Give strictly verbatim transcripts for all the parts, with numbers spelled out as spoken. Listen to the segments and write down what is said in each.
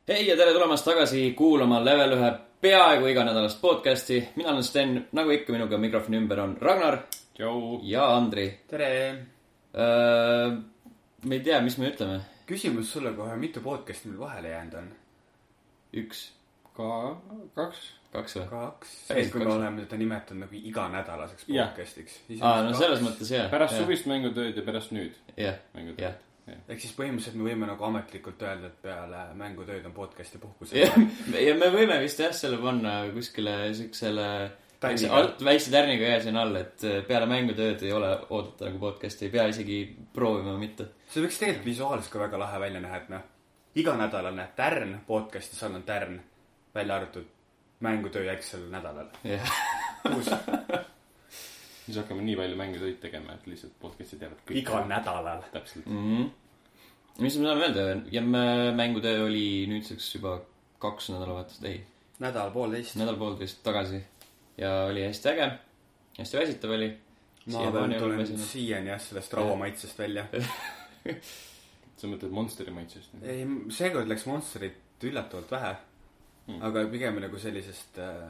Hei ja tere tulemast tagasi kuulama Level ühe peaaegu iganädalast podcasti. Mina olen Sten, nagu ikka minuga mikrofoni ümber on Ragnar Tšau. ja Andri. Tere! Äh, me ei tea, mis me ütleme. Küsimus sulle kohe, mitu podcasti meil vahele jäänud on? Üks. Ka kaks. Kaks või? Kaks. See, kui me oleme teda nimetanud nagu iganädalaseks podcastiks. Aa, no selles mõttes jah. Pärast ja. Suvist mängutööd ja pärast nüüd. Jah, mängutööd. jah. Ehk siis põhimõtteliselt me võime nagu ametlikult öelda, et peale mängutööd on podcasti puhkus. Ja, ja me võime vist jah selle panna kuskile siuksele alt, väikse tärniga jää siin all, et peale mängutööd ei ole oodata nagu podcasti, ei pea isegi proovima mitte. See võiks tegelikult visuaalselt ka väga lahe välja näha, et noh, iganädalane tärn podcasti, seal on tärn välja arvatud mängutöö järgsel nädalal. Jah. Uus. Siis hakkame nii palju mängutöid tegema, et lihtsalt podcastid jäävad kõik. Iga nädalal. Täpselt. Mm-hmm. Mis me saame öelda? Ja mängutöö oli nüüdseks juba kaks nädalavahetust, ei. Nädal poolteist. Nädal poolteist tagasi. Ja oli hästi äge. Hästi väsitav oli. Ma veel tulen siiani jah sellest rauamaitsest välja. Sa mõtled Monsteri maitsest? Ei, seekord läks Monsterit üllatavalt vähe. Mm. Aga pigem nagu sellisest äh,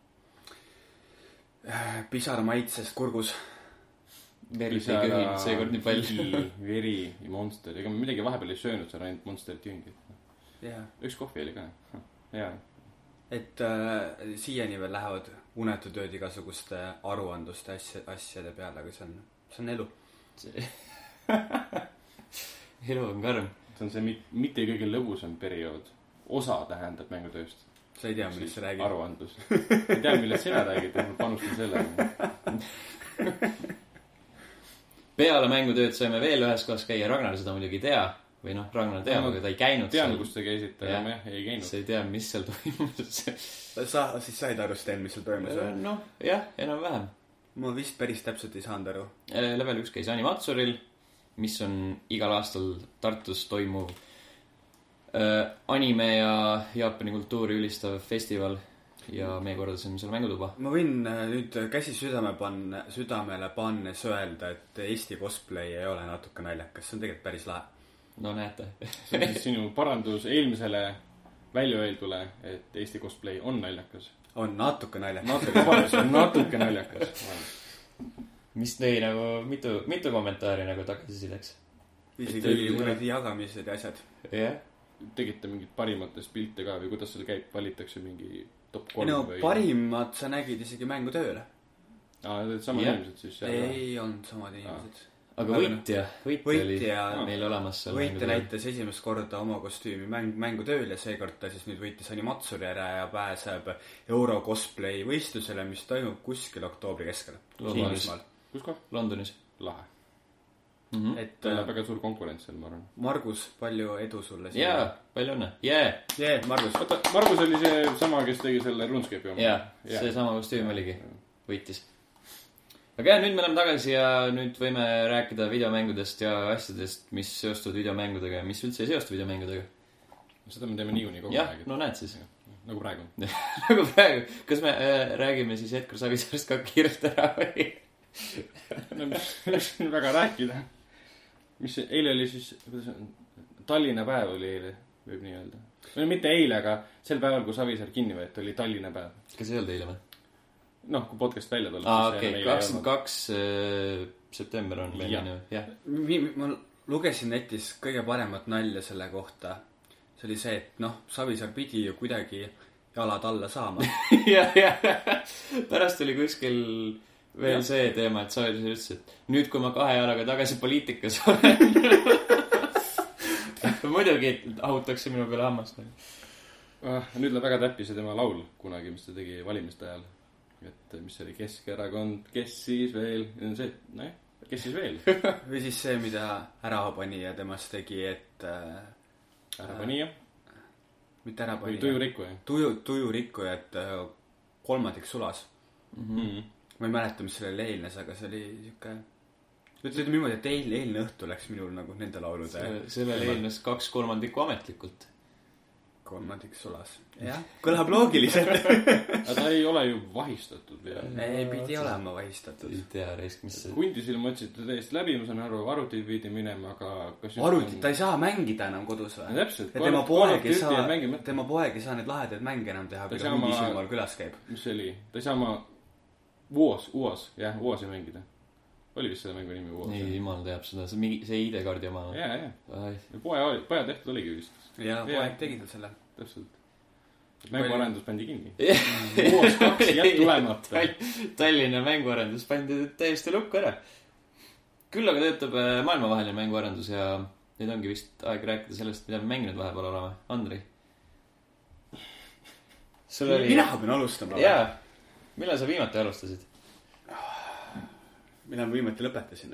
pisara maitsest kurgus. Veri ei köhinud seekord nii palju. Veri ja Monster. Ega me midagi vahepeal ei söönud, seal ainult Monsterit jõingid. Yeah. Üks kohvi oli ka. Jaa. Et äh, siiani veel lähevad unetutööd igasuguste aruanduste asja, asjade peale, aga see on, see on elu. See... elu on karm. See on see mit, mitte kõige lõbusam periood. Osa tähendab mängutööst. Sa ei tea, millest sa räägid. Aruandlus. Ei tea, millest sina räägid, et ma panustan selle. Peale mängutööd saime veel ühes kohas käia. Ragnar seda muidugi ei tea. Või noh, Ragnar teab, aga ta ei käinud. Tean, kus te käisite, aga ma ei käinud. Sa ei tea, mis seal toimus. Sa siis said aru, Sten, mis seal toimus? No, jah, enam vähem. Ma vist päris täpselt ei saanud aru. Level üks käis Animatsuril, mis on igal aastal Tartus toimuv anime ja Jaapani kultuuri ülistav festival ja meie kordasime seal mängutuba. Ma võin nüüd käsi südame panna, südamele pannes öelda, et Eesti cosplay ei ole natuke naljakas. See on tegelikult päris lahe. No näete. See on siis sinu parandus eelmisele väljaöeldule, et Eesti cosplay on naljakas. On natuke naljakas. Natuke parandus on natuke naljakas. Mis tõi nagu mitu, mitu kommentaari nagu tagasisideks. Isegi kuradi jagamised ja asjad. Jah. Yeah. Tegite mingid parimatest pilte ka või kuidas seal käib, valitakse mingi top kolm no, või? Parimad sa nägid isegi mängutööle. Aa, need samad yeah. inimesed siis? Ei olnud samad inimesed. Aga võitja, võitja, võitja oli ah. meil olemas seal. Võitja näitas esimest korda oma kostüümi mäng, mängutööl ja seekord ta siis nüüd võitis Animatsuri ära ja pääseb Euro cosplay võistlusele, mis toimub kuskil oktoobri keskel. Londonis. Kus koh? Londonis. Lahe. Mm-hmm. Et, ta on väga suur konkurents seal, ma arvan. Margus, palju edu sulle siin. Jaa, palju õnne. Jee! Jee, Margus. Oota, Margus oli see sama, kes tegi selle RuneScape'i oma. Jaa, yeah, see sama kostüüm oligi. Võitis. Aga jah, nüüd me oleme tagasi ja nüüd võime rääkida videomängudest ja asjadest, mis seostuvad videomängudega ja mis üldse ei seostu videomängudega. Seda me teeme niikuinii kogu jah, aeg. No näed siis. Nagu praegu. nagu praegu. Kas me äh, räägime siis Edgar Savisaarest ka kiirelt ära või? no, mis on väga rääkida. Mis see, eile oli siis, kuidas on, Tallinna päev oli eile, võib nii öelda. No mitte eile, aga sel päeval, kui Savisaar kinni võeti, oli Tallinna päev. Kas ei olnud eile või? Noh, kui podcast välja tuleb. Aa, okei, okay. kakskümmend kaks september on meil. Ja. Ma lugesin netis kõige paremat nalja selle kohta. See oli see, et noh, Savisaar pidi ju kuidagi jalad alla saama. jah, jah. Pärast oli kuskil veel ja. See teema, et Savisaar ütles, et nüüd kui ma kahe jalaga tagasi poliitikas olen. Muidugi ahutakse minu peale hammast. Ah, nüüd läheb väga täppi see tema laul kunagi, mis ta tegi valimiste ajal. Et mis oli Keskerakond, kes siis veel? See, noh, kes siis veel? Või siis see, mida Ärapanija temast tegi, et... Äh, Ärapanija? Mitte Ärapanija. Või tujurikkuja? Tuju, tujurikkuja, et äh, kolmandik sulas. Mm-hmm. Ma ei mäleta, mis sellele eelnes, aga see oli siuke... Ütleme niimoodi, et eilne, eilne õhtu läks minul nagu nende laulude... Sellele eelnes kaks kolmandikku ametlikult. kolmandik sulas. jah, kõlab loogiliselt. aga ta ei ole ju vahistatud või? ei, pidi olema vahistatud. ei tea, reisk, mis see... Hundisilm otsiti täiesti läbi, ma saan aru, arvutit viidi minema, aga kas arvutit on... ta ei saa mängida enam kodus või? Täpselt. ja tema poeg ei saa, tema poeg ei saa neid lahedaid mänge enam teha, kui ta hundisilmal külas käib. mis see oli? ta ei saa ma U O S, U O S, jah, U O S ei mängida. Oli vist seda mängu nimi U O S? ei, jumal teab seda, see mingi, see I D-kaardi oma. jaa, jaa. Poja, poja tehtud oligi vist. jaa, poeg tegi tal selle. Täpselt. Mänguarendus pandi kinni. U O S kaks jääb tulemata. Tallinna mänguarendus pandi täiesti lukku ära. Küll aga töötab maailmavaheline mänguarendus ja nüüd ongi vist aeg rääkida sellest, mida me mänginud vahepeal oleme. Andri? Oli... mina pean alustama. jaa. Millal sa viimati alustasid? Millal ma viimati lõpetasin?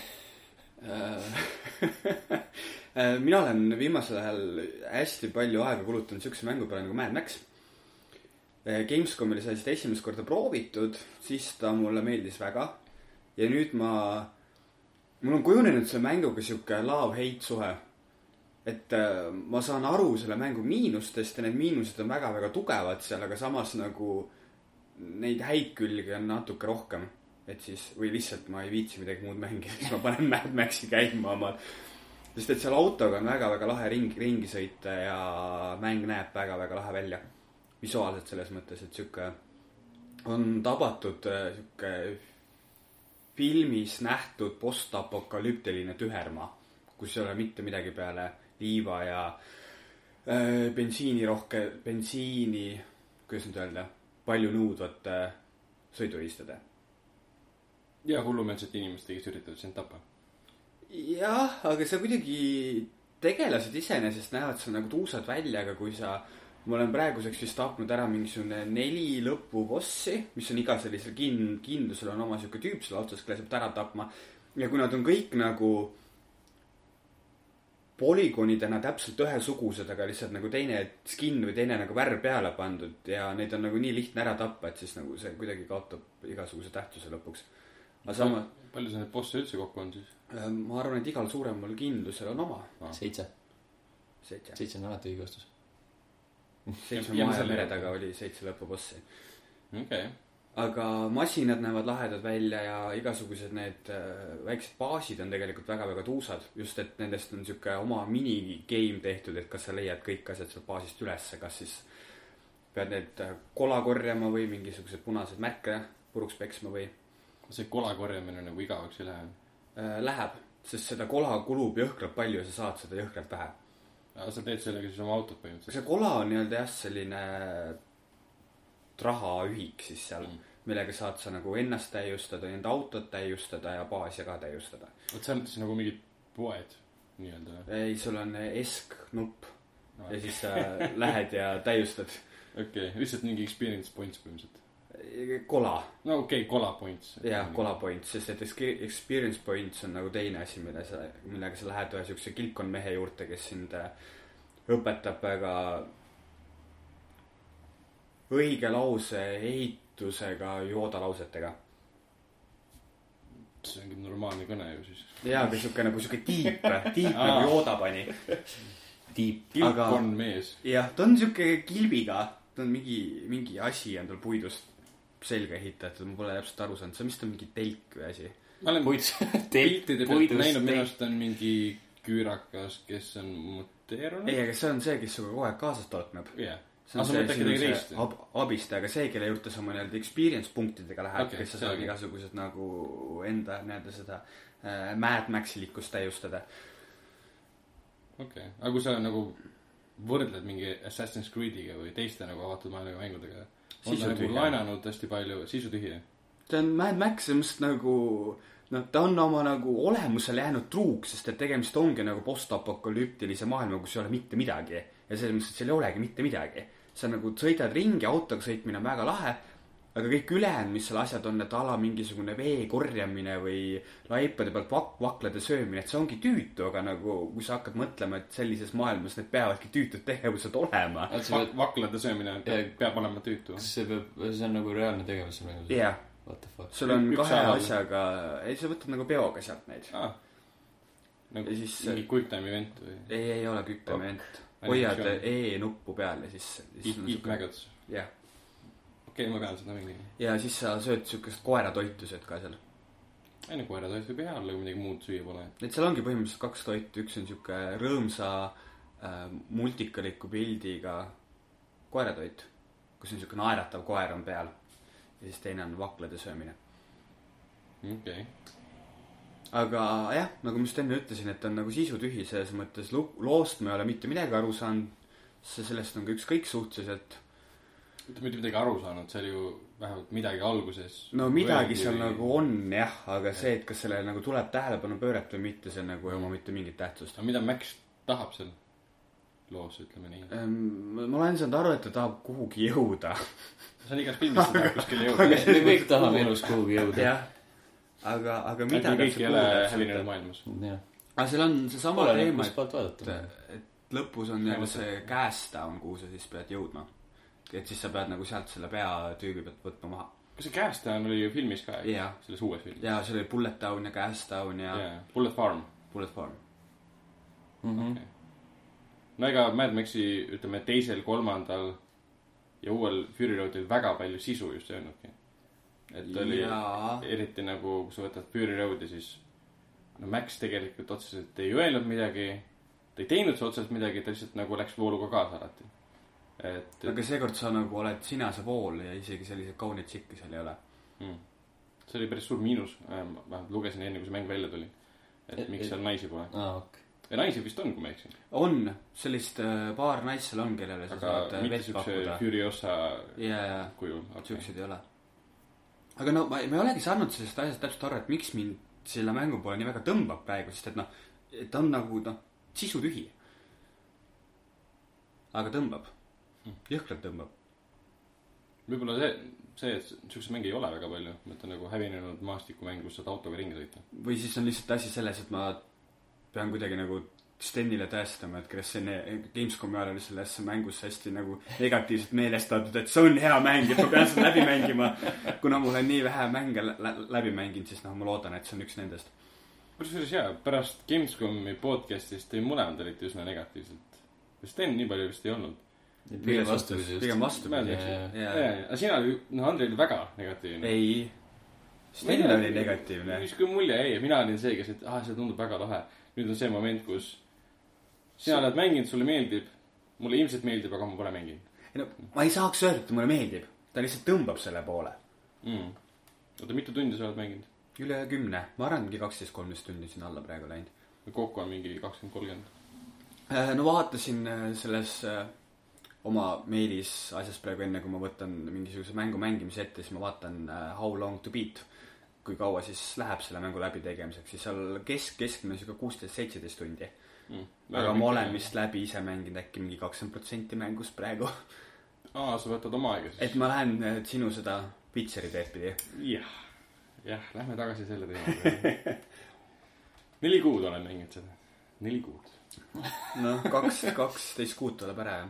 mina olen viimasel ajal hästi palju aega kulutanud siukse mängu peale nagu Mad Max. Gamescomil sai seda esimest korda proovitud, siis ta mulle meeldis väga. Ja nüüd ma... mul on kujunenud selle mänguga siuke love-hate suhe. Et ma saan aru selle mängu miinustest ja need miinused on väga-väga tugevad seal, aga samas nagu neid häid külgi on natuke rohkem. Et siis, või lihtsalt ma ei viitsi midagi muud mängida, siis ma panen Mad Maxi käima omal. Sest et seal autoga on väga-väga lahe ring, ringi sõita ja mäng näeb väga-väga lahe välja. Visuaalselt selles mõttes, et siuke on tabatud siuke filmis nähtud postapokalüptiline tühermaa, kus ei ole mitte midagi peale liiva ja äh, bensiini rohke, bensiini, kuidas nüüd öelda, palju nõudvat äh, sõiduistade. Ja hullumeelsed inimesed, kes üritavad sind tappa. jah, aga see kuidagi tegelased iseenesest näevad seal nagu tuusad välja, aga kui sa, ma olen praeguseks vist tapnud ära mingisugune neli lõpubossi, mis on iga sellisel kin, kindlusel on oma siuke tüüp selle autos, kelle saab ära tapma. Ja kui nad on kõik nagu polügoonidena täpselt ühesugused, aga lihtsalt nagu teine skin või teine nagu värv peale pandud ja neid on nagu nii lihtne ära tappa, et siis nagu see kuidagi kaotab igasuguse tähtsuse lõpuks. Sama... palju see need bosse üldse kokku on siis? Ma arvan, et igal suuremal kindlusel on oma. Seitse. Seitse. Seitse on alati õige vastus. Seitse maa ja mere taga oli seitse lõpubossi. Okay. Aga masinad näevad lahedad välja ja igasugused need väiksed baasid on tegelikult väga-väga tuusad. Just, et nendest on siuke oma minigame tehtud, et kas sa leiad kõik asjad seal baasist üles, kas siis pead need kola korjama või mingisugused punased märke puruks peksma või see kola korjamine nagu igavaks ei lähe? Läheb, sest seda kola kulub jõhkralt palju ja sa saad seda jõhkralt vähe. Aga sa teed sellega siis oma autot põhimõtteliselt? See kola on nii-öelda jah selline rahaühik siis seal, mm. millega saad sa nagu ennast täiustada, enda autot täiustada ja baasi ka täiustada. Võt see on siis nagu mingid poed nii-öelda? Ei, sul on esk-nupp no, ja siis sa lähed ja täiustad. Okei, okay. Lihtsalt mingi experience points põhimõtteliselt? Kola. No okei, okay, kola points. Jah, kola points, sest et experience points on nagu teine asi, mille sa, millega sa lähed ühe siukse kilkon mehe juurde, kes sind õpetab väga õige lause ehitusega joodalausetega. See ongi normaalne kõne ju siis. Jaa, aga siuke nagu siuke tiip, tiip nagu jooda pani. Tiip, kilkon mees. Jah, ta on siuke kilbiga, ta on mingi, mingi asi on tal puidust selga ehitatud, ma pole täpselt aru saanud, see on vist on mingi telk või asi. Ma olen piltide pealt näinud, minu arust on mingi küürakas, kes on muteerunud. Ei, aga see on see, kes suga kogu aeg kaasas tootneb. Jah. See on see, see, see ab, abista, aga see, kelle juurde sa oma nii-öelda experience punktidega lähed, okay, kes sa saad igasugused nagu enda nii-öelda seda äh, Mad Maxilikkust täiustada. Okei, okay. Aga kui sa nagu võrdled mingi Assassin's Creediga või teiste nagu avatud maailmaga mängudega, on ta nagu laenanud hästi palju sisutühja? Ta on Mad Max just nagu, no ta on oma nagu olemusele jäänud truuks, sest et tegemist ongi nagu postapokalüptilise maailma, kus ei ole mitte midagi. Ja selles mõttes, et seal ei olegi mitte midagi. Sa nagu sõidad ringi, autoga sõitmine on väga lahe, aga kõik ülejäänud, mis seal asjad on, et ala mingisugune vee korjamine või laipade pealt vak- vaklade söömine, et see ongi tüütu, aga nagu kui sa hakkad mõtlema, et sellises maailmas need peavadki tüütud tegevused olema. Vak- vaklade söömine peab, peab olema tüütu. See, peab, see on nagu reaalne tegevus. Jah. Yeah. Sul on kahe asjaga, ei sa võtad nagu peoga sealt neid. Ah. Nagu siis, mingi quick time event või? Ei, ei ole quick time event. hoiad E-nuppu peal ja siis, siis Eat maggots. jah. okei okay,, ma pean seda mingi. ja siis sa sööd siukest koeratoitu sööd ka seal. ei no koeratoit võib hea olla, kui midagi muud süüa pole. et seal ongi põhimõtteliselt kaks toitu, üks on siuke rõõmsa äh, multikaliku pildiga koeratoit, kus on siuke naeratav koer on peal ja siis teine on vaklade söömine. okei okay. aga jah, nagu ma just enne ütlesin, et on nagu sisutühi selles mõttes, loost ma ei ole mitte midagi aru saanud, see sellest on ka ükskõik suhteliselt. mitte mitte midagi aru saanud, see oli ju vähemalt midagi alguses. no midagi seal või... nagu on jah, aga see, et kas sellele nagu tuleb tähelepanu pöörata või mitte, see nagu ei oma mitte mingit tähtsust. aga mida Max tahab seal loos, ütleme nii? ma olen saanud aru, et ta tahab kuhugi jõuda. see on igas filmis, ta tahab kuskile jõuda. me kõik tahame elus kuhugi jõuda. jah, aga, aga mida kõik ei ole hävinenud maailmas. aga seal on see sama teema, et, et lõpus on jälle see cast down, kuhu sa siis pead jõudma. et siis sa pead nagu sealt selle peatüübi pealt võtma maha. kas see cast down oli ju filmis ka? jah. selles uues filmis? jaa, see oli Bullet Down ja Cast Down ja yeah. Bullet Farm. Bullet Farm mm-hmm. okay. no ega Mad Maxi, ütleme, teisel, kolmandal ja uuel Fury Roadil väga palju sisu just ei öelnudki. et oli ja. eriti nagu, kui sa võtad Fury Roadi, siis no Max tegelikult otseselt ei öelnud midagi, ta ei teinud see otseselt midagi, ta lihtsalt nagu läks vooluga kaasa alati. et aga seekord sa nagu oled sina see vool ja isegi selliseid kauneid tšikki seal ei ole mm. see oli päris suur miinus, vähemalt lugesin enne, kui see mäng välja tuli, et et miks et, seal naisi pole. aa, okei. ja naisi vist on, kui ma eksin. on, sellist äh, paar naist seal on, kellele sa aga saad mitte siukse Furiosa yeah, kujul okay. siuksed ei ole. aga no ma, ma ei olegi saanud sellest asjast täpselt aru, et miks mind selle mängu poole nii väga tõmbab praegu, sest et noh, et ta on nagu noh, sisutühi. aga tõmbab hmm. jõhkralt tõmbab. võib-olla see, see, et siukse mänge ei ole väga palju, et on nagu hävinenud maastikumäng, kus saad autoga ringi sõita. või siis on lihtsalt asi selles, et ma pean kuidagi nagu Stenile tõestama, et kes enne Gamescomi ajal oli selles mängus hästi nagu negatiivselt meelestatud, et see on hea mäng, et ma pean seda läbi mängima. kuna mul on nii vähe mänge lä läbi mänginud, siis noh, ma loodan, et see on üks nendest. Kusjuures jaa, pärast Gamescomi podcastist tõi mõlemad olid üsna negatiivselt. Sten nii palju vist ei olnud. pigem vastupidi just. pigem vastupidi. aga sina oli, noh, Andrei oli väga negatiivne. ei, Sten oli negatiivne. mis kui mulje ei, mina olin see, kes, et ah, see tundub väga lahe. nüüd on see moment, kus sina oled mänginud, sulle meeldib, mulle ilmselt meeldib, aga ma pole mänginud. No, ma ei saaks öelda, et mulle meeldib. Ta lihtsalt tõmbab selle poole. Mm. oota, mitu tundi sa oled mänginud? Üle kümne. Ma arvan, mingi kaksteist kolmteist tundi siin alla praegu läinud. Kokku on mingi kakskümmend kolmkümmend. No vaatasin selles oma meilis asjast praegu enne, kui ma võtan mingisuguse mängu mängimise ette, siis ma vaatan How Long to Beat, kui kaua siis läheb selle mängu läbi tegemiseks. Siis seal kesk, keskmine siuke kuusteist seitseteist tundi. Mm, aga ma olen vist läbi ise mänginud äkki mingi kakskümmend protsenti mängust praegu. Aa, sa võtad oma aega siis. Et ma lähen sinu seda Witcheri teed pidi. Jah, jah, lähme tagasi selle teema. Neli kuud olen mänginud seda. Neli kuud. noh, kaks, kaksteist kuud tuleb ära.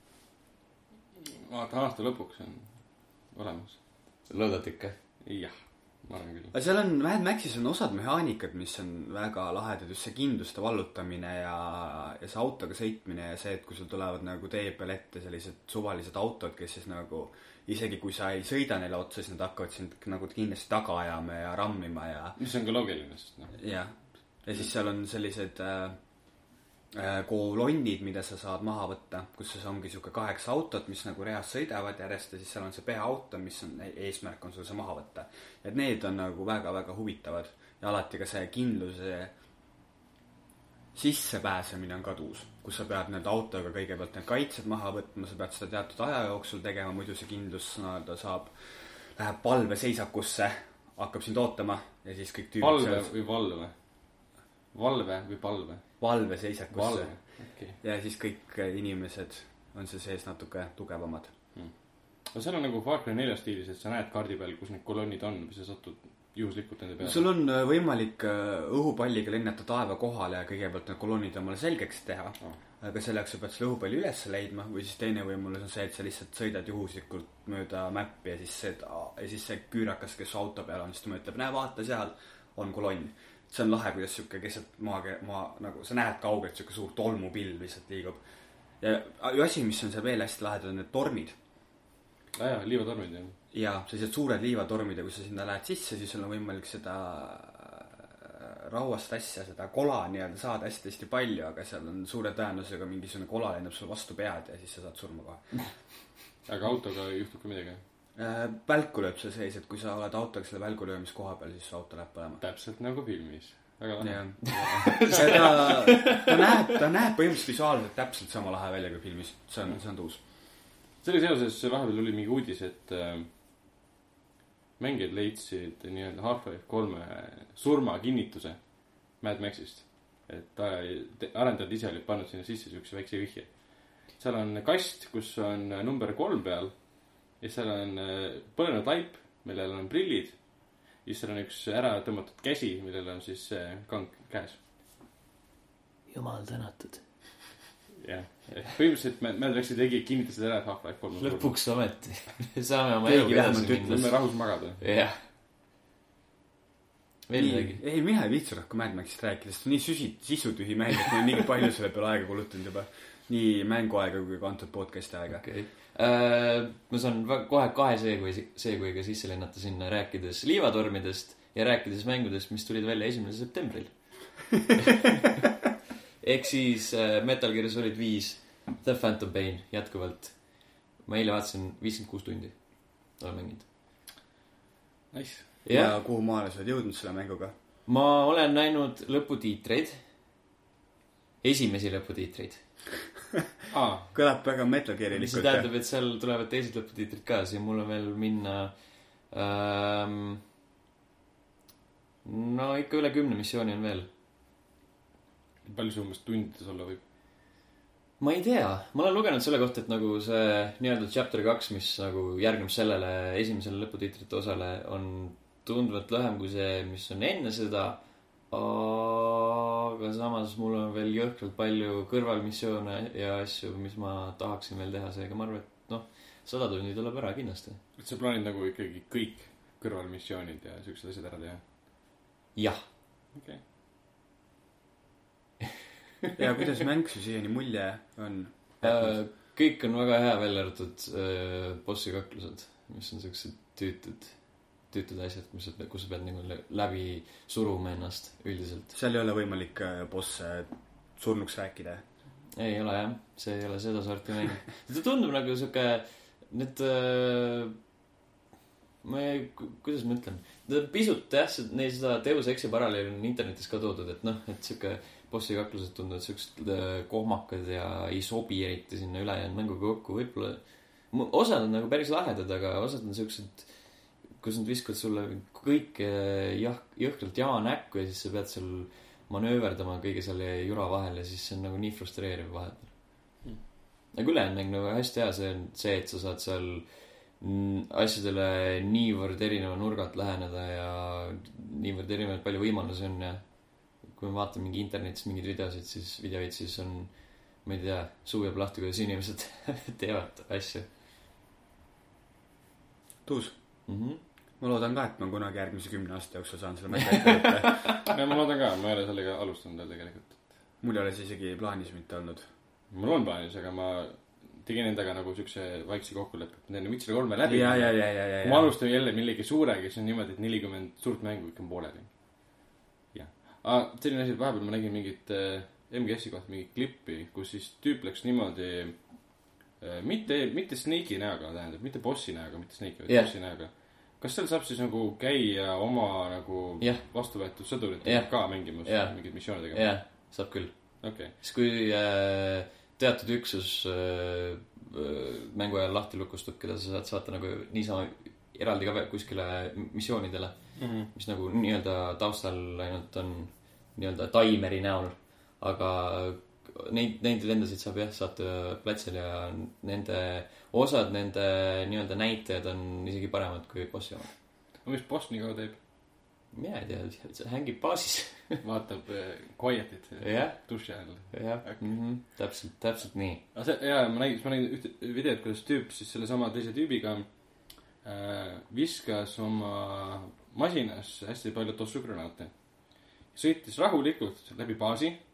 Vaata, aasta lõpuks on olemas. Loodad ikka? Jah, ma arvan küll. Aga seal on, Mad Maxis on osad mehaanikad, mis on väga lahedad. Just see kindluste vallutamine ja, ja see autoga sõitmine ja see, et kui sul tulevad nagu tee peal ette sellised suvalised autod, kes siis nagu isegi kui sa ei sõida neile otsa, siis nad hakkavad sind nagu kindlasti taga ajama ja rammima ja... mis on ka loogiline, sest noh. jah. Ja siis seal on sellised äh, äh, kolonnid, mida sa saad maha võtta, kus siis ongi siuke kaheksa autot, mis nagu reas sõidavad järjest ja siis seal on see peaauto, mis on eesmärk on sul see maha võtta. Et need on nagu väga-väga huvitavad ja alati ka see kindluse sissepääsemine on kadus, kus sa pead need autoga kõigepealt need kaitsed maha võtma, sa pead seda teatud aja jooksul tegema, muidu see kindlus no, ta saab, läheb palveseisakusse, hakkab sind ootama ja siis kõik tüübid palve seal... või valve? Valve või palve? Valveseisakusse. Okay. Ja siis kõik inimesed on see sees natuke tugevamad. Hmm. No seal on nagu Far Cry nelja stiilis, et sa näed kaardi peal, kus need kolonnid on või sa satud juhuslikult nende peale. Sul on võimalik õhupalliga lennata taeva kohale ja kõigepealt need kolonnid omale selgeks teha. Oh. Aga selleks sa pead selle õhupalli üles leidma või siis teine võimalus on see, et sa lihtsalt sõidad juhuslikult mööda mäppi ja siis see, ja siis see küürakas, kes auto peal on, siis ta mõtleb, näe vaata seal on kolonn. See on lahe, kuidas siuke keset maa, maa nagu sa näed kaugelt siuke suur tolmupill lihtsalt liigub. ja asi, mis on seal veel hästi lahedad, on need tormid. Ah jaa, liivatormid jah. Jaa, sellised suured liivatormid ja kui sa sinna lähed sisse, siis sul on võimalik seda rauast asja, seda kola nii-öelda saada hästi-hästi palju, aga seal on suure tõenäosusega mingisugune kola lennab sul vastu pead ja siis sa saad surma kohe. Aga autoga juhtub ka midagi? Välku lööb see sees, et kui sa oled autoga selle välgu löömis koha peal, siis auto läheb põlema. Täpselt nagu filmis. Väga lahe. ta, ta, näeb, ta näeb põhimõtteliselt visuaalselt täpselt sama lahe välja kui filmis. See on, see on tuus. Selle seoses vahepeal tuli mingi uudis, et äh, mängijad leidsid nii-öelda Half-Life kolme surma kinnituse Mad Maxist. Et arendajad ise olid pannud sinna sisse siukse väikse vihje. Seal on kast, kus on number kolm peal ja seal on põlenud laip, millel on prillid ja seal on üks ära tõmmatud käsi, millel on siis kang käes. Jumal tänatud. Jah, põhimõtteliselt Mad Maxi tegi kinnitasid ära, et Half-Life kolm lõpuks ometi. Saame oma eegi edasi minna. Võime rahus magada. Jah. Veel midagi. Ei, mina ei viitsu rohkem Mad Maxist rääkida, sest nii süsi, sisutühi mäng, et ma nii palju selle peale aega kulutanud juba. Nii mänguaega kui kantud podcasti aega. Okay. Uh, ma saan kohe kahe seekuiga sisse lennata sinna, rääkides liivatormidest ja rääkides mängudest, mis tulid välja esimesel septembril. Ehk siis uh, Metal Gear Solid viis, The Phantom Pain jätkuvalt. Ma eile vaatasin viiskümmend kuus tundi. Olen mänginud. Nice. Ja, ja kuhu maale sa oled jõudnud selle mänguga? Ma olen näinud lõputiitreid. Esimesi lõputiitreid. ah, kõlab väga Metal Gearilikult. See tähendab, et seal tulevad teised lõputiitrid ka. Siin mul on veel minna ähm, no ikka üle kümne missiooni on veel. Palju see umbes tundides olla võib? Ma ei tea. Ma olen lugenud selle kohta, et nagu see nii-öelda chapter kaks, mis nagu järgneb sellele esimesele lõputiitrite osale, on tundvalt lühem kui see, mis on enne seda. Aga samas mul on veel jõhkralt palju kõrvalmissioone ja asju, mis ma tahaksin veel teha. Seega ma arvan, et noh, sada tundi tuleb ära kindlasti. Et sa plaanid nagu ikkagi kõik kõrvalmissioonid ja sellised asjad ära teha? Jah. Okei. Ja kuidas mäng su siiani mulje on? Kõik on väga hea välja arvatud bossi kaklused, mis on sellised tüütud, tüütud asjad, kus sa, kus sa pead nagu läbi suruma ennast üldiselt. Seal ei ole võimalik bosse surnuks rääkida? Ei ole jah, see ei ole seda sorti mäng. See tundub nagu siuke need ma ei, kuidas ma ütlen, pisut jah, neil seda Deus Exi paralleeli on internetis ka toodud, et noh, et siuke bossi kaklused tunduvad siuksed kohmakad ja ei sobi eriti sinna ülejäänud mänguga kokku. Võibolla osad on nagu päris lahedad, aga osad on siuksed, kus nad viskavad sulle kõik jah, jõhkralt jaa näkku ja siis sa pead seal manööverdama kõige selle jura vahel ja siis see on nagu nii frustreeriv vahepeal. Hmm. Aga ülejäänud mäng nagu hästi hea, see on see, et sa saad seal asjadele niivõrd erineva nurgalt läheneda ja niivõrd erinevalt palju võimalusi on ja kui ma vaatan mingi internetis mingid videosid, siis videoid, siis on, ma ei tea, suu jääb lahti, kuidas inimesed teevad asju. Tuus. Mm-hmm. Ma loodan ka, et ma kunagi järgmise kümne aasta jooksul saan selle mängu ette. Ja ma loodan ka, ma ei ole sellega alustanud veel tegelikult. Mul ei ole see isegi plaanis mitte olnud. Mul on plaanis, aga ma tegin endaga nagu siukse vaikse kokkuleppe, et nende Witcher kolme läbi. Ja, ja, ja, ja, ja. Ma alustan jälle millegi suurega, kes on niimoodi, et nelikümmend suurt mängu ikka on pooleli. Ah, selline asi, et vahepeal ma nägin mingit äh, M G S-i kohta mingit klippi, kus siis tüüp läks niimoodi äh, mitte, mitte Snake'i näoga, tähendab, mitte bossi näoga, mitte Snake'i, vaid yeah. bossi näoga. Kas seal saab siis nagu käia oma nagu yeah. vastuvõetud sõdurit yeah. ka mängimus yeah. mingid missioonid tegema? Jah, yeah, saab küll. Okay. Siis kui äh, teatud üksus äh, mängu ajal lahti lukustub, keda sa saad saata nagu niisama eraldi ka kuskile missioonidele, mm-hmm. mis nagu nii-öelda taustal ainult on nii-öelda taimeri näol, aga neid, neid vendasid saab jah saata platsil ja nende osad, nende nii-öelda näitajad on isegi paremad kui bossi omad. No mis boss nii kaua teeb? Mina ei tea, see hängib baasis. Vaatab äh, quietit yeah. duši ajal. Jah, okay. mm-hmm. täpselt, täpselt nii. See, jaa, ma nägin, ma nägin ühte videot, kuidas tüüp siis selle sama teise tüübiga viskas oma masinas hästi palju tossugranaate. Sõitis rahulikult läbi baasi,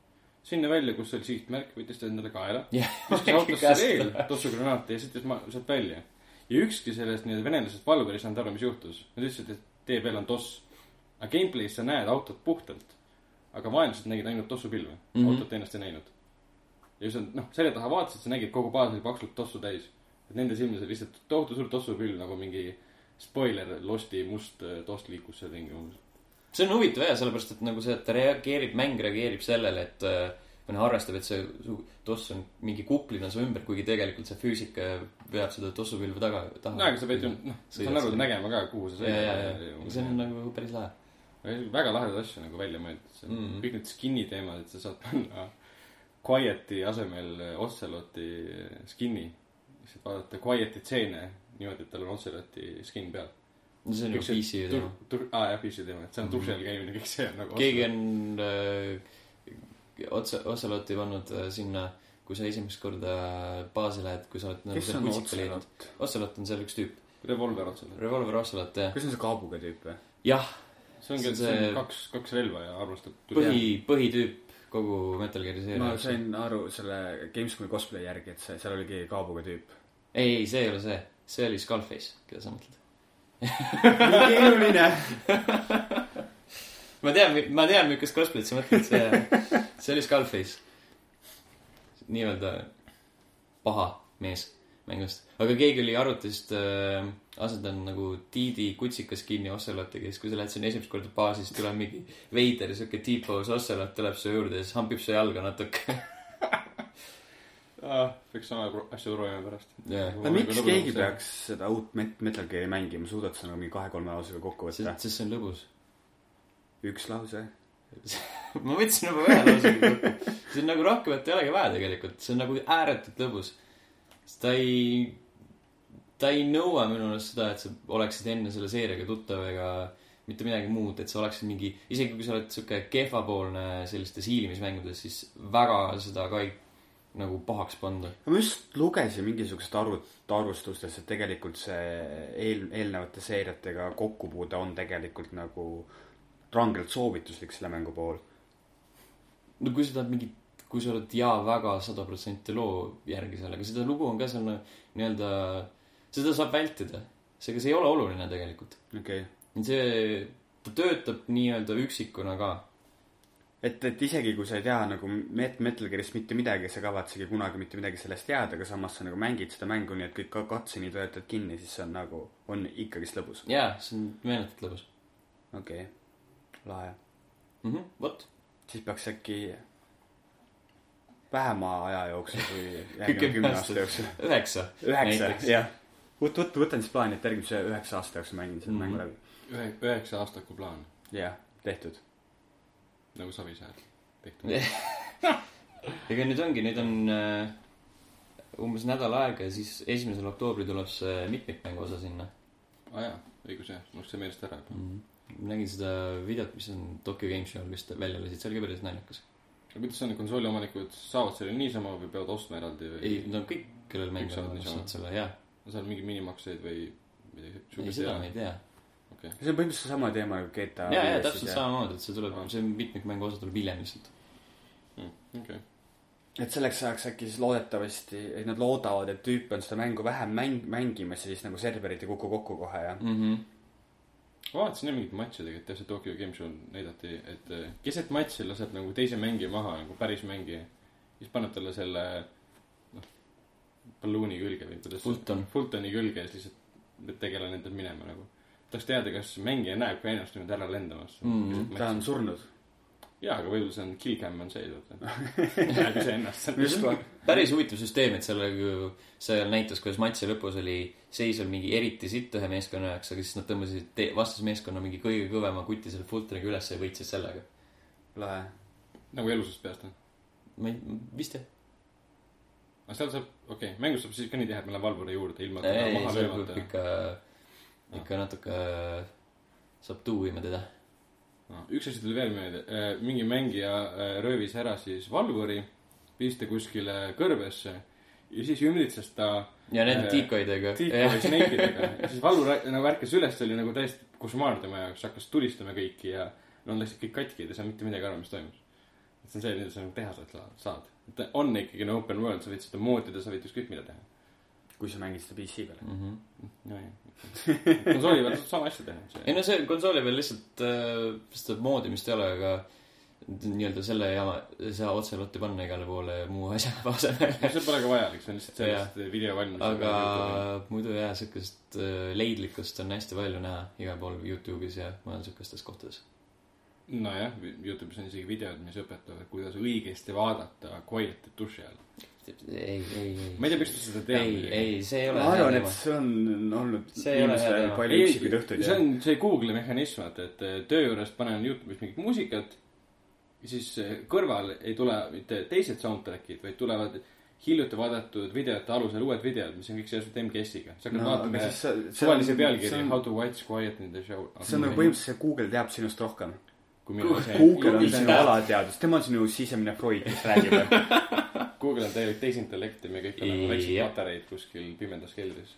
sinna välja, kus oli sihtmärk, võttis ta endale kaela yeah. viskas autosse veel tossugranaati ja sõitis ma sealt välja. Ja ükski sellest nii-öelda venelasest valvur ei saanud aru, mis juhtus. Nad ütlesid, et tee peal on toss. Aga gameplay's sa näed autot puhtalt. Aga vaenlased nägid ainult tossupilve. Mm -hmm. Autot ennast ei näinud. Ja see on, noh, selle taha vaatasid, sa nägid kogu baas oli paksult tossu täis. Et nende silmas oli lihtsalt tohutu suur tossupilv, nagu mingi spoiler, Losti must tost liikus seal ringi. See on huvitav jah, sellepärast, et nagu see, et reageerib, mäng reageerib sellele, et mõne arvestab, et see toss on mingi kuplina su ümber, kuigi tegelikult see füüsika veab seda tossupilve taga, taha. No, aga sa pead ju, noh, sa on aru nägema ka, kuhu sa sõidad. See on nagu päris lahe. Väga lahedad asju nagu välja mõeldud. Mm. Kõik need skinni teemad, et sa saad panna Quieti asemel Oceloti skinni. Lihtsalt vaadata Quieti tseene niimoodi, et tal on Oceloti skin peal. No see on ju P C teema. Aa jah, P C teema, et see on tušel käimine, kõik see on nagu keegi on äh, Oceloti pannud äh, sinna, kui sa esimest korda baasi lähed, kui sa oled kes on Ocelot? Ocelot on seal üks tüüp. Revolver Ocelot. Revolver Ocelot, jah. Kas on see kaabuga tüüp või? Jah. See on, see on see kaks, kaks relva ja arvestab põhi, põhitüüp kogu Metal Gear'i seeria. Ma sain aru selle Gamescomi cosplay järgi, et see, seal oligi kaabuga tüüp. Ei, ei, see ei ole see. See oli Skullface, keda sa mõtled. Nii keeruline. ma tean, ma tean, millest cosplay't sa mõtled. See, see oli Skullface. Nii-öelda paha mees mängust. Aga keegi oli arvutist äh, asetanud nagu Tiidi kutsikas kinni Ocelotiga, siis kui sa lähed sinna esimest korda baasis, tuleb mingi veider ja siuke T-pose Ocelot tuleb su juurde ja siis hampib su jalga natuke. ah, peaks sama asja proovima pärast. Yeah. No, miks keegi peaks seda uut Metal Gear'i mängima? Suudad sa nagu mingi kahe-kolme lausega kokku võtta? Sest see on lõbus. Üks lause? ma võtsin juba ühe lausega kokku. See on nagu rohkemat ei olegi vaja tegelikult. See on nagu ääretult lõbus. Ta ei, ta ei nõua minu arust seda, et sa oleksid enne selle seeriaga tuttav ega mitte midagi muud, et sa oleksid mingi, isegi kui sa oled siuke kehvapoolne sellistes hiilimismängudes, siis väga seda ka ei nagu pahaks panda. Ma just lugesin mingisugused arvut, arvustustes, et tegelikult see eel, eelnevate seeriatega kokkupuude on tegelikult nagu rangelt soovituslik selle mängu pool. No kui sa tahad mingit kui sa oled jaa väga sada protsenti loo järgi sellega, seda lugu on ka seal nii-öelda, seda saab vältida. Seega see ei ole oluline tegelikult. Okay. See, ta töötab nii-öelda üksikuna ka. Et, et isegi kui sa ei tea nagu Metal Gear'ist mitte midagi, sa kavatsegi kunagi mitte midagi sellest teada, aga samas sa nagu mängid seda mängu nii, et kõik katseni töötad kinni, siis see on nagu, on ikkagist lõbus. Jaa, see on meenetult lõbus. Okei, okay. Lahe. Mhm, võt. Siis peaks äkki vähema aja jooksul kui järgmine kümne aasta jooksul. Üheksa. Üheksa, jah. Võt, võt, võtan siis plaani, et järgmise üheksa aasta jooksul mängin selle mm. mängu läbi. Ühe, üheksa aastaku plaan. Jah, tehtud. Nagu Savisaar tehtud. Ega nüüd ongi, nüüd on uh, umbes nädal aega ja siis esimesel oktoobri tuleb see mitmikmängu osa sinna. Ah jaa, õigus jah, must see meelest ära. Mm. Nägin seda videot, mis on Tokyo Game Show vist välja lasid, see oli ka päris naljakas. Ja kuidas on konsooli omanikud saavad selle niisama või peavad ostma eraldi või? Ei, no kõik, kellel mängivad saavad selle, jah. No seal mingi minimakseid või midagi? Ei, seda ma ei tea. Okay. See on põhimõtteliselt sama teema nagu G T A. Jaa, jaa, täpselt samamoodi, et see tuleb, see mitmikmängu osa tuleb hiljem lihtsalt. Mm, okay. Et selleks ajaks äkki siis loodetavasti, et nad loodavad, et tüüp on seda mängu vähem mäng, mängimas ja siis nagu serverid ei kuku kokku kohe, jah. Mhm. Ma vaatasin mingit matši tegelikult, täpselt Tokyo Game Show näidati, et keset matši laseb nagu teise mängi maha, nagu päris mängi. Siis paneb talle selle noh, ballooni külge või kuidas Fulton. Fultoni külge ja siis lihtsalt tegelane endab minema nagu. Tahaks teada, kas mängija näeb ka ennast nüüd ära lendamas. Mm, ta on surnud. Jaa, aga võib-olla see on killcam on see, näeb ise ennast. Päris huvitav süsteem, et selle, see näitas, kuidas matši lõpus oli seisval mingi eriti sitt ühe meeskonna jaoks, aga siis nad tõmbasid vastas meeskonna mingi kõige kõvema kuti selle Fultoniga üles ja võitsid sellega. Lahe. Nagu elusest peast, või? Ma ei, vist jah. Aga seal saab, okei, okay, mängus saab siis ka nii teha, et meil on valvuri juurde ilma ei, ei, see võib ikka, ikka natuke saab tuuima teda. No, üks asi tuli veel meelde. Mingi mängija röövis ära siis valvuri, viis ta kuskile kõrbesse ja siis ümritses ta ja nende tiikoidega tiikoid sneikidega ja siis valvur nagu ärkas üles, oli nagu täiesti košmaar tema jaoks, hakkas tulistama kõiki ja no on läksid kõik katki ja ta ei saa mitte midagi aru, mis toimus. see on see, mida sa nagu teha saad. Et on ikkagi no open world, sa võid seda moodida, sa võid ükskõik mida teha. Kui sa mängid seda P C peale. mm -hmm. no jah. konsooli peal sama asja teha. ei no see konsooli peal lihtsalt äh, seda moodimist ei ole, aga nii-öelda selle jama ei saa otse lotti panna igale poole muu asja asemel. see pole ka vajalik, see on lihtsalt sellest ja. video valmis. aga muidu jah, sükest leidlikkust on hästi palju näha igal pool YouTube'is ja mujal sükestes kohtades. nojah, YouTube'is on isegi videod, mis õpetavad, kuidas õigesti vaadata Quiet duši all. ei, ei, ei. ma ei tea, miks ta seda teab. ei, ei, see ei ole ma arvan, et see on olnud viimasel palju üksikuid õhtuid. see on see Google'i mehhanism, et, et töö juures panen YouTube'is mingit muusikat ja siis kõrval ei tule mitte teised soundtrackid, vaid tulevad hiljuti vaadatud videote alusel uued videod, mis on kõik seotud M G S-iga. sa hakkad no, vaatama suvalise pealkiri on, How to watch quiet in the show. see on nagu põhimõtteliselt Google teab sinust rohkem. Google on sinu alateadus, tema on sinu sisemine Freud, kes räägib. Google on täielik teisintellekt ja me kõik oleme väiksed patareid kuskil pimendas keldris.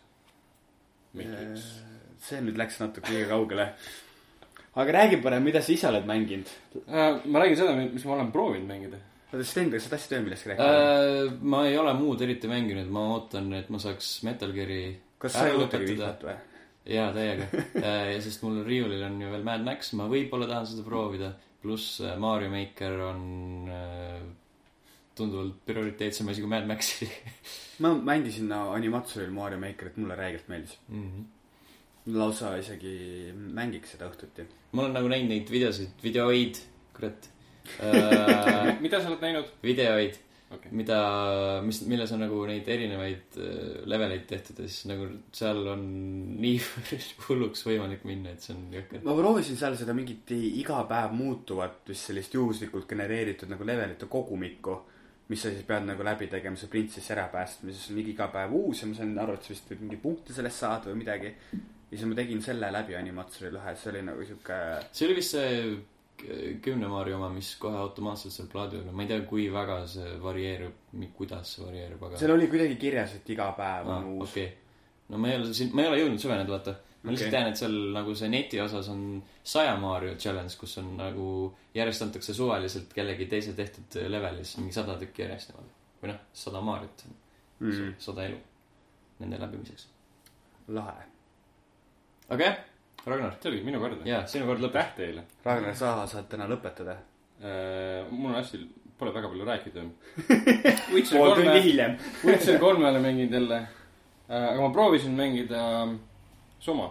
see nüüd läks natuke liiga kaugele. Aga räägi parem, mida sa ise oled mänginud? Ma räägin seda, mis ma olen proovinud mängida. Oota, Sten, kas sa tahtsid veel millestki rääkida? Ma ei ole muud eriti mänginud, ma ootan, et ma saaks Metal Gear'i kas sa ei ootagi vihvat või? Jaa, täiega. ja sest mul riiulil on ju veel Mad Max, ma võib-olla tahan seda proovida. Pluss Mario Maker on tunduvalt prioriteetsem asi kui Mad Maxi. ma mängisin animatsioonil Mario Makerit, mulle räägilt meeldis. Mm-hmm. Lausa isegi mängiks seda õhtuti. Ma olen nagu näinud neid videosid, videoid, kurat. mida sa oled näinud? Videoid, okay. mida, mis, milles on nagu neid erinevaid leveleid tehtud ja siis nagu seal on nii hulluks võimalik minna, et see on jõkker. Ma proovisin seal seda mingit iga päev muutuvat, mis sellist juhuslikult genereeritud nagu levelite kogumikku, mis sa siis pead nagu läbi tegema, see printsess ära päästma, siis on iga päev uus ja ma sain aru, et sa vist võid mingi punkte sellest saada või midagi. Ja siis ma tegin selle läbi animatsiooni lõhe, see oli nagu siuke... See oli vist see kümne Mario oma, mis kohe automaatselt seal plaadil on. Ma ei tea, kui väga see varieerub, kuidas see varieerub, aga... Seal oli kuidagi kirjas, et iga päev on ah, uus. Okay. No ma ei ole, ma ei ole jõudnud süveneda, vaata. Ma okay. lihtsalt tean, et seal nagu see neti osas on saja Mario challenge, kus on nagu järjest antakse suvaliselt kellegi teise tehtud levelis mingi sada tükki järjest. Või noh, sada Mariot. Mm. Sada elu nende läbimiseks. Lahe. Aga jah, Ragnar. See oli minu kord. Jaa, sinu kord lõpeb. Täht teile. Ragnar, sa saad täna lõpetada. Äh, mul on hästi, pole väga palju rääkida. Pool tundi hiljem. Witcher kolmele mängin jälle. Äh, aga ma proovisin mängida Soma.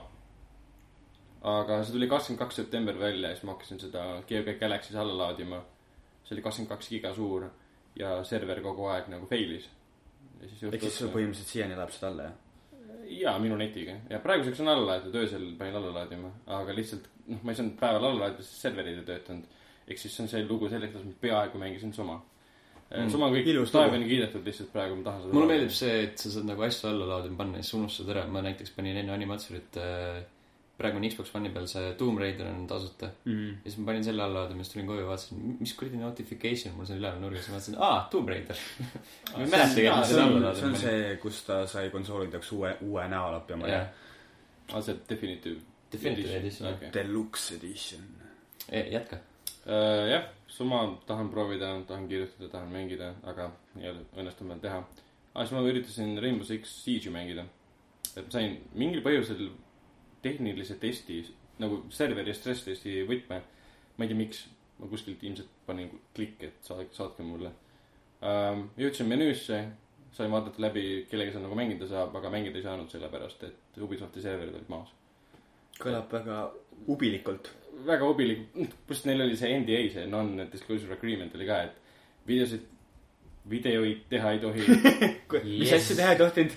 Aga see tuli kakskümmend kaks september välja ja siis ma hakkasin seda GeoGuessr Galaxy's alla laadima. See oli kakskümmend kaks giga suur ja server kogu aeg nagu failis. Ehk siis sul põhimõtteliselt siiani laeb seda alla, jah? Jaa, minu netiga. Ja praeguseks on alla laaditud, öösel panin alla laadima. Aga lihtsalt, noh, ma ei saanud päeval alla laadida, sest serverid ei töötanud. Ehk siis on see lugu selleks, et ma peaaegu mängisin Soma. Mm. Soma on kõik taevani kiidetud lihtsalt praegu, ma tahan seda... Mulle meeldib see, et sa saad nagu asju alla laadima panna ja siis unustad ära. Ma näiteks panin enne animatsioonit, praegu on Xbox One'i peal see Tomb Raider on tasuta. Mm. Ja siis ma panin selle alla laadima, siis tulin koju ja vaatasin, mis kuradi notification mul see üleval nurgas. Ja vaatasin, aa, Tomb Raider. Ma ei mäleta, et ma selle alla laadima. See on see, kus ta sai konsoolidaks uue, uue näolapi oma. Yeah. Ah, see Definitive Definitive Edition. Okay. Deluxe Edition. E, jätka. Uh, jah, Soma tahan proovida, tahan kirjutada, tahan mängida, aga ei ole õnnestum veel teha. Ah, siis ma üritasin Rainbow Six Siege'i mängida. Et ma sain mingil põhjusel tehnilise testi, nagu serveri stress testi võtme. Ma ei tea miks, ma kuskilt ilmselt panin klikk, et saad, saadke mulle. Uh, jõudsin menüüsse, sain vaadata läbi, kellega seal nagu mängida saab, aga mängida ei saanud selle pärast, et Ubisofti serverid olid maas. Kõlab väga ubilikult. Väga ubilik, pluss neil oli see N D A, see non-disclosure agreement oli ka, et videosid, videoid teha ei tohi. Mis asja teha ei tohtinud?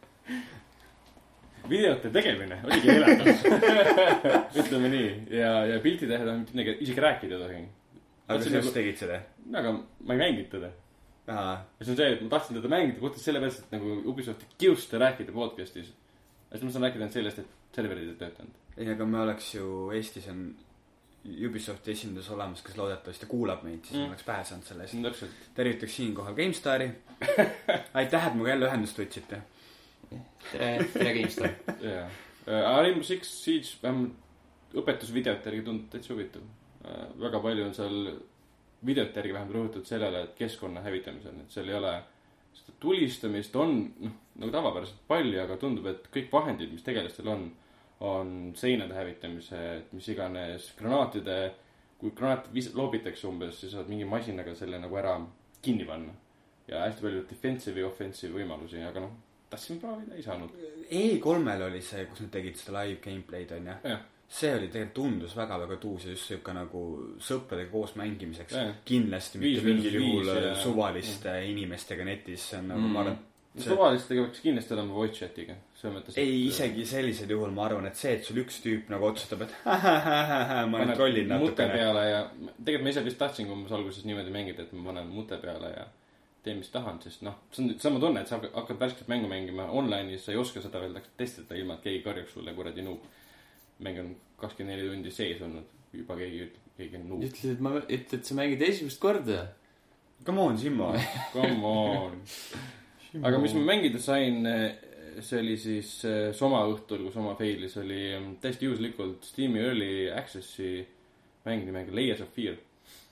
Videote tegemine oligi helatav. Ütleme nii. Ja, ja pilti teha mitte isegi rääkida ei tohi. Aga sa just tegid seda? Aga ma ei mänginud teda. Aha. Ja see on see, et ma tahtsin teda mängida puhtalt selle pealt, et nagu Ubisofti kiuste rääkida podcastis. Ja siis ma saan rääkida sellest, et serverid ei töötanud. Ei, aga me oleks ju Eestis on Ubisofti esindus olemas, kes loodetavasti kuulab meid, siis mm. me oleks pääsanud selle eest. Tervitaks siin kohal GameStari. Aitäh, et muga jälle ühendust võtsite. Tere, tere GameStar. Jaa. Rainbow Six Siege vähemalt õpetusvideot järgi tundub täitsa huvitav. Väga palju on seal videote järgi vähemalt rõhutud sellele, et keskkonna hävitamisel, et seal ei ole seda tulistamist, on noh, nagu tavapäraselt palju, aga tundub, et kõik vahendid, mis tegelastel on, on seinade hävitamised, mis iganes granaatide, kui granaat vis- loobitakse umbes, siis saad mingi masinaga selle nagu ära kinni panna. Ja hästi palju defensive ja offensive võimalusi, aga noh, tahtsin proovida, ei saanud. E kolmel oli see, kus nad tegid seda live gameplay'd, on ja? jah. See oli tegelikult tundus väga-väga tuus ja just siuke nagu sõpradega koos mängimiseks. Ja. Kindlasti Viis mitte mingil viis juhul ja... suvaliste ja. inimestega netis. See on nagu, mm. ma arvan, see... suvalistega peaks kindlasti olema voice chat'iga. Mõttes, ei, et... isegi sellisel juhul ma arvan, et see, et sul üks tüüp nagu otsustab, et ha-ha-ha-ha, ma nüüd trollin natukene. Mute peale ja tegelikult ma ise vist tahtsin, kui ma alguses niimoodi mängida, et ma panen mute peale ja teen, mis tahan, sest noh, see on sama tunne, et sa hakkad värskelt mängu mängima online'is, sa ei oska seda veel testida ilma, et keegi karjaks sulle kuradi nuub. Mäng on kakskümmend neli tundi sees olnud, juba keegi ütleb, keegi on nuub. Ütled, et ma ütled, et sa mängid esimest korda. Come on, Simmo. Come on. Aga mis ma mängida sain, see oli siis Soma õhtul, kui Soma failis, oli täiesti juhuslikult Steam'i Early Access'i mäng nimega Layers of Fear.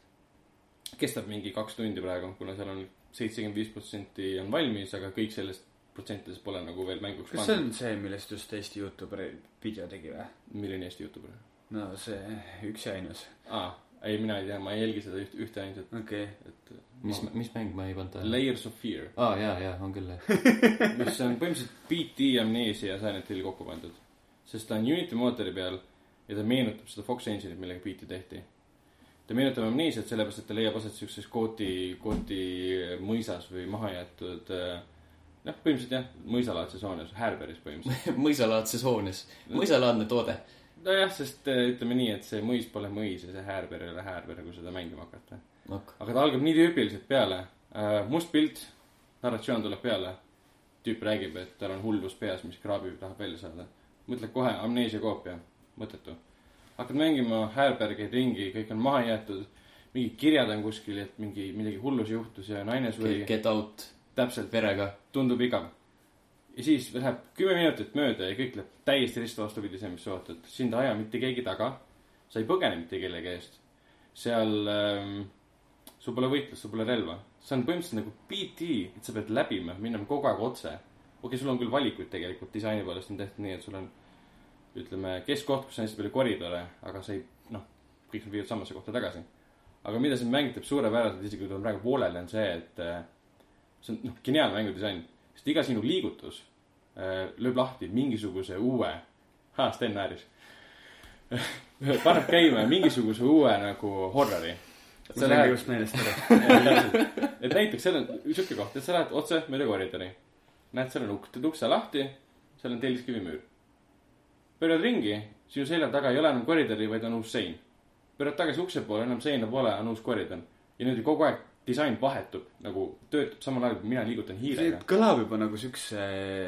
Kestab mingi kaks tundi praegu, kuna seal on seitsekümmend viis protsenti on valmis, aga kõik sellest protsentides pole nagu veel mänguks pandud. Kas see on see, millest just Eesti YouTuber video tegi või? Milline Eesti YouTuber? No see üks ja ainus. Aa, ei, mina ei tea, ma ei jälgi seda üht, ühte ainult. Okei. Okay. Mis, mis mäng ma ei panta? Layers of Fear. Aa, jaa, jaa, on küll. mis on põhimõtteliselt B T Amnesia ja Silent Hill kokku pandud. Sest ta on Unity mootori peal ja ta meenutab seda Fox Engine'it, millega B T tehti. Ta meenutab Amnesiat sellepärast, et ta leiab aset sellises kooti, kooti mõisas või mahajäetud noh, põhimõtteliselt jah, mõisalaadses hoones, Härberis põhimõtteliselt. mõisalaadses hoones. Mõisalaadne toode. No jah, sest ütleme nii, et see mõis pole mõis ja see Härber ei ole Härber, kui seda mängima hakata. Ok. Aga ta algab nii tüüpiliselt peale. Must pilt, narratsioon tuleb peale. Tüüp räägib, et tal on hullus peas, mis kraabib, tahab välja saada. Mõtled kohe, Amnesia koopia, mõttetu. Hakkad mängima, Härbergeid ringi, kõik on maha jäetud. Mingi kirjad on kuskil, et mingi, midagi hullus juhtus ja naine suri. Get out. Täpselt. Verega. Tundub igav. Ja siis läheb kümme minutit mööda ja kõik läheb täiesti ristu vastupidi see, mis sa ootad. Sind aja mitte keegi taga. Sa ei põgene mitte kellegi eest. Seal ähm, sul pole võitlus, sul pole relva. See on põhimõtteliselt nagu B T, et sa pead läbima, minna kogu aeg otse. Okei, sul on küll valikuid tegelikult, disaini poolest on tehtud nii, et sul on ütleme, keskkoht, kus on hästi palju koridore, aga sa ei, noh, kõik on viidud samasse kohta tagasi. Aga mida see mängitab suurepäraselt, isegi kui ta on praegu poolele, on see, et see on noh, geniaalne mängudisain. Sest iga sinu liigutus äh, lööb lahti mingisuguse uue, haa, Sten nääris, paneb käima mingisuguse uue nagu horrori. See on lähed... just meelest ära. Et näiteks seal on siuke koht, et sa lähed otse mööda koridori. Näed, seal on ukk, teed ukse lahti, seal on telliskivi müür. Pöörad ringi, sinu selja taga ei ole enam koridori, vaid on uus sein. Pöörad tagasi ukse poole, enam seina poole on uus koridor. Ja nüüd kogu aeg disain vahetub, nagu töötab samal ajal, kui mina liigutan hiirega. See kõlab juba nagu sükse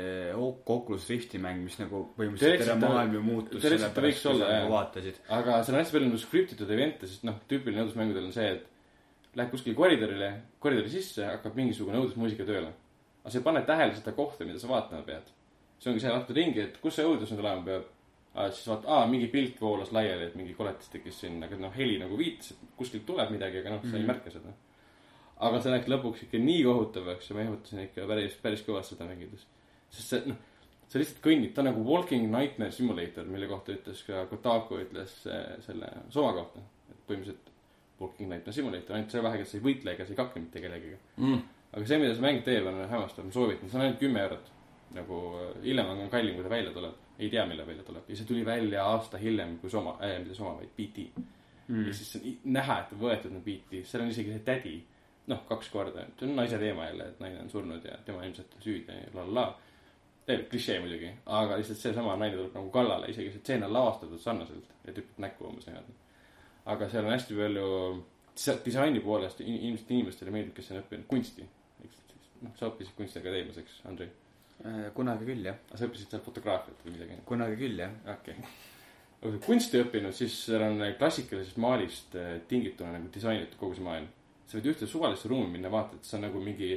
Oculus Rifti mäng, mis nagu põhimõtteliselt tere maailm ju muutus. See lihtsalt võiks olla, jah. Vaatasid. Aga see on hästi palju nagu skriptitud evente, sest noh, tüüpiline õudusmängudel on see, et lähed kuskil koridorile, koridori sisse, hakkab mingisugune õudusmuusika tööle. Aga sa ei pane tähele seda kohta, mida sa vaatama pead. See ongi see lahtud ringi, et kus see õudus nüüd olema peab. Aa, siis vaat, aa, mingi pilt voolas laiali, et mingi koletis tekkis sinna, aga noh, heli nagu viitas, et kuskilt tuleb midagi, aga noh, sa ei märka seda. Aga see läks lõpuks ikka nii kohutavaks ja ma ehmutasin ikka päris, päris kõvast seda mängides. Sest see, noh, sa lihtsalt kõnnid, ta nagu Walking Nightmare Simulator, mille kohta ütles ka Kotaku ütles selle Soma kohta. Et põhimõtteliselt Walking Nightmare Simulator, ainult see vähega, et sa ei võitle ega sa ei kakle mitte kellegagi. Mm. Aga see, mida sa mängid teeb, on hämmastav, ma soovitan, see on ainult kümme eurot. Nagu hiljem on kallim, kui ta välja tuleb. Ei tea, mille välja tuleb. Ja see tuli välja aasta hiljem kui Soma, äh, mitte Soma, vaid B T. Mm. Ja siis on näha, et võetud on B T. Seal on isegi see tädi. Noh, kaks korda. See on naise teema jälle, et naine on surnud ja tema ilmselt süüd ja lalala. Teeb klišee muidugi. Aga lihtsalt see sama naine tuleb nagu kallale. Isegi see tseen on lavastatud sarnaselt. Ja tüüpib näkku umbes niimoodi. Aga seal on hästi palju disaini poolest ilmselt inimestele meeldib, kes on õppinud kunsti. noh, sa õppisid kunstiakadeemias, eks, Andrei? Kunagi küll, jah. Sa õppisid seal fotograafiat või midagi? Kunagi küll, jah. Okei. Okay. Kui sa kunsti õppinud, siis seal on klassikalisest maalist tingituna nagu disainitud kogu see maailm. Sa võid ühte suvalisse ruumi minna vaata, et see on nagu mingi,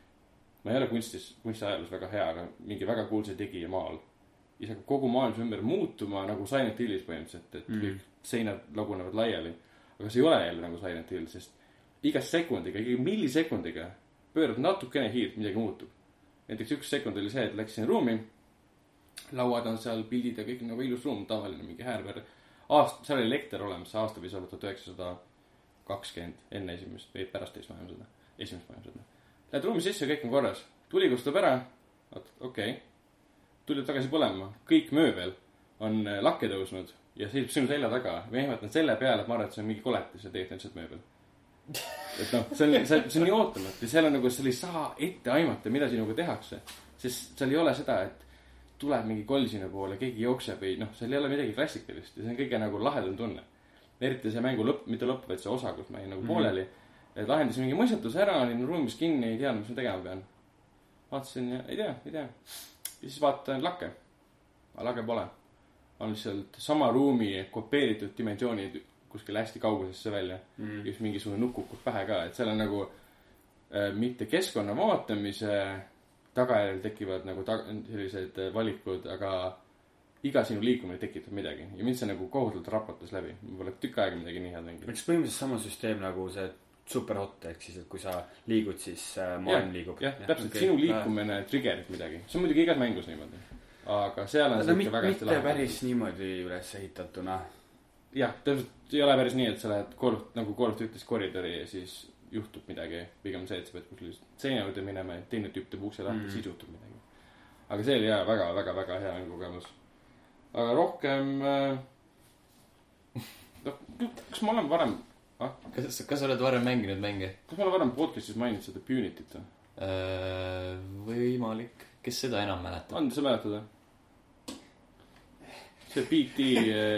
ma ei ole kunstis, kunstiajalus väga hea, aga mingi väga kuulse tegija maal. Ja see kogu maailm ümber muutuma nagu Silent Hillis põhimõtteliselt, et mm. kõik seinad lagunevad laiali. Aga see ei ole jälle nagu Silent Hill, sest iga sekundiga, iga millisekundiga pöörad natukene hiirt, midagi muutub. Näiteks üks sekund oli see, et läksin ruumi, lauad on seal, pildid ja kõik nagu ilus ruum, tavaline mingi häärver. Aast, seal oli elekter olemas, see aasta võis olla tuhat üheksasada kakskümmend enne esimest või pärast teist maailmasõda. Esimest maailmasõda. Lähed ruumi sisse, kõik on korras. Tuli kustub ära. Okei. Okay. Tuli tagasi põlema. Kõik mööbel on lakke tõusnud ja seisab sinu selja taga. Ma ehmatan selle peale, et ma arvan, et see on mingi koletis ja tegelikult on lihtsalt mööbel. Et noh, see on, see, see on nii ootamatu ja seal on nagu, seal ei saa ette aimata, mida sinuga tehakse. Sest seal ei ole seda, et tuleb mingi koll sinu poole, keegi jookseb või noh, seal ei ole midagi klassikalist ja see on kõige nagu lahedam tunne. Eriti see mängu lõpp, mitte lõpp, vaid see osa, kus ma ei nagu pooleli. Et lahendasin mingi mõistatuse ära, olin ruumis kinni, ei teadnud, mis ma tegema pean. Vaatasin ja ei tea, ei tea. Ja siis vaatan lakke. Aga lage pole. On lihtsalt sama ruumi kopeeritud dimensioonid kuskil hästi kaugusesse välja. Mm. Just mingisugune nukukub pähe ka. Et seal on nagu äh, mitte keskkonna vaatamise tagajärjel tekivad nagu ta- sellised valikud, aga iga sinu liikumine tekitab midagi. Ja mind see nagu kohutult rapatas läbi. Ma pole tükk aega midagi nii head mängida. Eks põhimõtteliselt sama süsteem nagu see superhot, ehk siis, et kui sa liigud, siis äh, maailm liigub. Jah, ja, täpselt okay. Sinu liikumine triggerib midagi. See on muidugi igas mängus niimoodi. Aga seal on no, mit, väga hästi lahendatud. Mitte päris niimoodi üles ehitatuna. Jah, täpselt ei ole päris nii, et sa lähed Call, nagu Call of Duty's koridori ja siis juhtub midagi. Pigem see, et sa pead kuskil seina juurde minema ja teine tüüp teeb ukse lahti, mm. siis juhtub midagi. Aga see oli jah, väga, väga, väga hea kogemus. Aga rohkem no, kas ma olen varem ah? kas, kas oled varem mänginud mänge? Kas ma olen varem podcastis maininud seda Punity't? Äh, võimalik. Kes seda enam mäletab? On sa mäletada? See P T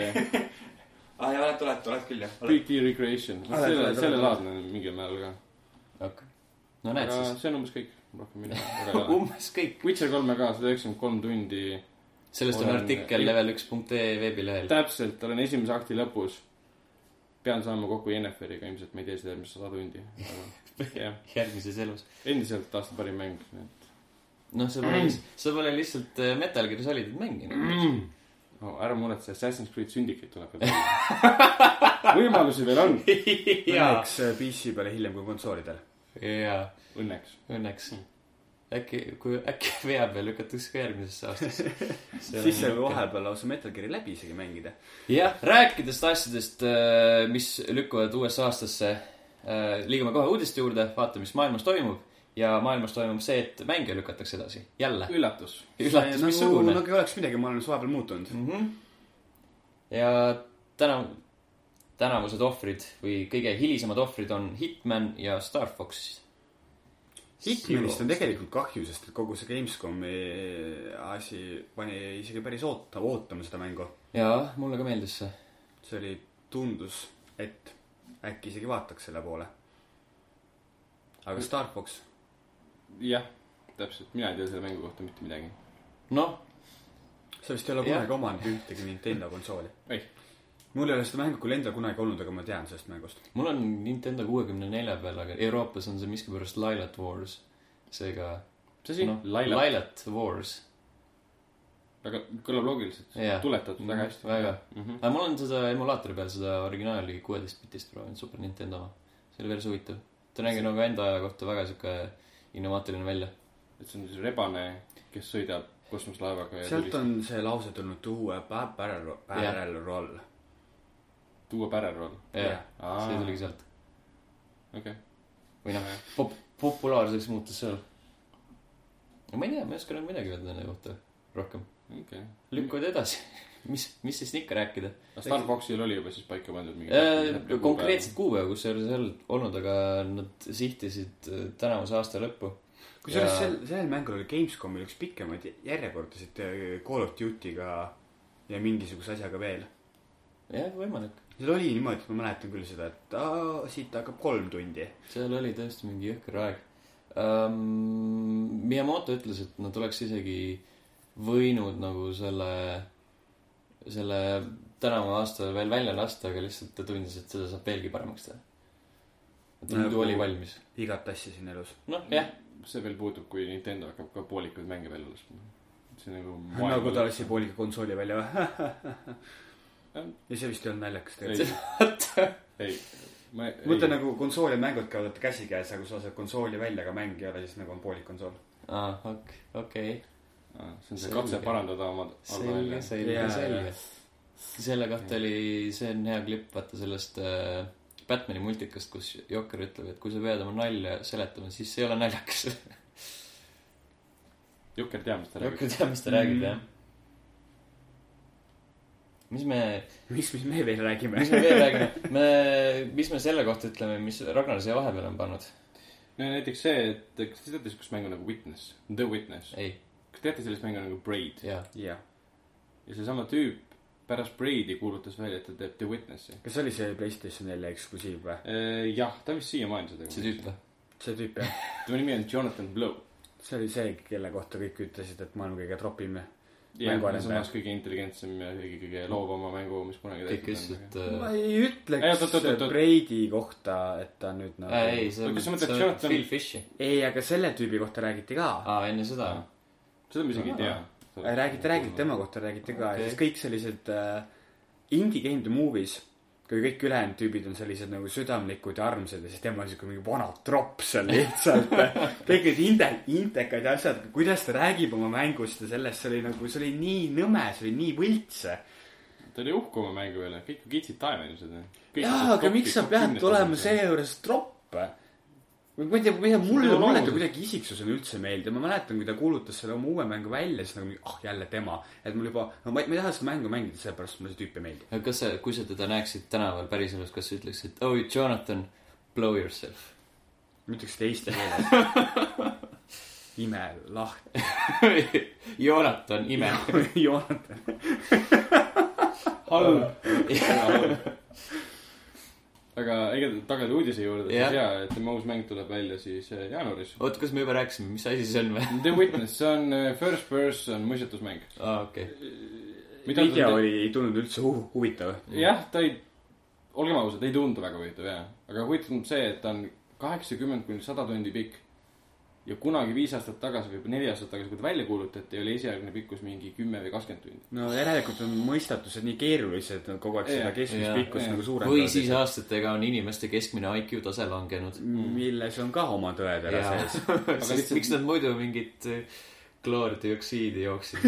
ah, jah, oled, oled, oled küll, jah. P T Recreation. Ah, selle, selle laadne mingil määral ka. Ok. No näed aga siis. See on umbes kõik. umbes kõik. Witcher kolme ka, sada üheksakümmend kolm tundi. Sellest on artikkel level üks punkt ee veebilehel. Täpselt, olen esimese akti lõpus. Pean saama kokku Yennefer'iga, ilmselt ma ei tee seda järgmist sada tundi. Aga, järgmises elus. Endiselt aasta parim mäng. Noh, see pole, mm. see pole lihtsalt Metal Gear Solidit mänginud. Mm. Oh, ära muretse, Assassin's Creed Syndicate tuleb. Võimalusi veel on. Õnneks P C peale hiljem kui konsoolidel. Jaa. Õnneks. Õnneks. Äkki, kui äkki veab veel lükatakse ka järgmisesse aastasse. Siis see vahepeal lausa Metal Geari läbi isegi mängida. Jah, rääkides asjadest, mis lükkuvad uuesse aastasse, liigume kohe uudiste juurde, vaata, mis maailmas toimub. Ja maailmas toimub see, et mänge lükatakse edasi. Jälle. Üllatus. Üllatus, mis sugune. Nagu ei oleks midagi, ma olen vahepeal muutunud. Mm-hmm. Ja täna, tänavused ohvrid või kõige hilisemad ohvrid on Hitman ja Star Fox. Hitmanist on tegelikult kahju, sest kogu see Gamescomi asi pani isegi päris oota, ootama seda mängu. Jaa, mulle ka meeldis see. See oli tundus, et äkki isegi vaataks selle poole. Aga Star Fox? Jah, täpselt. Mina ei tea selle mängu kohta mitte midagi. Noh. See vist ei ole kunagi omanud ühtegi Nintendo konsooli. Ei. Mul ei ole seda mängu küll endal kunagi olnud, aga ma tean sellest mängust. Mul on Nintendo kuuekümne nelja peal, aga Euroopas on see miski pärast Lylat Wars. Seega... See siin? No, Lylat. Lylat Wars. Väga kõlab loogiliselt. Yeah. Tuletatud mm-hmm. väga hästi. Väga. Mm-hmm. Aga mul on seda emulaatori peal seda originaali kuueteist bitist proovinud Super Nintendo. See oli päris huvitav. Ta nägi nagu enda aja kohta väga siuke innovaatiline välja. Et see on siis rebane, kes sõidab kosmoslaevaga. Sealt on see lause tulnud tuua barrel roll. Tuua barrel roll? Jah, see tuligi sealt. Okay. Või noh, pop- populaarseks muutus seal. Ma ei tea, ma ei oska nagu midagi öelda nende kohta rohkem. Okay. Lükkuvad edasi. Mis, mis siis ikka rääkida? Star Foxil oli juba siis paika pandud mingi äh, konkreetselt kuupäeva, kus see oli olnud, aga nad sihtisid tänavuse aasta lõppu. Kui ja... sel, sellel mängul oli Gamescomil üks pikemaid järjekordasid Call of Duty'ga ja mingisuguse asjaga veel. Jah, võimalik. Seal oli niimoodi, et ma mäletan küll seda, et aa, siit hakkab kolm tundi. Seal oli tõesti mingi jõhker aeg. Um, Miyamoto ütles, et nad oleks isegi võinud nagu selle... selle tänavu aastal veel välja lasta, aga lihtsalt ta tundis, et seda saab veelgi paremaks teha. Et ta muidu oli valmis. Igat asja siin elus. Noh, jah. See veel puutub, kui Nintendo hakkab ka poolikuid mänge välja laskma. See nagu... Nagu ta lasi poolika konsooli välja. Ja see vist ei olnud naljakas. Ei. Ei. mõtle nagu konsool ja mängud käivad käsikäes, aga kui sa saad konsooli välja, aga mäng ei ole, siis nagu on poolik konsool. aa, okei, okei. see on see katse parandada oma selge, selge, selge. Selle kohta oli, see on hea klipp, vaata sellest äh, Batmani multikast, kus Jokker ütleb, et kui sa pead oma nalja seletama, siis see ei ole naljakas. Jokker teab, mis ta räägib. Jokker teab, mis ta räägib, jah. Mis me... Mis, mis me veel räägime? Mis me veel räägime? Me, mis me selle kohta ütleme, mis Ragnar siia vahepeal on pannud? No näiteks see, et kas te teate, kus mängu nagu Witness? The Witness? Ei. Kas teate sellist mängu nagu Braid? Jaa. Ja. ja see sama tüüp pärast Braidi kuulutas välja, et ta teeb The Witnessi. Kas oli see PlayStation neli eksklusiiv või? E, jah, ta vist siiamaani seda. See tüüp või? See tüüp, jah. Tema nimi on Jonathan Blow. See oli see, kelle kohta kõik ütlesid, et maailma kõige tropim ja samas kõige intelligentsem ja kõige, kõige loovama mängu, mis kunagi kõik ütlesid, et ma ei ütleks Braidi kohta, et ta nüüd nagu äh, ei, see on Phil Fishi. Ei, aga selle tüübi kohta räägiti ka. Aa, enne seda seda ma isegi ei tea. Räägite, räägite tema kohta, räägite ka okay. Ja siis kõik sellised uh, indie game the movies, kui kõik ülejäänud tüübid on sellised nagu südamlikud ja armsad ja siis tema on mingi vana tropp seal lihtsalt kõik need inde, intekad ja asjad, kuidas ta räägib oma mängust ja sellest, see oli nagu, see oli nii nõme, see oli nii võltse. Ta oli uhku oma mängu üle, kõik kitsid taevainused. jaa, aga miks sa pead olema see juures tropp? ma ei tea, mulle, mulle ta kuidagi isiksusena üldse meeldib. Ma mäletan, kui ta kuulutas selle oma uue mängu välja, siis nagu, ah, jälle tema. Et mul juba, no ma ei, ma ei taha seda mängu mängida, sellepärast mulle see tüüp ei meeldi. Kas sa, kui sa teda näeksid tänaval päriselus, kas sa ütleksid, oh, Jonathan, blow yourself? Ma ütleksid Eesti keeles. Ime lahti. Jonathan, ime. Jonathan. Halb. Aga ega tagada uudise juurde, yeah. siis jaa, et tema uus mäng tuleb välja siis jaanuaris. Oot, kas me juba rääkisime, mis asi see on või? The Witness, see on first person mõistetusmäng. Aa, okei. Okay. Video oli, ei tulnud üldse hu- huvitav. Jah, ta ei, olgem ausad, ei tundu väga huvitav, jah. Aga huvitav on see, et ta on kaheksakümmend kuni sada tundi pikk. Ja kunagi viis aastat tagasi või neli aastat tagasi, kui ta välja kuulutati, oli esialgne pikkus mingi kümme või kakskümmend tundi. No järelikult on mõistatused nii keerulised, kogu aeg seda keskmist pikkust nagu suurendada. Või siis aastatega on inimeste keskmine I Q tase langenud. Milles on ka oma tõedele sees. Aga lihtsalt... miks nad muidu mingit kloordioksiidi jooksid?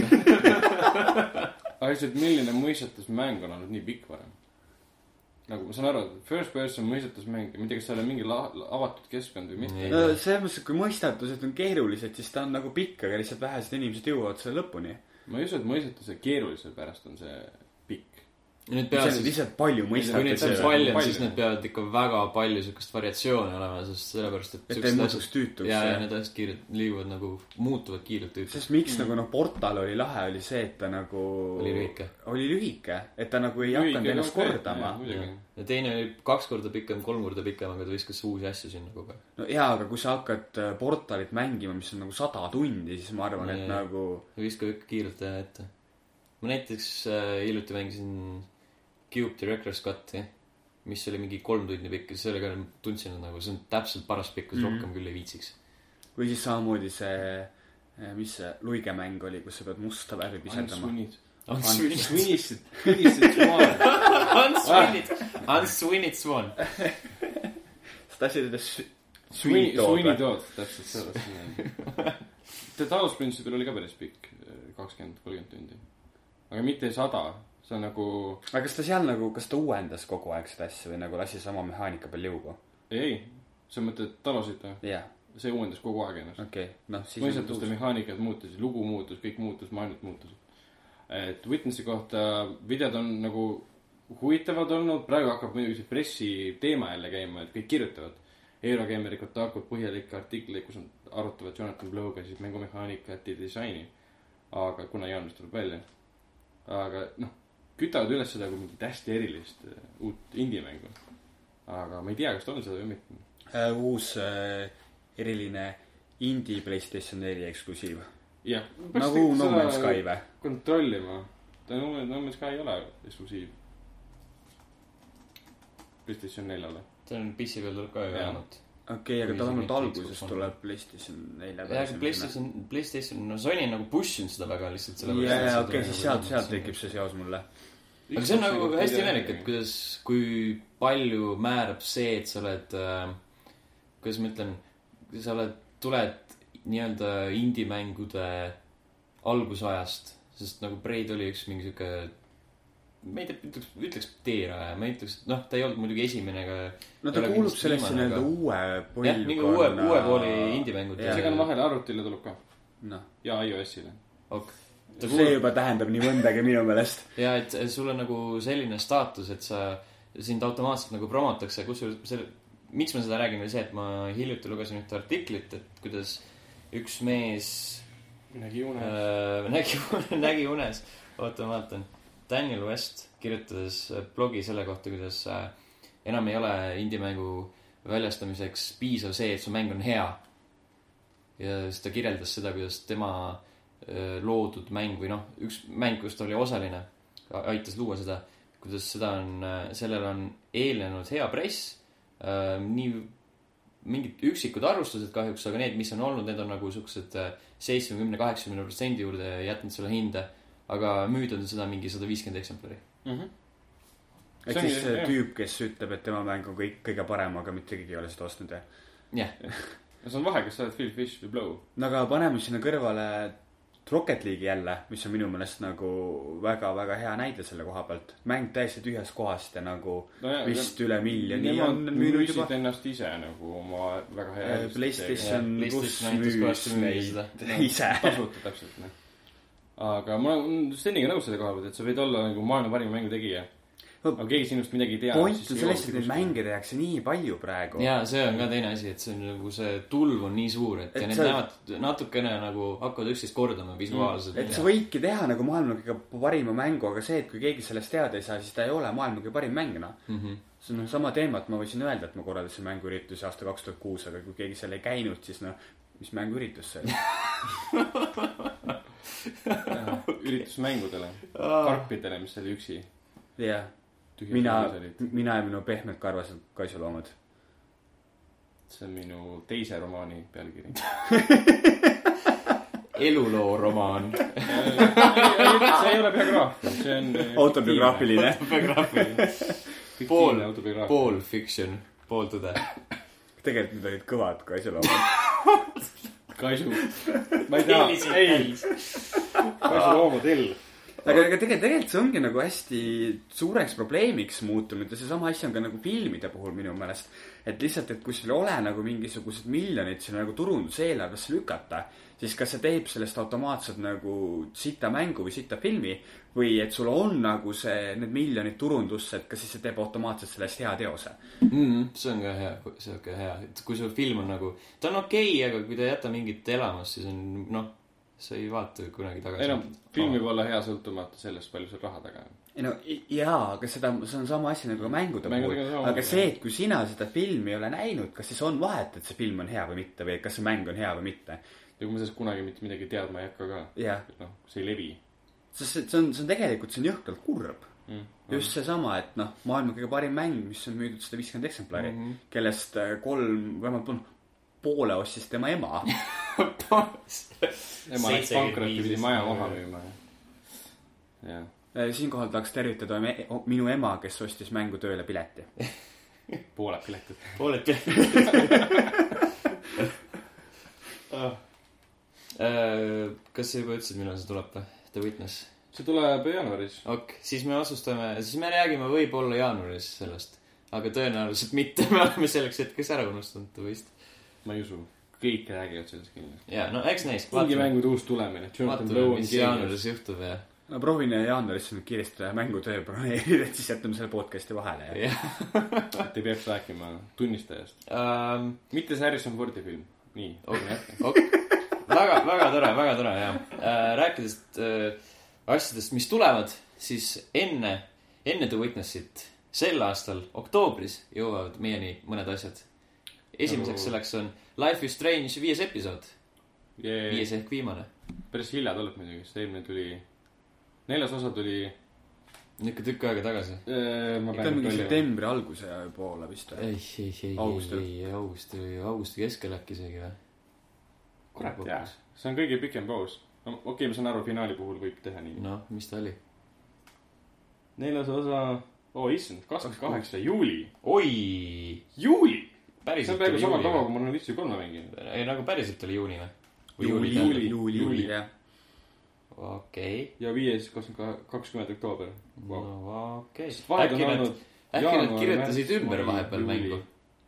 Aga lihtsalt milline mõistatusmäng on olnud nii pikk varem? Nagu ma saan aru, first person mõistatusmäng, ma ei tea, kas seal on mingi la- avatud keskkond või mitte. No selles mõttes, kui mõistatused on keerulised, siis ta on nagu pikk, aga lihtsalt vähesed inimesed jõuavad selle lõpuni. Ma ei usu, et mõistatuse keerulisel pärast on see pikk. Nüüd peavad siis lihtsalt palju mõistatud. Kui neid on palju, siis need peavad ikka väga palju sükast variatsiooni olema, sest sellepärast, et et ei muutuks tüütuks. Ja, ja need asjad kiirelt liiguvad nagu, muutuvad kiirelt tüütuks. Sest miks mm. nagu noh, Portal oli lahe, oli see, et ta nagu oli lühike. Oli lühike, et ta nagu ei hakanud ennast kordama. Ja, ja teine oli kaks korda pikem, kolm korda pikem, aga ta viskas uusi asju sinna kogu aeg. No jaa, aga kui sa hakkad Portalit mängima, mis on nagu sada tundi, siis ma arvan, ja, et ja. Nagu viskab ikka kiirelt ja ette. Ma näiteks äh, hiljuti mängisin Cube Director's Cuti, mis oli mingi kolm tundi pikk, ja sellega tundsin, et nagu see on täpselt paras pikkus, mm-hmm. rohkem küll ei viitsiks. Või siis samamoodi see, mis see luigemäng oli, kus sa pead musta värvi pisendama. Unswinit. Unswinit Swan. Unswinit. Unswinit Swan. Seda asi teda Sweeney Todd, täpselt sellest. The Talos Principle oli ka päris pikk, kakskümmend kolmkümmend tundi. Aga mitte sada. See on nagu... Aga kas ta seal nagu, kas ta uuendas kogu aeg seda asja või nagu lasi sama mehaanika peal jõugu? Ei, ei. See mõtled Talosit või? Jah. See uuendas kogu aeg ennast. Okei. Okay. No, siis mõistatuste mehaanikad muutus, lugu muutus, kõik muutus, maailmad muutus. Et Witnessi kohta videod on nagu huvitavad olnud. Praegu hakkab muidugi see pressi teema jälle käima, et kõik kirjutavad. Eurogamer Kotaku põhjalikke artikleid, kus on arutavad Jonathan Blow'ga siis mängumehaanikat ja disaini. Aga kuna jaanuaris tuleb välja. Aga noh, kütavad üles seda kui mingit hästi erilist uh, uut indie-mängu. Aga ma ei tea, kas ta on seda või mitte. Uh, uus uh, eriline indie PlayStation neli eksklusiiv. Jah. Nagu No Man's Sky või? Kontrollima. Ta No Man's Sky ei ole eksklusiiv. PlayStation neljale. Ta on P C peal tuleb ka ju vähemalt. Okei, okay, aga ta vähemalt alguses tuleb PlayStation nelja. Ja, aga PlayStation, PlayStation, no Sony nagu pushin seda väga lihtsalt selle. Ja, ja, okei, okay, siis sealt, sealt tekib see seos mulle. aga see on nagu hästi imelik, et kuidas, kui palju määrab see, et sa oled äh, kuidas ma ütlen, sa oled, tuled nii-öelda indie-mängude algusajast, sest nagu Braid oli üks mingi siuke ma ei tea, ütleks, ütleks teeraja, ma ei ütleks, noh, ta ei olnud muidugi esimene, aga no ta kuulub sellesse nii-öelda uue põlvkonna jah, mingi uue, uue pooli indie-mängud see ka on vahel arvutile tuleb ka no. ja iOS-ile ok. see kuulub... juba tähendab nii mõndagi minu meelest ja, et sul on nagu selline staatus, et sa sind automaatselt nagu promotakse, kusjuures selle, miks ma seda räägin, oli see, et ma hiljuti lugesin ühte artiklit, et kuidas üks mees nägi unes äh, nägi, nägi unes oota, ma vaatan Daniel West kirjutades blogi selle kohta, kuidas äh, enam ei ole indie-mängu väljastamiseks piisav see, et su mäng on hea. Ja siis ta kirjeldas seda, kuidas tema äh, loodud mäng või noh, üks mäng, kus ta oli osaline, aitas luua seda, kuidas seda on, äh, sellel on eelnenud hea press, äh, nii mingid üksikud arvustused kahjuks, aga need, mis on olnud, need on nagu suksed seitsmekümne kaheksakümne protsendi juurde jätnud selle hinde. Aga müüdud on seda mingi sada viiskümmend eksemplari. Mm-hmm. Et siis see jah. Tüüp, kes ütleb, et tema mäng on kõik, kõige parem, aga mitte keegi ei ole seda ostnud, jah? Jah. Ja see on vahe, kas sa oled Phil Fish või Blow. No aga paneme sinna kõrvale Rocket League'i jälle, mis on minu meelest nagu väga-väga hea näide selle koha pealt. Mäng täiesti tühjast kohast ja nagu no jah, vist ja, üle miljoni on müünud juba. Nemad ennast ise nagu oma väga hea äh, PlayStation pluss müüs neid ise. Tasuta täpselt, ne. Aga ma olen Steniga nõus selle koha pealt, et sa võid olla nagu maailma parim mängu tegija. Aga keegi sinust midagi ei tea. Point on sellest, et neid mänge tehakse nii palju praegu. Jaa, see on ka teine asi, et see on nagu see tulv on nii suur, et, et ja need sa... näevad natukene nagu hakkavad üksteist kordama visuaalselt. Mm. Et sa võidki teha nagu maailma kõige parima mängu, aga see, et kui keegi sellest teada ei saa, siis ta ei ole maailma kõige parim mäng, no. Mm-hmm. See on sama teema, et ma võisin öelda, et ma korraldasin mänguürituse aasta kaks tuhat kuus, aga kui keegi seal ei käinud, siis no, mis mänguüritus see oli? üritusmängudele karpidele, mis oli üksi jah, mina, mina ja minu pehmed karvased kaisuloomad. See on minu teise romaani pealkiri. Eluloo romaan. See ei ole biograafiline, see on autobiograafiline. Pool, pool fiction, pool tõde. Tegelikult need olid kõvad kaisuloomad. Kaisu. Ma ei tea. Ei. Kaisu loomodell. Aga, aga tegelikult, tegelikult see ongi nagu hästi suureks probleemiks muutunud ja see sama asja on ka nagu filmide puhul minu meelest. Et lihtsalt, et kui sul ei ole nagu mingisugused miljonid sinna nagu turunduseelarvesse lükata, siis kas see teeb sellest automaatselt nagu sita mängu või sita filmi või et sul on nagu see, need miljonid turundusse, et kas siis see teeb automaatselt sellest hea teose? Mm, see on ka hea, see on ka hea. Et kui sul film on nagu, ta on okei, okay, aga kui ta jätta mingit elamas, siis on, noh, sa ei vaata kunagi tagasi. Ei no, film võib olla hea sõltumata sellest, palju sul raha taga on. Ei no, jaa, aga seda, see on sama asi nagu mängude puhul. Aga see, et kui sina seda filmi ei ole näinud, kas siis on vahet, et see film on hea või mitte või kas see mäng on hea või mitte? Ja kui ma sellest kunagi mitte midagi teadma ei hakka ka. Yeah. No, see ei levi. Sest see on, see on tegelikult, see on jõhkralt kurb. Mm, just see sama, et noh, maailma kõige parim mäng, mis on müüdud sada viiskümmend eksemplari, mm-hmm. kellest kolm, vähemalt on poole ostis tema ema. Ema läks pankrotti pidi maja maha müüma. Ja. Siinkohal tahaks tervitada minu ema, kes ostis mängu tööle pileti. Pooled piletid. Pooled piletid. oh. Kas sa juba ütlesid, millal see tuleb? The Witness? See tuleb jaanuaris. Ok, siis me asustame, siis me räägime võib-olla jaanuaris sellest. Aga tõenäoliselt mitte, me oleme selleks hetkes ära unustanud vist. Ma ei usu. Kõik räägivad sellest kindlasti. Jaa, no eks näis. Mingi mängud uus tulemine. Vaatame, mis jaanuaris juhtub ja... No proovin jaanuarisse nüüd kiiresti mängutöö broneerida, et siis jätame selle podcasti vahele. Ja. Et ei peaks rääkima tunnistajast. Um, mitte see Harrison Fordi film. Nii. Okay. Okay. väga, väga tore, väga tore, jah. Uh, rääkidest uh, asjadest, mis tulevad, siis enne, enne The Witnessit sel aastal, oktoobris, jõuavad meieni mõned asjad. Esimeseks no. Selleks on Life is Strange viies episood. Yeah. Viies ehk viimane. Päris hilja tuleb midagi, sest eelmine tuli... Neljas osa tuli... Ikka tükk aega tagasi. Ikka on mingi septembri alguse poole vist. Ei, ei, ei, augusti, ei, augusti, augusti keskel äkki isegi või? Kurat, jah. See on kõige pikem paus. No, okei, okay, ma saan aru, finaali puhul võib teha nii. No, mis ta oli? neljas osa, oo oh, issand, kakskümmend kaheksa juuli. oi! Juuli! Päriselt see on praegu sama juuli, kaua, kui ma olen Witcher kolme mänginud. ei, nagu päriselt oli juuni või? juuli, juuli, juuli, juuli, jah. okei. Ja viies kakskümmend oktoober. Wow. no okei. Vahed äkki on nad, olnud äkki jaanuar, nad kirjutasid märts, ümber mai, vahepeal juuli. mängu.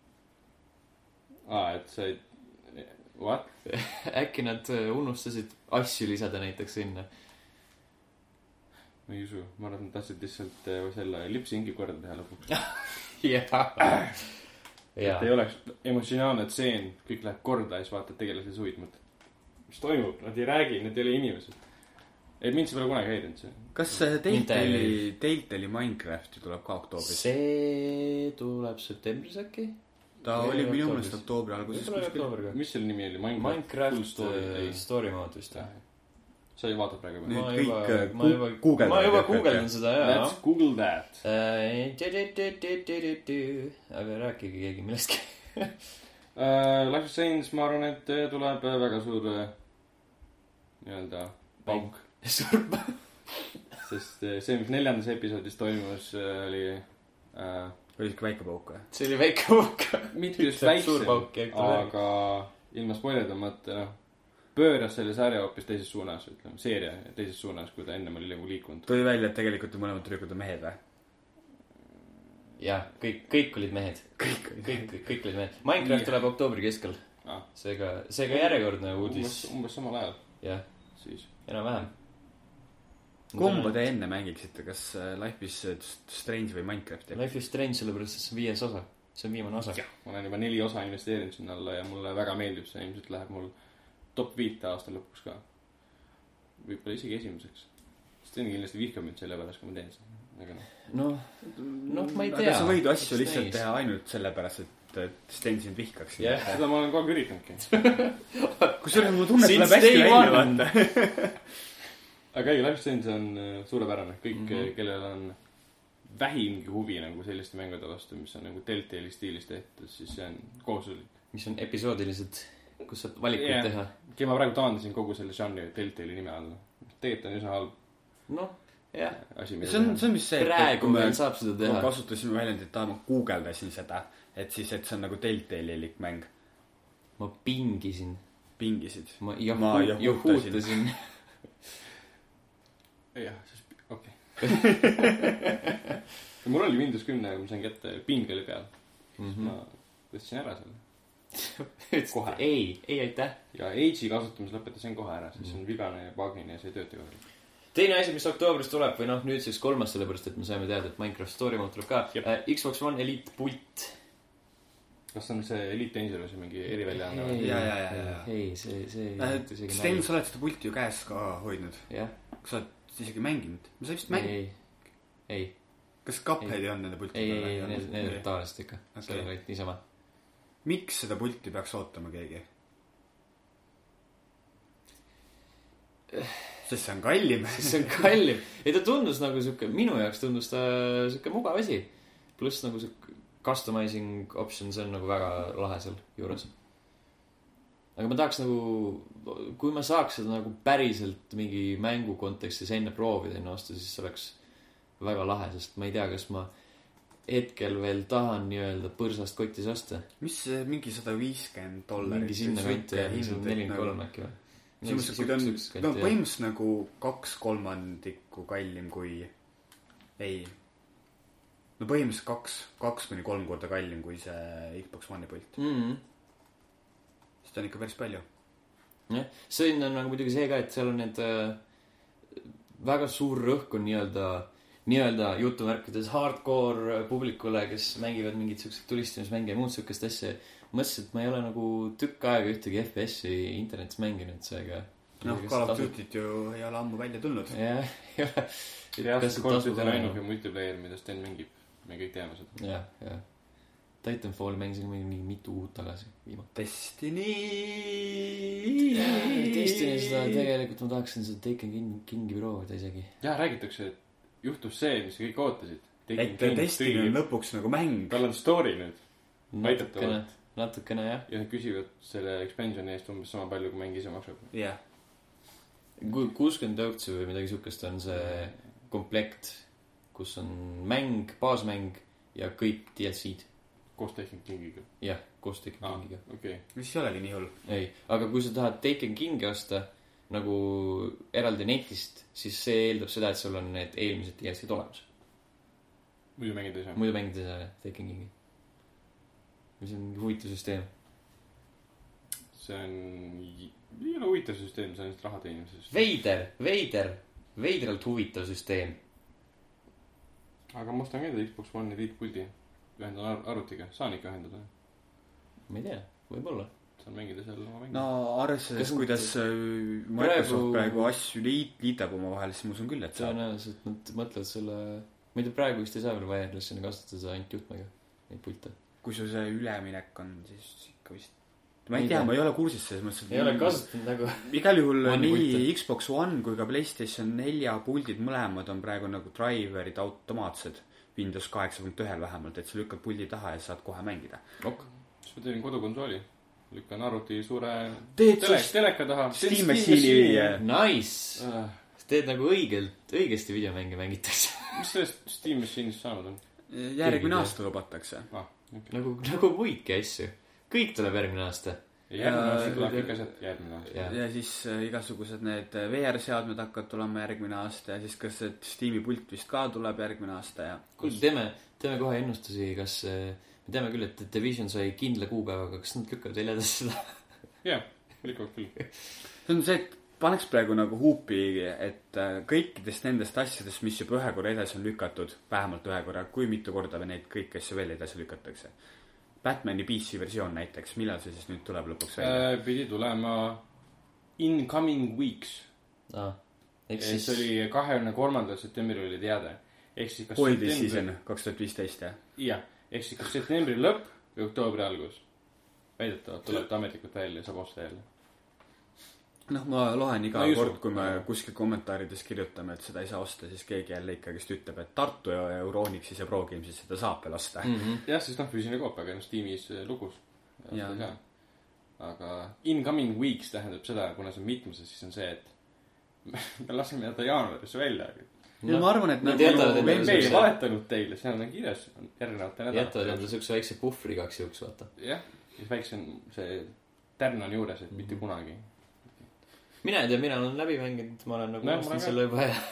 aa, et sa ei... What? äkki nad unustasid asju lisada näiteks sinna. ma ei usu, ma arvan, et nad tahtsid lihtsalt selle lipsingi korda teha lõpuks. jah. et ei oleks emotsionaalne tseen, kõik läheb korda ja siis vaatad tegelase suid, mõtled. Mis toimub? Nad ei räägi, nad ei ole inimesed. ei, mind see pole kunagi häirinud see. Kas Telltale'i, Telltale'i Minecrafti tuleb ka oktoobris? see tuleb septembris äkki? ta Või oli minu oktoobris. meelest oktoobri alguses kuskil. mis selle nimi oli? Minecraft, Minecraft Full Story, story, story mode vist. sa ei vaata praegu Nüüd ma kõik, juba, äh, ma juba, Google- ma juba Google- guugeldan seda, jaa. Let's Google that. aga rääkige keegi millestki. uh, Life is Strange, ma arvan, et tuleb väga suur nii-öelda pauk. surma. Sest see, mis neljandas episoodis toimus, oli uh, oli siuke väike pauk või? see oli väike pauk. mitte just Suur pauk, väiksem, jah, aga ilma spoilerdamata, noh, pööras selle sarja hoopis teises suunas, ütleme, seeria teises suunas, kui ta ennem oli nagu liikunud. tuli välja, et tegelikult mõlemad tüdrukud on mehed või? jah, kõik, kõik olid mehed. kõik, kõik, kõik olid mehed. Minecraft tuleb oktoobri keskel. ah. seega, seega järjekordne uudis. umbes, umbes samal ajal. jah, siis. enam-vähem. kumba te enne mängiksite, kas Life is Strange või Minecrafti? Life is Strange, sellepärast, et see on viies osa. see on viimane osa. ma olen juba neli osa investeerinud sinna alla ja mulle väga meeldib see. ilmselt läheb mul top viite aasta lõpuks ka. võib-olla isegi esimeseks. sest enne kindlasti vihkab mind selle pärast, kui ma teen seda. aga noh. noh, noh, ma ei tea. aga sa võid asju lihtsalt teha ainult sellepärast, et, et Sten sind vihkaks. jah yeah., seda ma olen kogu aeg üritanudki. kusjuures mul tunne tuleb hästi välja vaata. aga ei, Life is Strange on suurepärane. kõik mm, -hmm. kellel on vähimgi huvi nagu selliste mängude vastu, mis on nagu Telltale'i stiilis tehtud, siis see on kohustuslik. mis on episoodilised, kus saab valikuid yeah. teha. okei, ma praegu taandasin kogu selle žanri Telltale'i nime alla. tegelikult on üsna halb. noh, jah. asi, see on, see on mis see, praegu meil saab seda teha. kasutasime väljendit, et ma guugeldasin seda, et siis, et see on nagu Telltale'ilik mäng. ma pingisin. pingisid? ma juhutasin. jah, siis okei okay. mul oli Windows kümme, kui ma sain kätte, ping oli peal mm. -hmm. ma võtsin ära selle kohe. ei, ei aitäh. ja Age'i kasutamise lõpetasin kohe ära, sest see on vigane ja pagine ja see ei tööta kohe. teine asi, mis oktoobris tuleb või noh, nüüdseks kolmas, sellepärast et me saime teada, et Minecraft Story mode tuleb ka. Yep. Xbox One Elite pult. kas on see Elite Dangerous mingi eriväljaanne või? ja, ja, ja, ja. ei, see, see äh, Sten, sa oled seda pulti ju käes ka hoidnud. jah. kas sa oled isegi mänginud? ma sa vist mänginud? ei, ei. kas Cuphead ei olnud nende pulti ei, ei, ei, need, need tavaliselt ikka okay. Seal olid niisama. miks seda pulti peaks ootama keegi? sest see on kallim. sest see on kallim. ei, ta tundus nagu siuke, minu jaoks tundus ta siuke mugav asi. pluss nagu siuke customizing option, see on nagu väga lahe seal juures. aga ma tahaks nagu, kui ma saaks seda nagu päriselt mingi mängu kontekstis enne proovida enne osta, siis see oleks väga lahe, sest ma ei tea, kas ma hetkel veel tahan nii-öelda põrsast kotis osta. mis see, mingi sada viiskümmend dollarit? mingi sinna kanti ja nelikümmend kolm äkki või? Küsimus, kui ta on, ta on põhimõtteliselt nagu kaks kolmandikku kallim kui, ei, no põhimõtteliselt kaks, kaks kuni kolm korda kallim kui see Xbox One'i pult mm. -hmm. see on ikka päris palju. jah, see on nagu muidugi see ka, et seal on need äh, väga suur rõhk on nii-öelda nii-öelda jutumärkides hardcore publikule, kes mängivad mingid siuksed tulistamismänge ja muud siukest asja. mõtlesin, et ma ei ole nagu tükk aega ühtegi F P S-i internetis mänginud, seega noh, Call of Duty't ju ei ole ammu välja tulnud. jah, ei ole. reaalselt Call of Duty on ainuke multiplayer, mida Sten mängib. me kõik teame seda. jah, jah. Titanfalli mängisin mingi mitu kuud tagasi viimati. Destiny Destiny seda tegelikult ma tahaksin seda Taken King, Kingi proovida isegi. jah, räägitakse, et juhtus see, mis kõik ootasid. et Destiny on lõpuks nagu mäng. tal on story nüüd. natukene, natukene jah. ja nad küsivad selle expansioni eest umbes sama palju, kui mäng ise maksab. jah yeah. kuuskümmend eurtsi või midagi siukest on see komplekt. kus on mäng, baasmäng ja kõik D L C-d. Koos Taken Kingiga. jah, koos Taken ah, Kingiga okay. mis ei olegi nii hull. ei, aga kui sa tahad Taken Kingi osta nagu eraldi netist, siis see eeldab seda, et sul on need eelmised D L C-d olemas. muidu mängida ei saa. muidu mängida ei saa Taken Kingi. mis on huvitav süsteem. see on ei ole huvitav süsteem, see on lihtsalt raha teenimise süsteem. veider, veider, veidralt huvitav süsteem. aga ma ostan käida Xbox One Elite puldi. ühendan ar- arvutiga, saan ikka ühendada. ma ei tea, võib-olla. saan mängida seal oma mängu. no arvestades, kuidas Microsoft praegu, praegu asju liit, liitab oma vahel, siis ma usun küll, et saab. tõenäoliselt nad mõtlevad selle, ma ei tea, praegu vist ei saa veel wireless'ina kasutada ainult juhtmega neid pulte. kui sul see üleminek on, siis ikka vist ma ei, ei tea, tea, ma ei ole kursis selles mõttes, et ei ole kasutanud nagu igal juhul nii pulte. Xbox One kui ka PlayStation nelja puldid mõlemad on praegu nagu driverid automaatsed Windows kaheksa punkt üks vähemalt, et sa lükkad puldi taha ja saad kohe mängida. Ok. siis ma teen kodukonsooli, lükkan arvuti suure teed tele, teleka taha. Steam Machine'i. Nice uh. teed nagu õigelt, õigesti videomänge mängitakse. mis sellest Steam Machine'ist saanud on? järgmine aasta lubatakse ah, okay. nagu, nagu muidki asju. kõik tuleb järgmine aasta. järgmine aasta tuleb ikka sealt järgmine aasta. Ja. ja siis äh, igasugused need V R-seadmed hakkavad tulema järgmine aasta ja siis kas see Steam'i pult vist ka tuleb järgmine aasta ja kuule, teeme, teeme kohe ennustusi, kas me teame küll, et Division sai kindla kuupäevaga, kas nad lükkavad veel edasi seda? jah, lükkavad küll. see on see, et paneks praegu nagu huupi, et kõikidest nendest asjadest, mis juba ühe korra edasi on lükatud, vähemalt ühe korra, kui mitu korda või neid kõiki asju veel edasi lükatakse. Batmani P C versioon näiteks, millal see siis nüüd tuleb lõpuks välja? Äh, pidi tulema incoming weeks. Ah, siis... see oli kahekümne kolmandal septembril oli teade. Ehk siis kas septembri... season kaks tuhat viisteist, jah? jah, ehk siis kas septembri lõpp või oktoobri algus. Väidetavalt tuleb ta ametlikult välja, saab osta jälle. noh, ma loen iga no, kord, kui me kuskil kommentaarides kirjutame, et seda ei saa osta, siis keegi jälle ikkagist ütleb, et Tartu ja Euronixis ja Pro Games'is seda saab veel osta. Mm -hmm. jah, siis noh, füüsiline koopia, aga noh, Steamis lugus. Ja. Aga incoming weeks tähendab seda, kuna see on mitmuses, siis on see, et me laseme jätta jaanuarisse välja. No, ma arvan, et nad jätavad me ei vahetanud teile, seal on kirjas järgnevate nädalate. Jätavad enda sükse väikse puhvri kaks juhuks, vaata. jah, siis väikse on see tärn on juures, et mitte kunagi. mina ei tea, mina olen läbi mänginud, ma olen nagu no, ostnud selle juba ja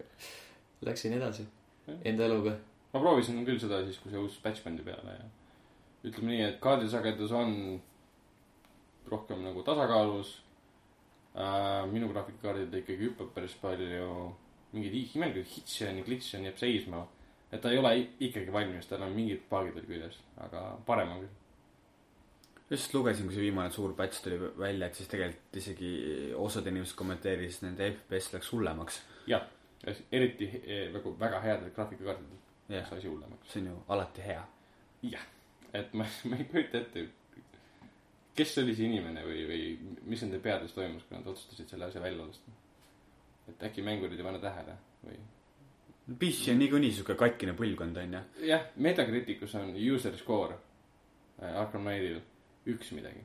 läksin edasi ja. enda eluga. ma proovisin küll seda siis, kui see uus patch pandi peale ja ütleme nii, et kaardisagedus on rohkem nagu tasakaalus. äh, minu graafikakaardid ikkagi hüppab päris palju, mingid imelikud hitsi ja glitši jääb seisma, et ta ei ole ikkagi valmis, tal on mingid paagid veel küljes, aga parem on küll. just lugesin, kui see viimane suur patch tuli välja, et siis tegelikult isegi osad inimesed kommenteeris, nende F P S läks hullemaks. jah, eriti nagu väga head graafikakaardid läks asi hullemaks. see on ju alati hea. jah, et ma, ma ei kujuta ette, kes oli see inimene või, või mis nende peades toimus, kui nad otsustasid selle asja välja lasta. et äkki mängurid ei pane tähele või? P C on niikuinii niisugune katkine põlvkond, on ju? jah, Metacriticus on user score Arkham Knightil üks midagi.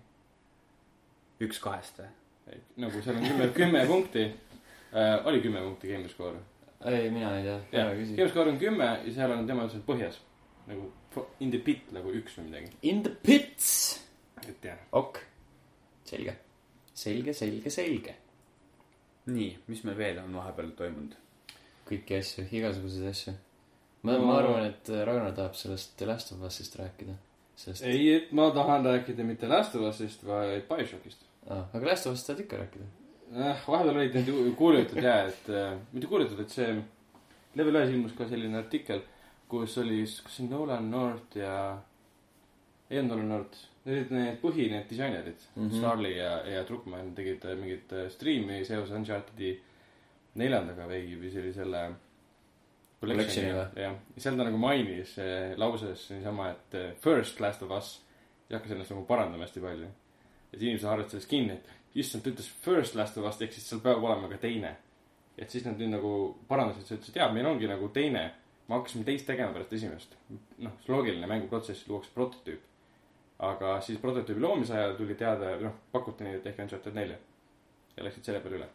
üks kahest või? nagu seal on kümme, kümme punkti äh, oli kümme punkti Game Score. ei, mina ei tea. Game Score on kümme ja seal on tema seal põhjas nagu in the pit nagu üks või midagi. In the pits! et jah. ok, selge. selge, selge, selge. nii, mis meil veel on vahepeal toimunud? kõiki asju, igasuguseid asju. ma, no. ma arvan, et Ragnar tahab sellest The Last of Us'ist rääkida. Sest... ei, et ma tahan rääkida mitte Last of Us'ist, vaid BioShockist. ah, aga Last of Us'ist tahad ikka rääkida? äh, vahepeal olid need kuulujutud jah, et äh, mitte kuulujutud, et see Level ühes ilmus ka selline artikkel, kus oli, kas see Nolan North ja ei olnud Nolan North, need olid need põhi, need disainerid mm -hmm. Starley ja, ja Druckmann tegid mingit striimi seoses Uncharted'i neljandaga või, või see oli selle collection'iga. jah, ja seal ta nagu mainis lauses niisama, et first Last of Us ja hakkas ennast nagu parandama hästi palju. et inimesed harjad sellest kinni, et issand, ta ütles first Last of Us, ehk siis seal peab olema ka teine. et siis nad nüüd nagu parandasid, sa ütlesid, jaa, meil ongi nagu teine, me hakkasime teist tegema pärast esimest. noh, see loogiline mänguprotsess, luuakse prototüüp. aga siis prototüübi loomise ajal tuli teada, noh, pakuti neid, et tehke Uncharted nelja ja läksid selle peale üle.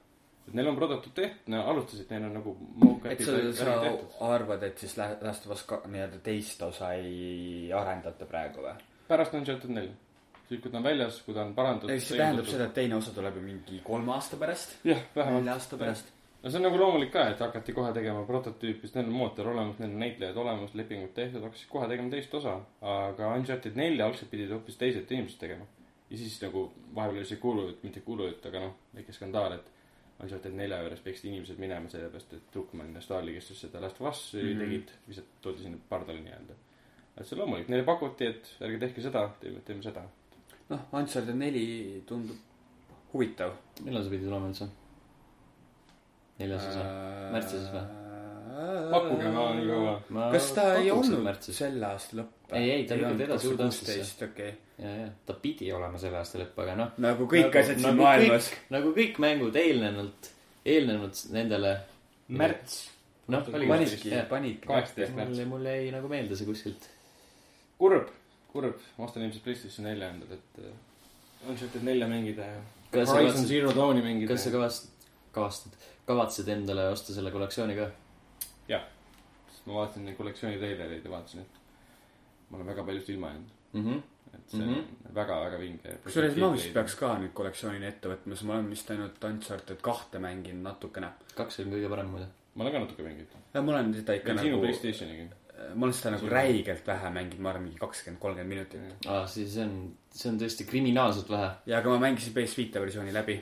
et neil on prototüüp tehtud, no alustasid, neil on nagu et sa, sa arvad, et siis Last of Us nii-öelda teist osa ei arendata praegu või? Pärast Uncharted neli. Siis kui ta on väljas, kui ta on parandatud. See tähendab seda, et teine osa tuleb ju mingi kolme aasta pärast? Jah, vähemalt. Nelja aasta pärast? No see on nagu loomulik ka, et hakati kohe tegema prototüüpi, sest neil on mootor olemas, neil on näitlejad olemas, lepingud tehtud, hakkasid kohe tegema teist osa. Aga Uncharted neli algselt pidid hoopis teised inimesed tegema. Ja siis nagu vahepeal oli see kuulujutt, mitte kuulujutt, aga noh, väike skandaal, et Uncharted nelja juures peaksid inimesed minema sellepärast, et Druckmann ja Stahli, kes seda Last of Us mm-hmm. tegid, lihtsalt toodi sinna pardale nii-öelda. Et see loomulik, neile pakuti, et ärge tehke seda, teeme, teeme seda. Noh, Uncharted neli tundub huvitav. Millal see pidi tulema üldse? Neljas osa? Märtsis või? Pakkuge ma nii kaua. Kas ta ei olnud selle aasta lõpp? Ei, ei, ta lükati edasi uude aastasse. Okay. Ja, ja, ta pidi olema selle aasta lõpp, aga noh. Nagu kõik nagu, asjad siin nagu maailmas. Kõik, nagu kõik mängud eelnenult, eelnenult nendele. Märts. Noh, panidki, panidki. kaheksateist märts. Mulle, mulle ei nagu meelde see kuskilt. Kurb, kurb. Ma ostan ilmselt PlayStation nelja endale, et Uncharted nelja mängida ja Horizon Zero Dawni mängida. Kas sa kavast, kavastad, kavatsed endale osta selle kollektsiooni ka? Jah. Ma vaatasin neid kollektsiooni treilereid ja vaatasin, et ma olen väga paljust ilma jäänud. Mhm. Et see mm-hmm. on väga-väga vinge. Kusjuures ma vist peaks ka nüüd kollektsioonini ette võtma, sest ma olen vist ainult Uncharted kahte mänginud natukene. Kaks on kõige parem muide. Ma olen ka natuke mänginud. Ja ma olen seda ikka nagu... Sinu PlayStationiga. Ma olen seda nagu Sinu... räigelt vähe mänginud, ma arvan mingi kakskümmend kolmkümmend minutit. Aa, siis see on, see on tõesti kriminaalselt vähe. Ja aga ma mängisin P S Vita versiooni läbi.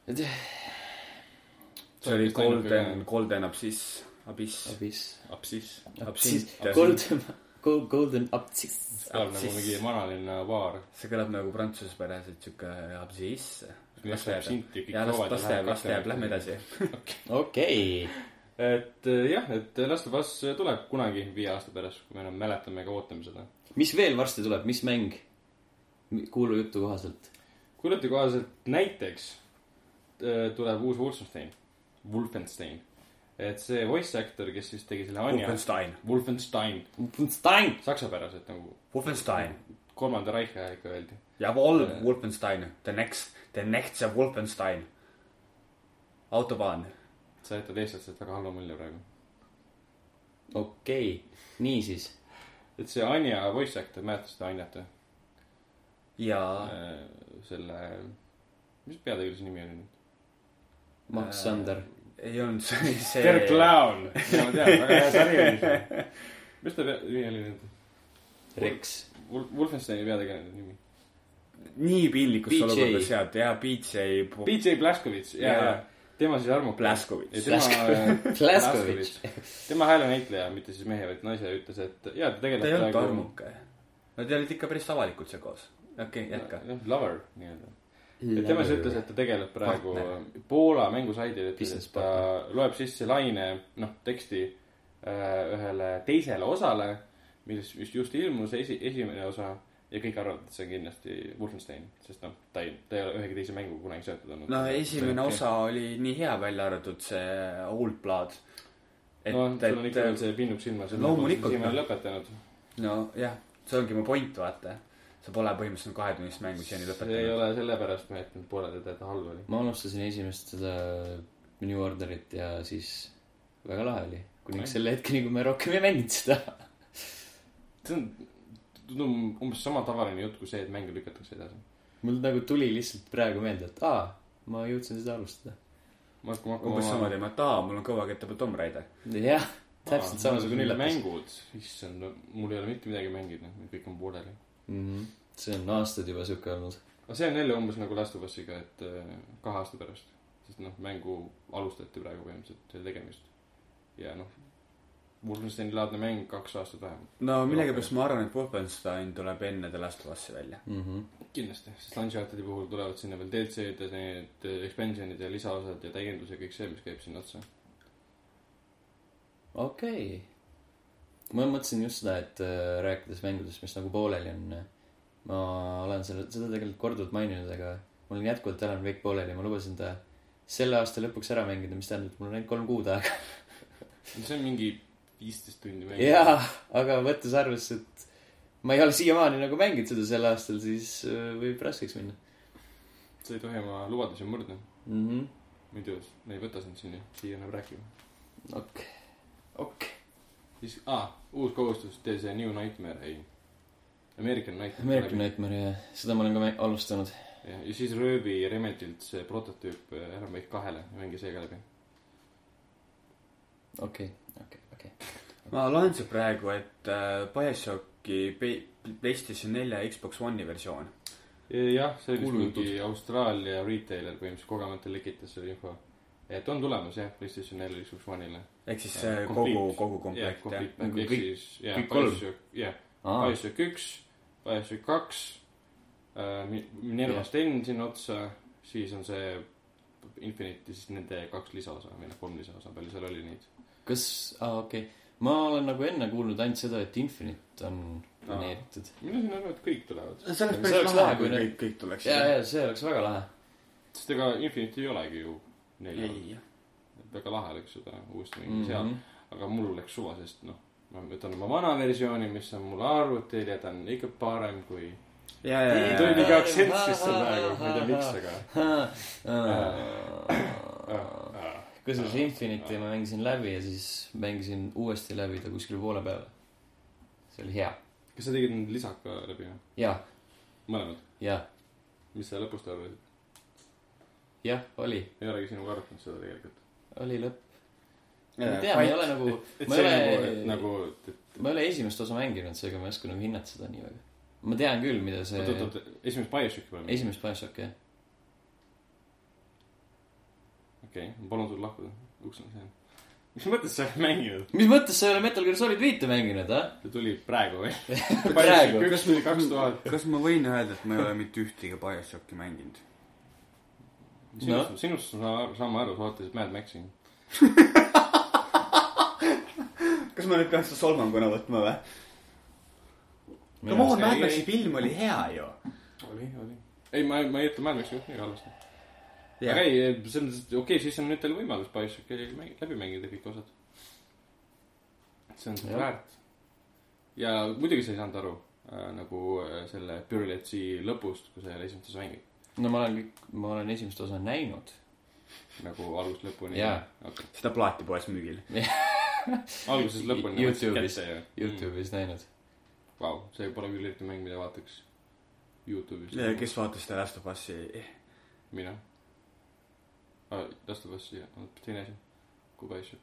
See oli Golden, Golden Abyss. Abyss. Abyss. Abyss. Abyss. Golden... Golden Abyss. See kõlab nagu mingi vanalinna baar. See kõlab nagu prantsuspäraselt siuke Abyss. Laste jääb, ja laste jääb, laste jääb, lähme edasi. Okei. Et jah, et Last of Us tuleb kunagi viie aasta pärast, kui me enam mäletame ega ootame seda. Mis veel varsti tuleb? Mis mäng? Kuulu juttu kohaselt. Kuulu juttu kohaselt näiteks tuleb uus Wolfenstein. Wolfenstein. Et see voice actor, kes siis tegi selle Anja Wolfenstein Wolfenstein Wolfenstein saksapäraselt nagu Wolfenstein kolmanda Reichi aega öeldi ja Vol- Wolfenstein the next the next Wolfenstein autobahn sa jätad eestlased väga halva mulje praegu okei okay. Nii siis et see Anja voice actor mäletas seda Anjat ja selle mis peategelase nimi oli nüüd Max Sander ei olnud see see Dirk Clown ma tean väga hea sari oli see mis ta nimi oli nüüd Rex Wolfensteini peategelane nimi nii piinlikus olukordas sealt ja B J B J Blazkowicz ja tema siis Armo Blazkowicz Blazkowicz tema häälenäitleja mitte siis mehe vaid naise ütles et jaa ta tegeleb ta ei olnud Armuke nad olid ikka päris avalikult seal koos okei jätka lover nii-öelda et tema siis ütles, et ta tegeleb praegu partner. Poola mängusaidil, ütles, et ta loeb sisse laine, noh, teksti äh, ühele teisele osale, milles just, just ilmus esi, esimene osa ja kõik arvavad, et see on kindlasti Wolfenstein, sest noh, ta ei, ta ei ole ühegi teise mängu kunagi seotud olnud. No esimene see, osa okay. oli nii hea välja arvatud see Old Blood. Et, no, sul on ikka veel see pinnub silma, see loomulikult on lõpetanud. No jah, see ongi mu point, vaata. See pole põhimõtteliselt kahetunnist mängu siiani lõpetanud. See ei ole sellepärast, ma jätnud poole teda, et halb oli. Ma alustasin esimest seda New Orderit ja siis väga lahe oli. Kuniks selle hetkeni, kui me rohkem ei mänginud seda. See on tundub umbes sama tavaline jutt kui see, et mängu lükatakse edasi. Mul nagu tuli lihtsalt praegu meelde, et aa, ma jõudsin seda alustada. Umbes sama teema, et aa, mul on kõva kettab Tomb Raider. Jah, täpselt samasugune üllatus. Mängud, issand, mul ei ole mitte midagi mängida, kõik on pooleli. Mm-hmm. See on aastad juba siuke olnud. Aga see on jälle umbes nagu Last of Usiga, et kahe aasta pärast. Sest noh, mängu alustati praegu põhimõtteliselt selle tegemist. Ja noh, Wolfensteini laadne mäng kaks aastat vähem. No millegipärast ma arvan, et Wolfenstein tuleb enne The Last of Usi välja. Mm-hmm. Kindlasti, sest Unchartedi puhul tulevad sinna veel D L C-d ja need expansionid ja lisaosad ja täiendus ja kõik see, mis käib sinna otsa. Okei okay. Ma mõtlesin just seda, et äh, rääkides mängudest, mis nagu pooleli on, ma olen selle, seda tegelikult korduvalt maininud, aga mul on jätkuvalt Alan Wake pooleli, ma lubasin ta selle aasta lõpuks ära mängida, mis tähendab, et mul on ainult kolm kuud aega. See on mingi viisteist tundi mängida. Jaa, aga võttes arvesse, et ma ei ole siiamaani nagu mänginud seda sel aastal, siis äh, võib raskeks minna. sa ei tohi oma lubadusi murda. Mhm. ma ei tea, ei võta sind sinna, siia enam rääkima. okei, okei. siis, aa, uus kohustus, tee see New Nightmare, ei. American Nightmare. American Nightmare, jah. Seda ma olen ka alustanud. Ja, ja siis rööbi Remedilt see prototüüp ära meid kahele, mängi see ka läbi. okei, okei, okei. ma loen see praegu, et äh, BioShocki PlayStation nelja ja Xbox One'i versioon. jah, see oli mingi Austraalia retailer põhimõtteliselt kogemata likitas selle info. et on tulemas jah, PlayStation nelja ja Xbox One'ile. ehk siis ja, kogu, kogu komplekt, jah? Kõik, kõik, kõik kolm? jah, BioShock üks, BioShock kaks, Minervast N sinna otsa, siis on see Infinite ja siis nende kaks lisaosa, või noh, kolm lisaosa, palju seal oli neid. Kas, aa okei okay. Ma olen nagu enne kuulnud ainult seda, et Infinite on planeeritud. mina siin arvan, et kõik tulevad. see oleks päris lahe, kui kõik, kõik tuleks. jaa, jaa, see oleks väga lahe. sest ega Infinite ei olegi ju nelja. ei, jah. väga lahe oleks seda uuesti mingi mm -hmm. seal. aga mul läks suva, sest noh, ma võtan oma vana versiooni, mis on mul arvutil ja ta on ikka parem kui jaa, jaa, jaa. tuli ka aktsent sisse praegu, ma ei tea miks, aga kusjuures Infinite'i ma mängisin läbi ja siis mängisin uuesti läbi ta kuskil poole peale. See oli hea. Kas sa tegid nüüd lisaka läbi? Jaa. Mõlemad? Jaa. Mis sa lõpust arvasid? Jah, oli. Ei olegi sinuga arutanud seda tegelikult. Oli lõpp. Ma tean, ma ei ole nagu... Ma ei ole, nagu, ma ei ole esimest osa mänginud, seega ma ei oska nagu hinnata seda nii väga. Ma tean küll, mida see... Oot, oot, oot, esimest BioShocki peale? Esimest BioShocki, jah. okei okay,, ma palun sul lahkuda. Uks on see. Mis mõttes sa ei mänginud? Mis mõttes sa ei ole Metal Gear Solid viite mänginud, eh? See tuli praegu või? praegu. Kas tuli kaks tuhat? Kas ma võin öelda, et ma ei ole mitte ühtegi BioShocki mänginud? Sinust, no. sinust saame aru, sa vaatasid Mad Maxi. Kas ma nüüd peaks seda solvanguna võtma või? Come on, Mad Maxi film oli hea ju. Oli, oli. Ei, ma, ma ei ütle Mad Maxi nii halvasti. aga ei, see on, okei okay,, siis on nüüd teil võimalus BioShocki läbi mängida kõik osad. see on seda väärt. ja muidugi sa ei saanud aru äh, nagu äh, selle Pyrrhetsi lõpust, kui sa jälle esimest osa mängid. no ma olen kõik, ma olen esimest osa näinud. nagu algusest lõpuni? jaa. Okay. Seda plaatipoes müügil. algusest lõpuni. Youtube'is, Youtube'is mm. näinud. Vau, see pole küll eriti mäng, mida vaataks Youtube'is. kes vaatas seda Last of Us'i? mina. Last of Us ja teine asi kui BioShock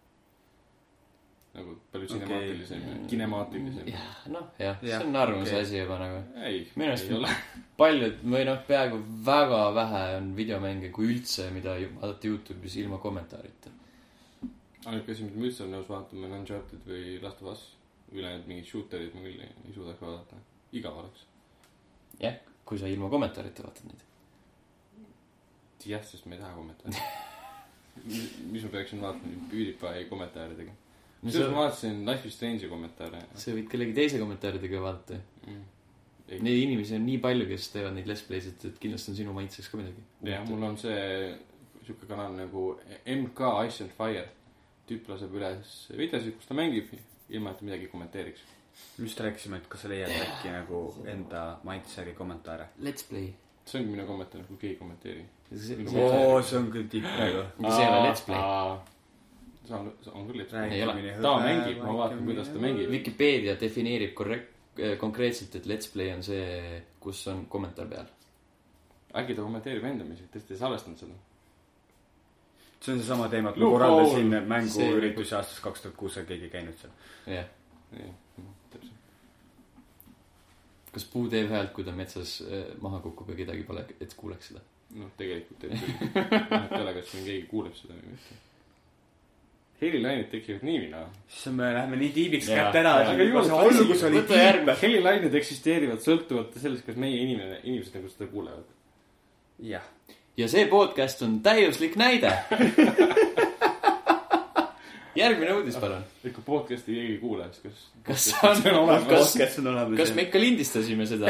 nagu palju okay. Cinemaatilisem kinemaatilisem noh jah, see on arvamuse okay. asi juba nagu ei, minu arust paljud või noh peaaegu väga vähe on videomänge kui üldse mida vaadata Youtube'is ilma kommentaarita ainuke asi mida ma üldse olen nõus vaatama on Uncharted või Last of Us ülejäänud mingid shooterid ma küll ei, ei suudaks vaadata igav oleks jah, kui sa ilma kommentaarita vaatad neid jah, sest ma ei taha kommentaari mis ma peaksin vaatama PewDiePie kommentaaridega no see ma vaatasin Life is Strange'i kommentaare sa võid kellegi teise kommentaaridega vaadata mm. neid inimesi on nii palju kes teevad neid let's play'sid et kindlasti on sinu maitseks ka midagi jah, mul on see siuke kanal nagu M K Ice and Fire tüüp laseb üles videosid kus ta mängib ilma et midagi kommenteeriks just rääkisime et kas sa leiad äkki nagu enda maitsegi kommentaare let's play see ongi minu kommentaar kui keegi kommenteeri oo see on küll tipp praegu see ei ole let's play see on, on küll let's play ei ole ta mängib ma vaatan kuidas ta mängib Wikipedia defineerib korrekt, konkreetselt et let's play on see kus on kommentaar peal äkki ta kommenteerib endamisi tõesti ei salvestanud seda see on seesama teema et ma korraldasin mänguüritusi aastast kaks tuhat kuus keegi käinud seal jah kas puu teeb häält, kui ta metsas maha kukub ja kedagi pole, et kuuleks seda? noh, tegelikult teeb küll. et ei ole, kas meil keegi kuuleb seda või mitte. Helilained tekivad nii mina. siis me läheme nii tiibiks kätte ära. aga juhul see algus oli tiib. Helilained eksisteerivad sõltuvalt sellest, kas meie inimene, inimesed nagu seda kuulevad. jah. ja see podcast on täiuslik näide. järgmine uudis, palun. Ikka podcasti keegi kuule, siis kas... Kas on, on olemas? Kas, on olemas kas me ikka lindistasime seda?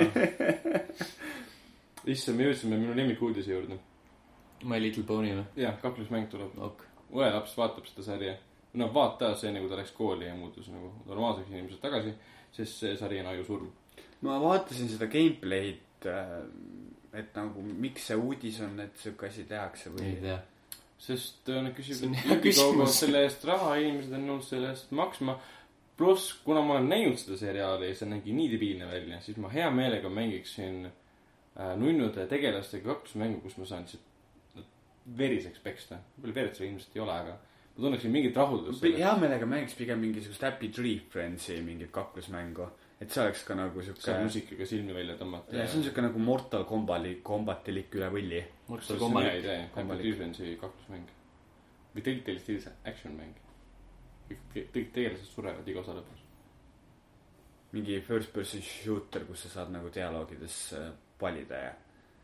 Issa, me jõudsime minu lemmikuudise juurde. My Little Pony või? jah, kaklusmäng tuleb. Ok. Õe laps vaatab seda sarja. No vaata see, nagu ta läks kooli ja muutus nagu normaalseks inimesed tagasi, sest see sari on aju surm. Ma vaatasin seda gameplay'd et et nagu miks see uudis on, et siuke asi tehakse või ei tea. Sest nad küsivad Indiegogo selle eest raha, inimesed on nõus selle eest maksma. Pluss, kuna ma olen näinud seda seriaali ja see nägi nii debiilne välja, siis ma hea meelega mängiksin äh, nunnude tegelastega kaklusmängu, kus ma saan veriseks peksta. Palju vered seal ilmselt ei ole, aga ma tunneksin mingit rahuldust. hea meelega mängiks pigem mingisugust Happy Tree Friendsi mingit kaklusmängu. Et see oleks ka nagu siuke... Saab musikaga silmi välja tõmmata. Ja see on siuke nagu Mortal Kombali, kombatilik üle võlli. Mortal Kombali ei tea, Happy Tree Friendsi kaklusmäng. Või tegelikult stiilis action mäng. Kõik tegelased surevad iga osa lõpus. Mingi first person shooter, kus sa saad nagu dialoogides valida ja...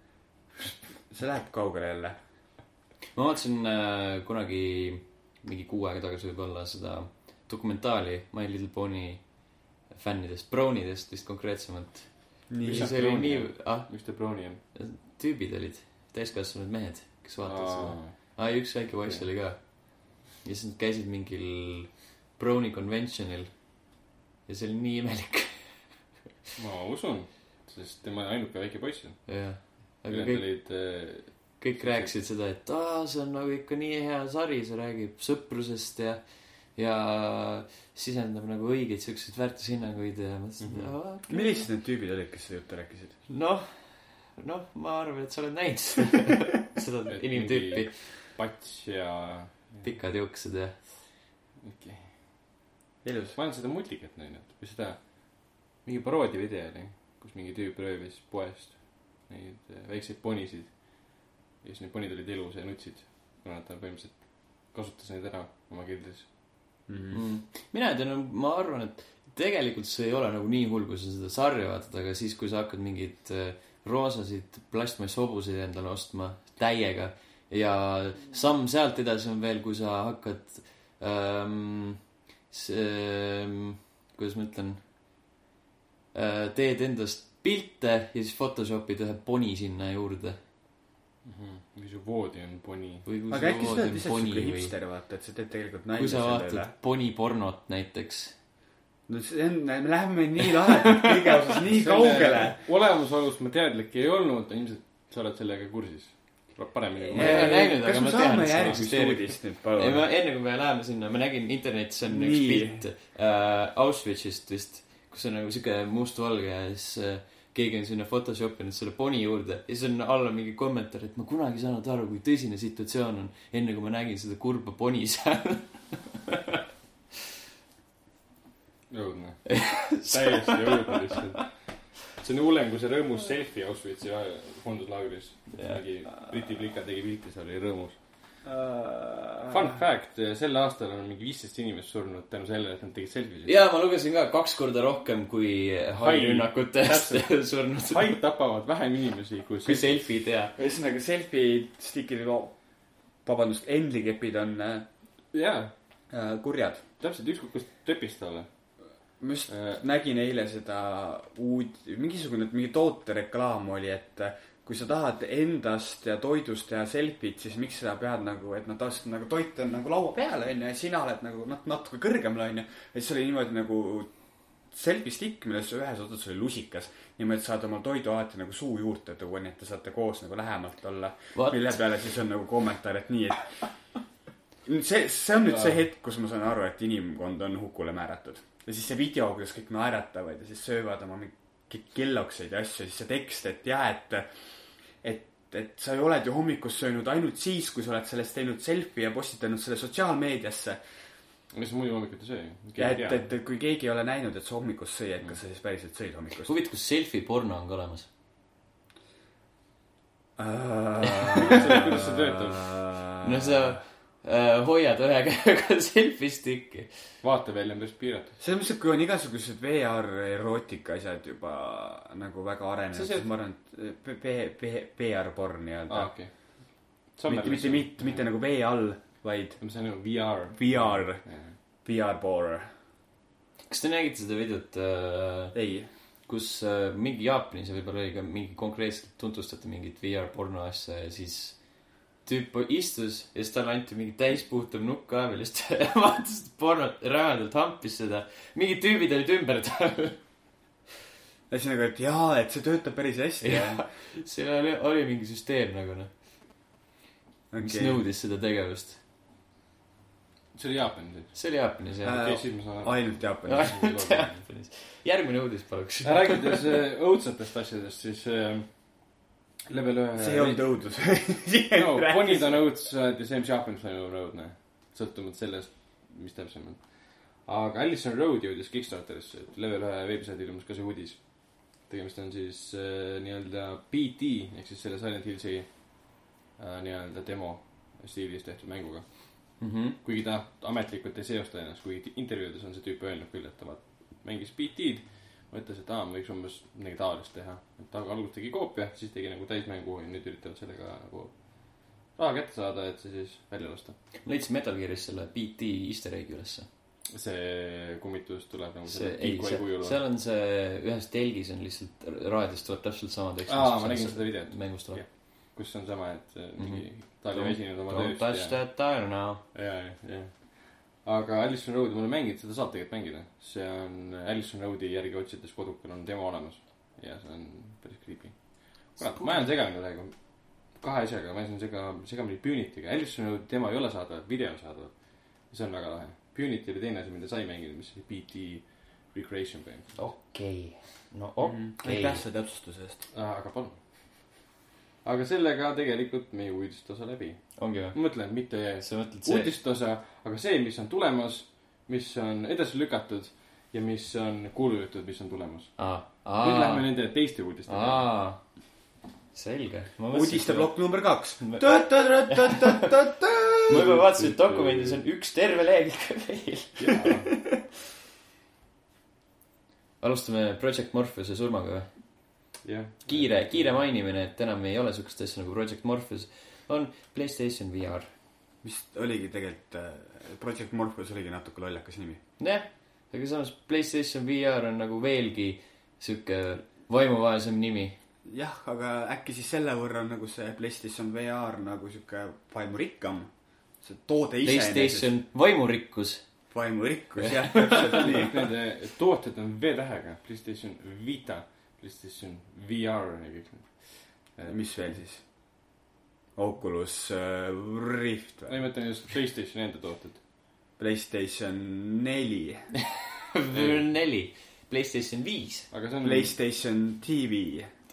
see läheb kaugele jälle. Ma vaatasin äh, kunagi mingi kuu aega tagasi võib-olla seda dokumentaali My Little Pony fännidest, brownidest vist konkreetsemalt. Mis see oli nii... Ah, mis te browni on? Tüübid olid, täiskasvanud mehed, kes vaatavad seda. Ah, üks väike poiss oli ka. Ja siis nad käisid mingil browni conventionil. Ja see oli nii imelik. Ma usun, sest tema ainuke väike poiss on. Jah. Aga kõik, olid, äh, kõik rääkisid seda, et aa, see on nagu ikka nii hea sari, see räägib sõprusest ja ja sisendab nagu õigeid siukseid väärtushinnanguid ja mõtlesin, mm -hmm. okay. Millised need tüübid olid, kes seda juttu rääkisid? Noh, noh, ma arvan, et sa oled näinud seda inimtüüpi. Pats ja... Pikad juuksed ja... Okay. Ilus. Ma olen seda multikat näinud. Või seda... Mingi paroodi video oli, kus mingi tüüp röövis poest neid väikseid ponisid. Ja siis need ponid olid elus ja nutsid. Kuna ta põhimõtteliselt kasutas neid ära oma kildris. Mm-hmm. Mm. Mina ei tea, no, ma arvan, et tegelikult see ei ole nagu nii hull, kui sa seda sarja vaatad, aga siis, kui sa hakkad mingid roosasid plastmasshobuseid endale ostma täiega ja samm sealt edasi on veel, kui sa hakkad ähm, see, kuidas ma ütlen äh, teed endast pilte ja siis photoshopid ühe poni sinna juurde. Mm-hmm. Kui su voodi on poni. Aga äkki sa oled lihtsalt siuke hipster, vaata, et sa teed tegelikult nalja kui sa vaatad poni pornot näiteks. No see on, me läheme nii lahedalt kõige osas nii kaugele. Olemasolust ma teadlik ei olnud, ilmselt sa oled sellega kursis. Paremini. Ma ei ole näinud, aga ma tean, et see eksisteerib. Enne kui me läheme sinna, ma nägin internetis on üks pilt äh, Auschwitzist vist, kus on nagu siuke must-valge ja siis äh, keegi on sinna photoshopinud selle poni juurde ja siis on alla mingi kommentaar, et ma kunagi saanud aru, kui tõsine situatsioon on enne kui ma nägin seda kurba poni seal. Jõudne. Täiesti jõudne lihtsalt. See on hullem kui see rõõmus selfie Auschwitzi fonduslaagris. Mingi Briti plika tegi pilti, seal oli rõõmus. Fun fact, sel aastal on mingi viisteist inimest surnud tänu sellele, et nad tegid selfie. Jaa, ma lugesin ka kaks korda rohkem kui hai-rünnakutest surnud. Haid tapavad vähem inimesi kui, kui selfie'd, jaa. Ühesõnaga selfie stikid, vabandust, endlikepid on jaa. kurjad. Täpselt ükskord, kus töpist olla. Ma just äh, nägin eile seda uud, mingisugune mingi tootereklaam oli, et kui sa tahad endast ja toidust teha selfie'd, siis miks sa pead nagu, et nad tahtsid nagu toit on nagu laua peale, on, ja sina oled nagu nat- natuke kõrgemal, on, ja siis oli niimoodi nagu selfie stick, milles ühes otsas oli lusikas. Niimoodi saad omal toidu alati nagu suu juurde tuua, nii et te saate koos nagu lähemalt olla. What? Mille peale siis on nagu kommentaar, et nii, et see, see on nüüd see hetk, kus ma saan aru, et inimkond on hukule määratud. Ja siis see video, kuidas kõik naeratavad ja siis söövad oma mingi kellokseid ja asju, siis see tekst, et jah, et, et, et sa ei oled ju hommikus söönud ainult siis, kui sa oled sellest teinud selfie ja postitanud selle sotsiaalmeediasse. Mis muidu hommikut ei söö? Ja et, et, et kui keegi ei ole näinud, et sa hommikus sõi, et kas sa siis päriselt sõid hommikust. Huvit, kus selfie porno on ka olemas? Kuidas see töötab? No sa Uh, hoiad ühe käega selfie stick'i. Vaate välja on päris piiratud. See on mõttes, et kui on igasugused V R erootika asjad juba nagu väga arenenud, siis ma arvan, et V R porn nii-öelda. Ah, okei. Okay. Mitte, mitte, mitte, mitte nagu V all, vaid see on nagu V R. V R. V R porn. Kas te nägite seda videot? Uh, ei. Kus uh, mingi Jaapanis võib-olla oli ka mingi konkreetselt tuntustati mingit V R porno asja ja siis tüüp istus ja siis talle anti mingi täispuhtav nukk ka veel, just vaatas pornot, rävedalt hampis seda. Mingid tüübid olid ümber tal. ühesõnaga, et jaa, et see töötab päris hästi. ja seal oli, oli mingi süsteem nagu noh okay. mis nõudis seda tegevust. see oli Jaapanis? see oli Jaapanis, jah. Äh, okay, siis ma saan ainult Jaapanis. ainult Jaapanis. Järgmine uudis paluks. rääkides õudsetest asjadest, siis äh, level ühe see ei olnud õudus. no, Bonid on õudsed ja see, mis Jaapanis on õudne. sõltumata sellest, mis täpsemalt. aga Allison Road jõudis Kickstarterisse, et level ühe veebisaidil ilmus ka see uudis. tegemist on siis äh, nii-öelda B T ehk siis selle Silent Hillsi äh, nii-öelda demo stiilis tehtud mänguga mm. -hmm. kuigi ta ametlikult ei seosta ennast, kuigi intervjuudes on see tüüp öelnud küll, et ta mängis B T-d, mõtles, et aa, ma võiks umbes midagi taolist teha. et ta alguses tegi koopia, siis tegi nagu täismängu ja nüüd üritavad sellega nagu raha kätte saada, et see siis välja lasta. ma leidsin Metal Gearis selle B T easter egg'i ülesse. see kummitus tuleb nagu see, ei, see, seal on see ühes telgis on lihtsalt raadios tuleb täpselt sama tekst. aa, ma nägin seda videot. mängust tuleb. kus on sama, et mingi mm -hmm. ta oli esinenud oma tööst. Don't touch that dial now. ja, ja, ja. aga Allison Road'i ma olen mänginud, seda saab tegelikult mängida. see on Allison Road'i järgi otsides kodukal on demo olemas. ja see on päris creepy. kurat, ma jään segamini praegu kahe asjaga, ma jään sega, segamini Punity'ga. Allison Road'i demo ei ole saadaval, video on saadaval. see on väga lahe. Punity oli teine asi, mida sai mängida, mis oli B T Recreation põhimõtteliselt. okei okay. no okei okay. aitäh selle täpsustuse eest. aga palun. aga sellega tegelikult meie uudistosa läbi. ongi või? ma mõtlen, mitte see... uudistosa, aga see, mis on tulemas, mis on edasi lükatud ja mis on kuulujutud, mis on tulemas. Aa, aa. nüüd lähme nende teiste uudiste. selge. uudisteplokk number kaks. ma juba vaatasin, et dokumendis on üks terve lehekülg veel. alustame Project Morpheuse surmaga või? jah. kiire, kiire mainimine, et enam ei ole sukust asja nagu Project Morpheus. on PlayStation V R. vist oligi tegelikult Project Morpheus oligi natuke lollakas nimi. jah, aga samas PlayStation V R on nagu veelgi siuke vaimuvaesem nimi. jah, aga äkki siis selle võrra on nagu see PlayStation V R nagu siuke vaimurikkam. see toode ise PlayStation vaimurikkus. vaimurikkus, jah, täpselt nii. Nende tooted on V-tähega. PlayStation Vita, PlayStation V R ja kõik need. mis veel siis? Oculus uh, Rift või? ma mõtlen just PlayStation enda tooted. PlayStation neli. neli. PlayStation viis. aga see on... PlayStation T V.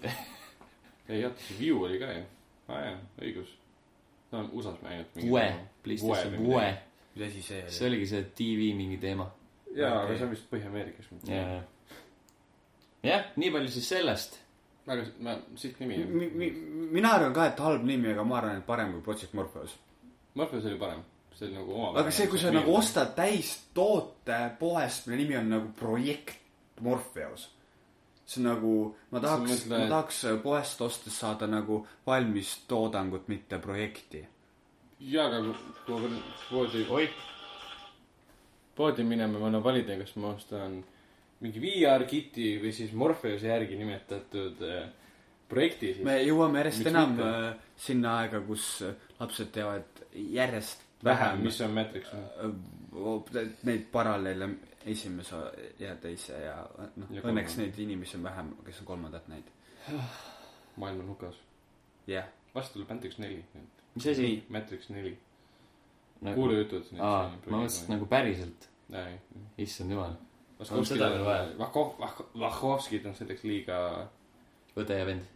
ei, jah, see View oli ka ju. aa jah, õigus. see on U S A-s mängid. Ue. PlayStation Ue. mis asi see oli? see oligi see T V mingi teema. jaa okay., aga see on vist Põhja-Ameerikas. jah, jah, nii palju siis sellest. aga ma, siit nimi mi, mi, mina arvan ka, et halb nimi, aga ma arvan, et parem kui Project Morpheus. Morpheus oli parem. see oli nagu oma. aga see, kui sa nagu ostad täis toote poest, mille nimi on nagu Projekt Morpheus. see on nagu, ma tahaks, mõtle, ma tahaks poest ostes saada nagu valmis toodangut, mitte projekti. jaa, aga kui poodi, oi, poodi minema, ma annan valida, kas ma ostan mingi V R-kiti või siis Morpheuse järgi nimetatud äh, projekti siis. me jõuame järjest Miks enam mitte? Sinna aega, kus lapsed teavad järjest vähem, mis on Matrix neid paralleele esimese ja teise ja noh, õnneks neid inimesi on vähem, kes on kolmandat neid. maailm on hukas. jah yeah. vastu tuleb Matrix neli. mis asi? Matrix neli nagu... kuulujutud. aa, ma mõtlesin nagu päriselt. issand jumal. Vahhovskid on selleks liiga õde ja vend.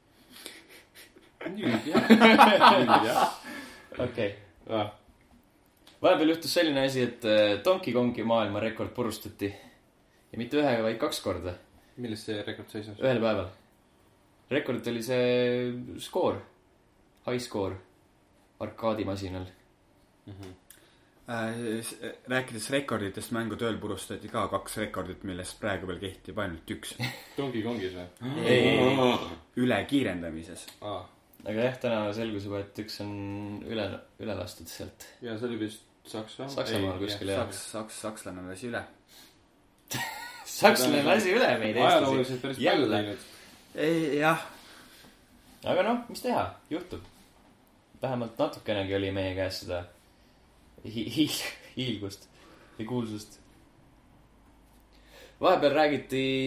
nüüd jah. okei. vahepeal juhtus selline asi, et Donkey Kongi maailmarekord purustati. ja mitte ühega, vaid kaks korda. milles see rekord seisnes? ühel päeval. rekord oli see skoor. High score. arkaadimasinal. Mhm. Äh, rääkides rekorditest, mängu tööl purustati ka kaks rekordit, millest praegu veel kehtib ainult üks. Donkey Kongis või? ei, üle kiirendamises. ah. aga jah, täna selgus juba, et üks on üle, üle lastud sealt. ja see oli vist Saksa? Saksamaal kuskil jah. Saks, saks, sakslane lasi üle. sakslane lasi üle meid eestlasi. ajalooliselt päris palju teinud. ei, jah. aga noh, mis teha, juhtub. vähemalt natukenegi oli meie käes seda hi- hi- hiilgust ja kuulsust. vahepeal räägiti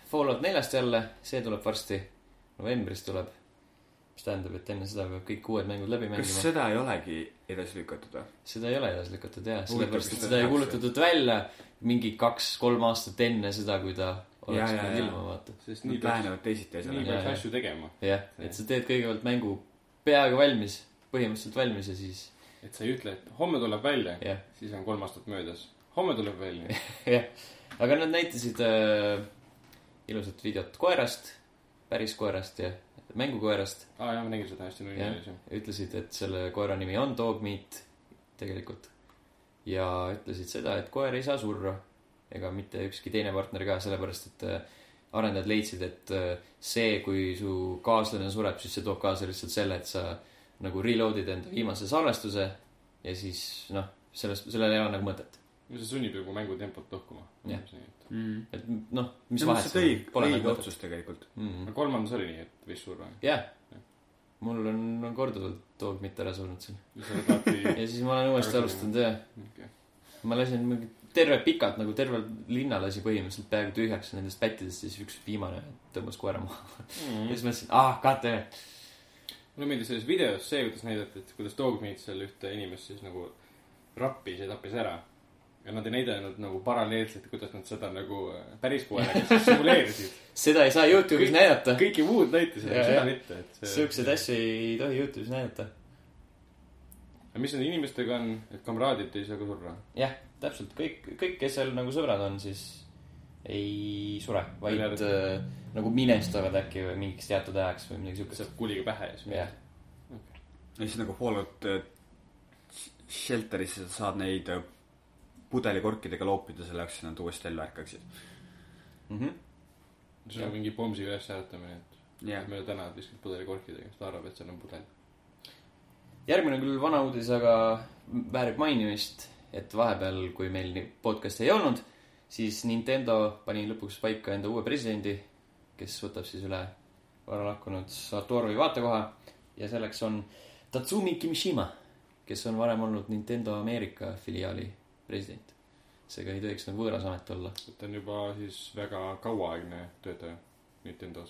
Fallout neljast jälle, see tuleb varsti. Novembris tuleb. Mis tähendab, et enne seda peab kõik uued mängud läbi mängima. Kas seda ei olegi edasi lükatud või? Seda ei ole edasi lükatud, jah. Sellepärast, et seda ei kuulutatud välja mingi kaks-kolm aastat enne seda, kui ta oleks nüüd ilma, vaata. Sest nii lähenevad teisiti asjale. Nii peaks asju tegema. Jah, et sa teed kõigepealt mängu peaaegu valmis, põhimõtteliselt valmis ja siis... Et sa ei ütle, et homme tuleb välja, yeah. Siis on kolm aastat möödas. Homme tuleb välja. Jah, aga nad näitasid äh, ilusat videot koerast, päris koerast ja mängukoerast. Aa, jah, ma nägin seda hästi nui ja, ütlesid, et selle koera nimi on Dogmeat tegelikult. Ja ütlesid seda, et koer ei saa surra ega mitte ükski teine partner ka, sellepärast, et äh, arendajad leidsid, et äh, see, kui su kaaslane sureb, siis see toob kaasa lihtsalt selle, et sa nagu reloadid enda viimase salvestuse ja siis, noh, sellest, sellel ei ole nagu mõtet. See sunnib ju mängutempot lõhkuma. Jah. Mm. Et, noh, mis no, vahet see tõi õige otsus tegelikult. Mm. Kolmandas oli nii, et võis surra. Jah. Ja. Mul on, on korduvalt Dogmeat ära surnud siin. ja siis ma olen uuesti alustanud, jah. Okay. Ma lasin mingi terve pikalt, nagu terve linna lasi põhimõtteliselt peaaegu tühjaks nendest pättidest, siis üks viimane tõmbas koera maha. Mm. ja siis mõtlesin, ah, kate. Mulle meeldis selles videos see, kuidas näidati, et kuidas Dogmeat seal ühte inimest siis nagu rappis ja tappis ära. Ja nad ei näidanud nagu paralleelselt, kuidas nad seda nagu päris koeraga simuleerisid. Seda ei saa YouTube'is Kõik, näidata. Kõiki muud näitasid, aga seda mitte. Sihukesed asju ei tohi YouTube'is näidata. Ja mis nende inimestega on, et kamraadid ei saa ka surra? Jah, täpselt. Kõik, kõik, kes seal nagu sõbrad on, siis ei sure, vaid ja, äh, nagu minestavad äkki või mingiks teatud ajaks või midagi sihukest. Saab kuliga pähe ja siis yeah. Okay. Ja siis nagu Fallout Shelterisse saad neid pudelikorkidega loopida selle jaoks, nad uuesti ellu ärkaksid. Mm-hmm. See on mingi pomsiga üles hääletamine, et yeah. Meil täna viskad pudelikorkidega, sest ta arvab, et seal on pudel. Järgmine küll vana uudis, aga väärib mainimist, et vahepeal, kui meil podcast ei olnud, siis Nintendo pani lõpuks paika enda uue presidendi, kes võtab siis üle varalakkunud Satoru Iwata koha ja selleks on Tatsumi Kimishima, kes on varem olnud Nintendo Ameerika filiaali president. Seega ei tohiks nagu võõras amet olla. Ta on juba siis väga kauaaegne töötaja Nintendos.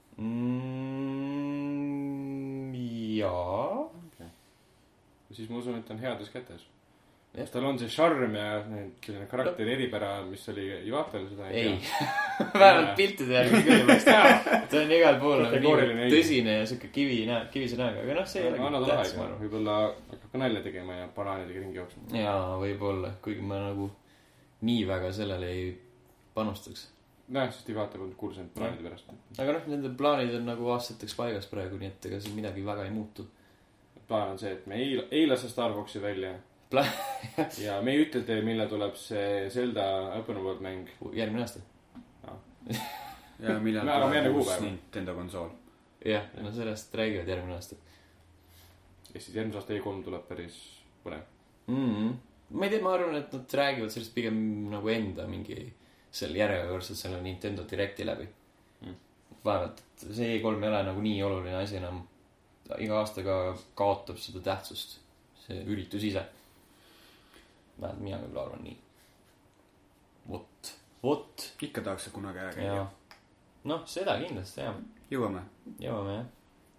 Mm, jaa. Okay. Ja siis ma usun, et ta on heades kätes. Ja. Tal on see šarm ja selline karakteri eripära, mis oli Iwatal, seda ei, ei. tea. Vähemalt piltide järgi küll oleks teha. Ta on igal pool nii tõsine ja siuke kivi, kivise näega, aga noh, see ei ole tähtis, ma arvan. Võib-olla hakkab ka nalja tegema ja banaanidega ringi jooksma. Jaa, võib-olla, kuigi ma nagu nii väga sellele ei panustaks. Näe, sest Iwata polnud kuulsanud plaanide pärast. Aga noh, nende plaanid on nagu aastateks paigas praegu, nii et ega siin midagi väga ei muutu. Plaan on see, et me ei, ei lase Star Foxi välja. Pla- ja me ei ütle teile, mille tuleb see Zelda Open World mäng. Järgmine aasta. No. ja millal tuleb uus Nintendo konsool. Jah, no sellest räägivad järgmine aasta. Ja siis järgmine aasta E kolm tuleb päris põnev. Mm-hmm. Ma ei tea, ma arvan, et nad räägivad sellest pigem nagu enda mingi seal järjekordselt selle Nintendo Directi läbi. Mm. Vaevalt, et see E kolm ei ole nagu nii oluline asi enam. Iga aastaga kaotab seda tähtsust. See üritus ise. Vähemalt mina küll arvan nii. Vot. Vot. Ikka tahaks see kunagi ära käia. Noh, seda kindlasti, jah. Jõuame. Jõuame, jah.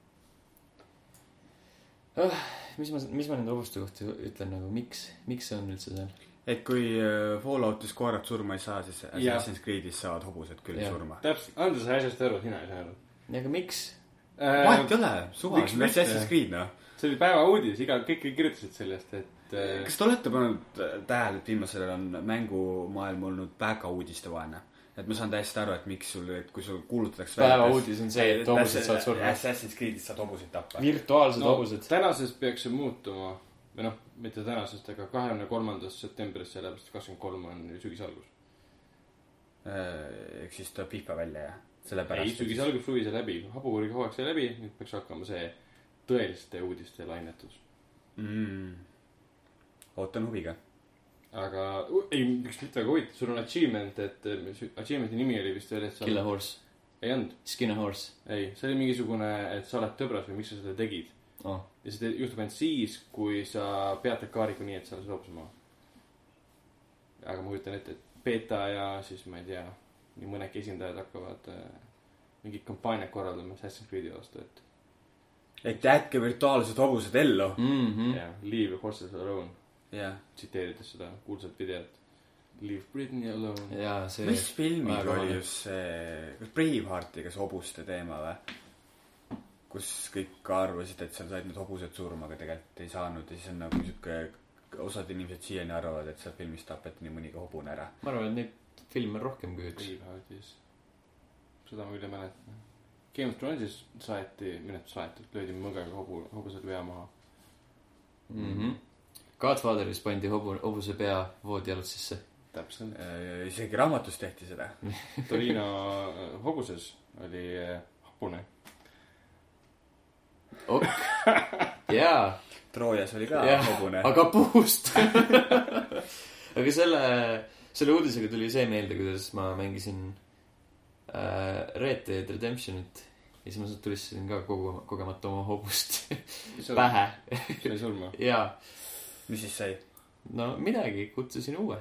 Oh, mis ma, mis ma nende hobuste kohta ütlen, nagu miks, miks see on üldse seal? Et kui Falloutis koerad surma ei saa, siis Assassin's Creed'is saavad hobused küll ja. Surma. Täpselt, anda sa asjast aru, sina ei saa aru. Ja aga miks? Äh, Vahet ei ole, suva, see on Assassin's Creed, no. See oli päeva uudis, iga, kõik kirjutasid sellest, et kas te olete pannud tähele, et viimasel on mängumaailm olnud väga uudistevaene? Et ma saan täiesti aru, et miks sul, et kui sul kuulutatakse päeva uudis on see, et hobused saad surma. Assassin's Creed'is saad hobusid tappa. Virtuaalsed no, hobused. Tänasest peaks see muutuma, või noh, mitte tänasest, aga kahekümne kolmandast septembrist sellepärast kakskümmend kolm on sügisalgus. Ehk siis ta FIFA välja, jah? Sellepärast, ei, sügisalgus suvi see läbi. Habukooriga hooaeg see läbi, nüüd peaks hakkama see tõeliste uudiste lainetus. Mm. Ootan huviga. Aga, ei, üks mitte väga huvitav. Sul on achievement, et achievement'i nimi oli vist veel, et sa... Kill a horse. Ei olnud. Skin a horse. Ei, see oli mingisugune, et sa oled tõbras või miks sa seda tegid. Oh. Ja see juhtub ainult siis, kui sa peatad kaariku nii, et sa oled soopsama. Aga ma kujutan ette, et beta ja siis ma ei tea, nii mõnedki esindajad hakkavad äh, mingit kampaaniat korraldama Assassin's Creed'i vastu, et et jätke virtuaalsed hobused ellu mm-hmm. ja leave horses alone yeah. tsiteerides seda kuulsat videot Leave Britney alone. Jaa, see mis filmiga oli just see, kas Braveheartiga see hobuste teema või? Kus kõik arvasid, et seal said need hobused surma, aga tegelikult ei saanud ja siis on nagu siuke, osad inimesed siiani arvavad, et seal filmis tapeti nii mõni ka hobune ära. Ma arvan, et neid filme on rohkem kui üks. Braveheartis. Seda ma küll ei mäleta. Game of Thronesis saeti, minetu saeti, löödi mõgaga hobu, hobused pea maha. Mm-hmm. Godfatheris pandi hobu, hobuse pea voodialutsisse. Täpselt. Äh, isegi raamatus tehti seda. Torino hobuses oli hapune. Ok. Jaa. Troojas oli ka ja, hobune. Aga puust. Aga selle, selle uudisega tuli see meelde, kuidas ma mängisin äh, Red Dead Redemptionit. Ja siis ma tulistasin ka kogu, kogemata oma hobust pähe. Sai surma? Jaa. Mis siis sai? No midagi, kutsusin uue.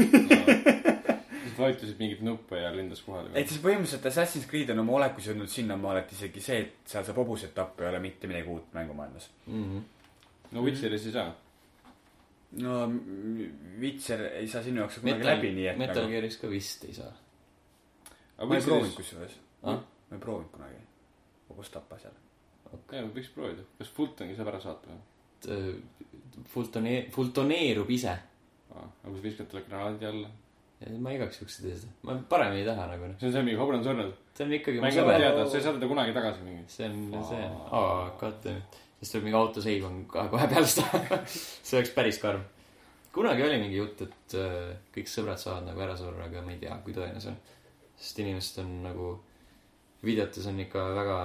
Siis vajutasid mingit nuppe ja lindas kohale. Et siis põhimõtteliselt Assassin's Creed on oma olekus jõudnud sinna maal, et isegi see, et seal saab hobused tappa, ei ole mitte midagi uut mängumaailmas. Mm-hmm. No Witcheris ei saa. No Witcher ei saa sinu jaoks kunagi läbi nii, et Metal Gearis nagu... ka vist ei saa. Aga ma ei proovinud kusjuures. Ah? Ma ei proovinud kunagi. Hobust tappa seal. Okay. Ja, võiks proovida. Kas Fultongi saab ära saata? Fultone- Fultoneerub ise. Ah, aga kui sa viskad talle granaadi alla? Ja, ma igaks juks ei tee seda. Ma parem ei taha nagu. See on see mingi hobune on surnud. See on ikkagi... Ma ei saa teada, sa ei saa teda kunagi tagasi mingi. See on Aa. see. Aa, katte. Sest tuleb mingi autoseib on kohe peale seda. See oleks päris karm. Kunagi oli mingi jutt, et kõik sõbrad saavad nagu ära surra, aga ma ei tea, kui tõene see on. Sest inimesed on nagu... Videotes on ikka väga...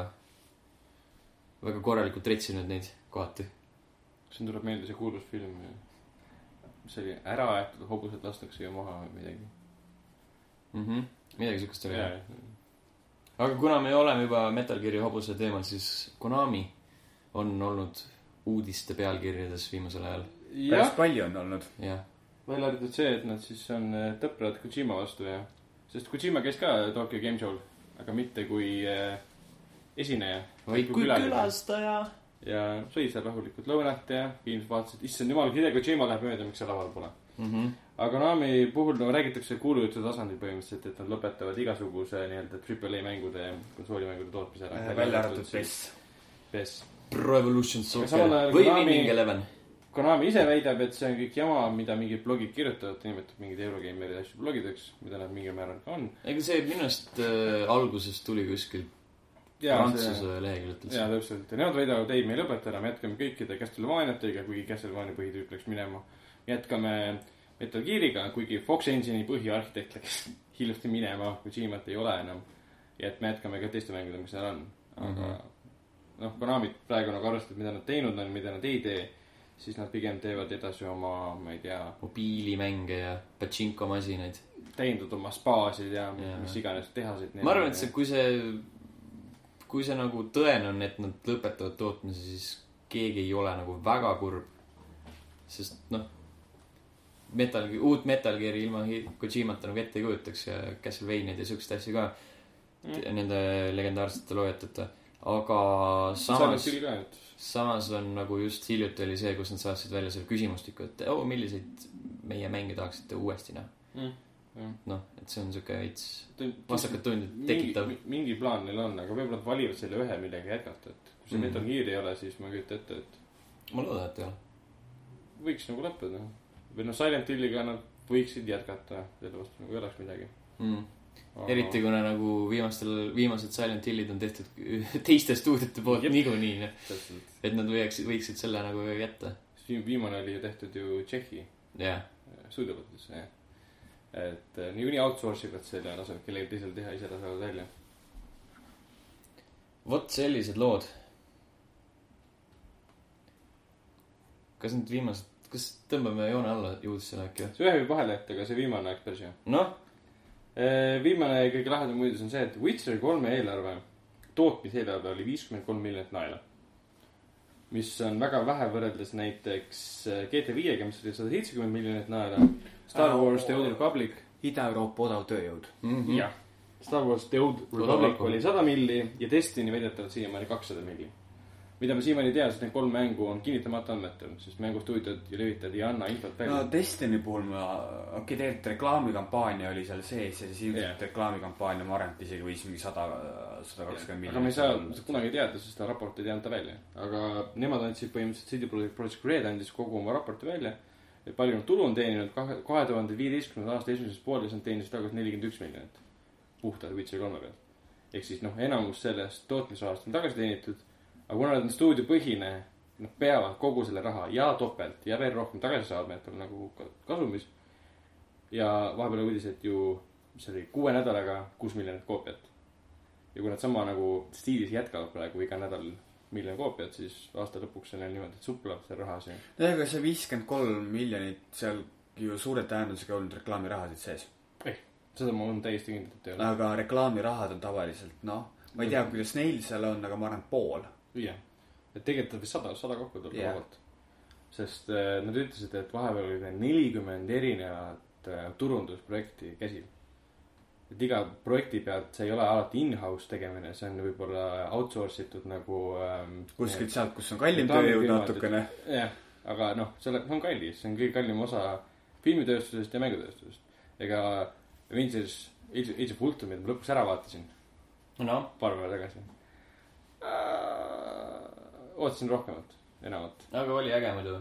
Väga korralikult retsinud neid kohati. See tuleb meelde see kuulus film, mis oli ära aetud, hobused lastakse ju maha või midagi. Mm-hmm. Midagi sükust oli. Aga kuna me oleme juba Metal Geari hobuse teemal, siis Konami on olnud uudiste pealkirjades viimasel ajal. Päris palju on olnud. Jah. Välja arvatud see, et nad siis on tõprad Kojima vastu ja... Sest Kojima käis ka Tokyo Game Show'l, aga mitte kui äh, esineja. Vaid kui külastaja. Ja sõid seal rahulikult lõunat ja inimesed vaatasid, issand jumal, Hideo Kojima läheb mööda, miks see laval pole. Mm-hmm. Aga Konami puhul no, räägitakse kuulujuttu tasandil põhimõtteliselt, et nad lõpetavad igasuguse nii-öelda triple A mängude ja konsoolimängude tootmise ära. Välja arvatud P E S. P E S. Pro Evolution Soccer. Või Winning Eleven. Konami ise väidab, et see on kõik jama, mida mingid blogid kirjutavad, nimetab mingid Eurogamerid asju blogideks, mida nad mingil määral ka on. Ega see minust äh, alguses tuli kuskil Prantsuse leheküljelt. Jaa, täpselt. Ja nemad väidavad, ei, me ei lõpeta ära, me jätkame kõikide Castlevaniatega, kuigi Castlevania põhitüüp läks minema. Jätkame Metal Geariga, kuigi Fox Engine'i põhiarhitekt läks hiljuti minema, kui Kojimat ei ole enam. Ja et me jätkame ka teiste mängude, mis seal on. Aga mm-hmm. noh, Konamit praegu nagu arvestavad, mida nad teinud on, mida nad ei tee, siis nad pigem teevad edasi oma, ma ei tea... Mobiilimänge ja pachinko masinaid. Teinud oma spaasid ja, ja mis iganes tehasid. Ma arvan, et see, kui see... Kui see nagu tõen on, et nad lõpetavad tootmise, siis keegi ei ole nagu väga kurb. Sest noh, Metal, uut Metal Geari ilma Kojimata nagu ette ei kujutaks ja Castlevaniaid ja sükst asju ka mm. nende legendaarsete loojatute. Aga samas, samas on nagu just hiljuti oli see, kus nad saatsid välja selle küsimustiku, et oh, milliseid meie mänge tahaksite uuesti näha. Mm. noh, et see on siuke veits vastakat tundid tekitav. Mingi, mingi plaan neil on, aga võib-olla nad valivad selle ühe millega jätkata, et kui see mm. Metal Gear ei ole, siis ma kütta ette, et ma loodan, et ei ole. Võiks nagu lõppeda. Või noh, Silent Hilliga nad võiksid jätkata, selle vastu nagu ei oleks midagi. Mm. Aga... eriti kuna nagu viimastel, viimased Silent Hillid on tehtud teiste stuudiote poolt niikuinii, et nad võiksid, võiksid selle nagu jätta. Viimane oli ju tehtud ju Tšehhi yeah. stuudiopootes, jah. Et niikuinii outsource ivad selle laseb kellegi teisel teha, ise lasevad välja. Vot sellised lood. Kas nüüd viimased, kas tõmbame joone alla juudissele äkki? See ühe või vahele, et aga see viimane äkki päris hea. Noh? Viimane kõige lahedam muidus on see, et Witcher kolme eelarve, tootmiseelarve oli viiskümmend kolm miljonit naela. Mis on väga vähe võrreldes näiteks G T viiega, mis oli sada seitsekümmend miljonit naela. Star Wars, The Old Republic. Ida-Euroopa odav tööjõud. Mm-hmm. Jah. Star Wars The Old Republic oli sada milli ja Destiny väidetavalt siiamaani kakssada milli. Mida ma siiamaani tean, sest need kolm mängu on kinnitamata andmetel, sest mängustuudiod ja levitajad ei anna infot välja. No Destiny puhul ma, okei okay, tegelikult reklaamikampaania oli seal sees ja siis ilmselt yeah. reklaamikampaania ma arvan, et isegi võis mingi sada, sada kakskümmend miljonit. Aga me ei saa kunagi teada, sest seda raportit ei anta välja. Aga nemad andsid põhimõtteliselt C D Projekt Red andis kogu oma raporti välja. Et palju nad tulu on teeninud, kahe tuhande viieteistkümnenda aasta esimeses pooles on teeninud tagasi nelikümmend üks miljonit puhtalt Witcher kolme pealt. Ehk siis noh, enamus sellest tootmisrahast on tagasi teenitud. Aga kuna nad on stuudiopõhine, noh, peavad kogu selle raha ja topelt ja veel rohkem tagasi saadma, et on nagu kasumis. Ja vahepeal uudis, et ju, mis oli kuue nädalaga kuus miljonit koopiat. Ja kui nad sama nagu stiilis jätkavad praegu iga nädal miljon koopiat, siis aasta lõpuks on neil niimoodi, et suplab see raha siin. Ja, aga see viiskümmend kolm miljonit, seal ju suure tähendusega olnud reklaamirahasid sees. Ei, seda ma olen täiesti kindlalt, et ei ole. Aga reklaamirahad on tavaliselt, noh, ma ei tea, kuidas neil seal on, aga ma arvan pool. Jah, et tegelikult vist sada, sada kokku tuleb yeah. Robot. Sest äh, nad ütlesid, et vahepeal oli nelikümmend erinevat äh, turundusprojekti käsil. Et iga projekti pealt, see ei ole alati in-house tegemine, see on võib-olla outsource itud nagu ähm, kuskilt sealt, kus on kallim tööjõud natukene. Jah, aga noh, see on kallis, see on kõige kallim osa filmitööstusest ja mängutööstusest. Ega Avengers Age of Ultimate ma lõpuks ära vaatasin no. Paar päeva tagasi äh, ootasin rohkemat, enamat. Aga oli äge muidu?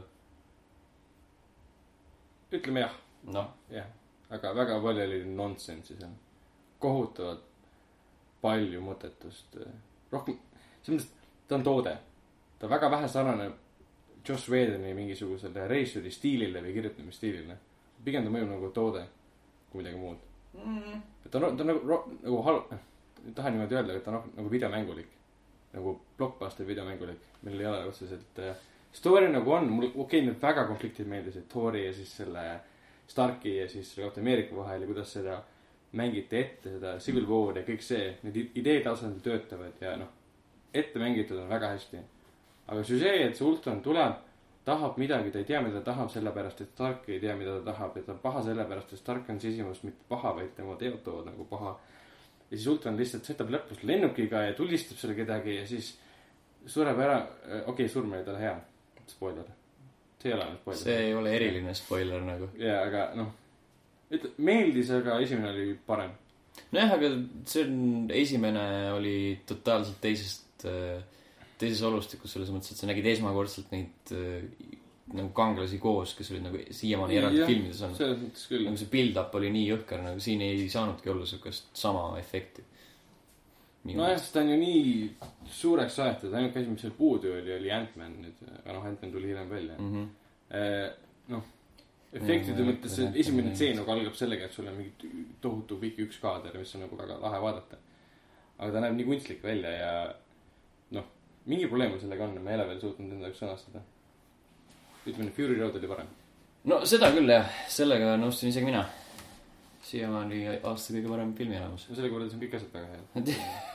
Ütleme jah. No. Jah, aga väga palju oli nonsensi seal. Kohutavalt palju mõtetust. Rohkem, see mõttes, ta on toode. Ta väga vähe sarnane Joss Whedoni mingisugusele reisjuri stiilile või kirjutamisstiilile. Pigem ta mõjub nagu toode, kui midagi muud. Mm. Ta on, ta on nagu, nagu halb, tahan niimoodi öelda, et ta on nagu videomängulik. Nagu blockbuster videomängulik, millel ei ole otseselt äh, story nagu on, mul okei, okay, need väga konfliktid meeldisid Thori ja siis selle Starki ja siis Captain America vahel ja kuidas seda mängiti ette, seda Civil War ja kõik see, need ideed ausalt töötavad ja noh, ette mängitud on väga hästi. Aga see, et see Ultron tuleb, tahab midagi, ta ei tea, mida ta tahab, sellepärast, et Stark ei tea, mida ta tahab, et ta on paha sellepärast, et Stark on sisimus mitte paha, vaid tema teod toovad nagu paha. Ja siis Ultron lihtsalt sõtab lõpus lennukiga ja tulistab selle kedagi ja siis sureb ära, okei, okay, surm oli talle hea, spoiler. See ei ole spoiler. See ei ole eriline spoiler nagu. Jaa, aga noh, meeldis, aga esimene oli parem. Nojah, aga see on, esimene oli totaalselt teisest, teises olustikus selles mõttes, et sa nägid esmakordselt neid nagu kanglasi koos, kes olid nagu siiamaani eraldi filmides on. Selles mõttes küll. Nagu see build-up oli nii jõhker, nagu siin ei saanudki olla sukast sama efekti. No jah, ta on ju nii suureks aetud, ainult asi, mis seal puudu oli, oli Ant-Man nüüd, aga noh, Ant-Man tuli hiljem välja. Mm -hmm. Noh, efektide mm -hmm. mõttes see esimene tseen nagu algab sellega, et sul on mingi tohutu pikk üks kaader, mis on nagu väga lahe vaadata. Aga ta näeb nii kunstlik välja ja noh, mingi probleem sellega on, ma ei ole veel suutnud enda üks sõnastada. Ütleme, Fury Road oli parem. No seda küll jah, sellega nõustun isegi mina. Siiamaani aasta kõige parem filmielamus. No sellega võrdes on kõik asjad väga head.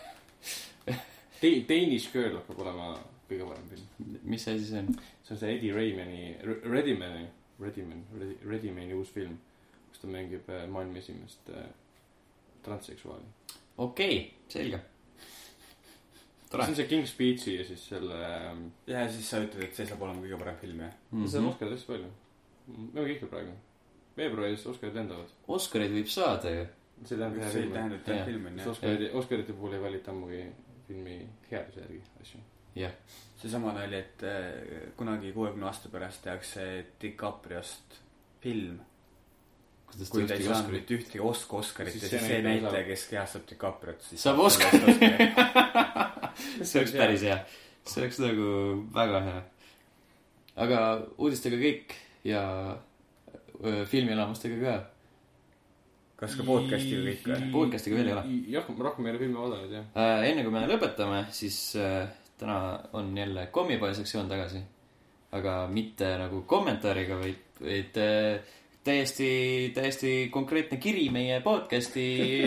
Danish Girl hakkab olema kõige parem film. Mis see siis on? See on see Eddie Raymani, Reddimani, Reddiman, Reddimani uus film, kus ta mängib maailma esimest transseksuaali. Okei, okay, selge. See on see King's Speechi ja siis selle... Ja siis sa ütled, et see saab olema kõige parem film, jah? Mm -hmm. See on Oscarid hästi palju. Me oleme kõik praegu. Veebruaris Oscarid lendavad. Oscarid võib saada ju. See tähendab, see tähendab, et tähendab film on, jah. Oscarite, Oscarite puhul ei valita ammugi filmi headuse järgi asju. Jah. See sama oli, et äh, kunagi kuuekümne aasta pärast tehakse DiCapriost film. Kui ta ei saanud ühtegi Oscar Oscarit ja siis see näitleja, kes kehastab DiCapriot, siis saab Oscarit. See oleks päris hea. See oleks nagu väga hea. Aga uudistega kõik ja filmielamustega ka. Kas ka podcastiga kõik või? Podcastiga veel ei ole. Jah, rohkem ei ole filmi vaadanud, jah. Enne kui me lõpetame, siis täna on jälle kommipoe sektsioon tagasi. Aga mitte nagu kommentaariga, vaid, vaid täiesti, täiesti konkreetne kiri meie podcasti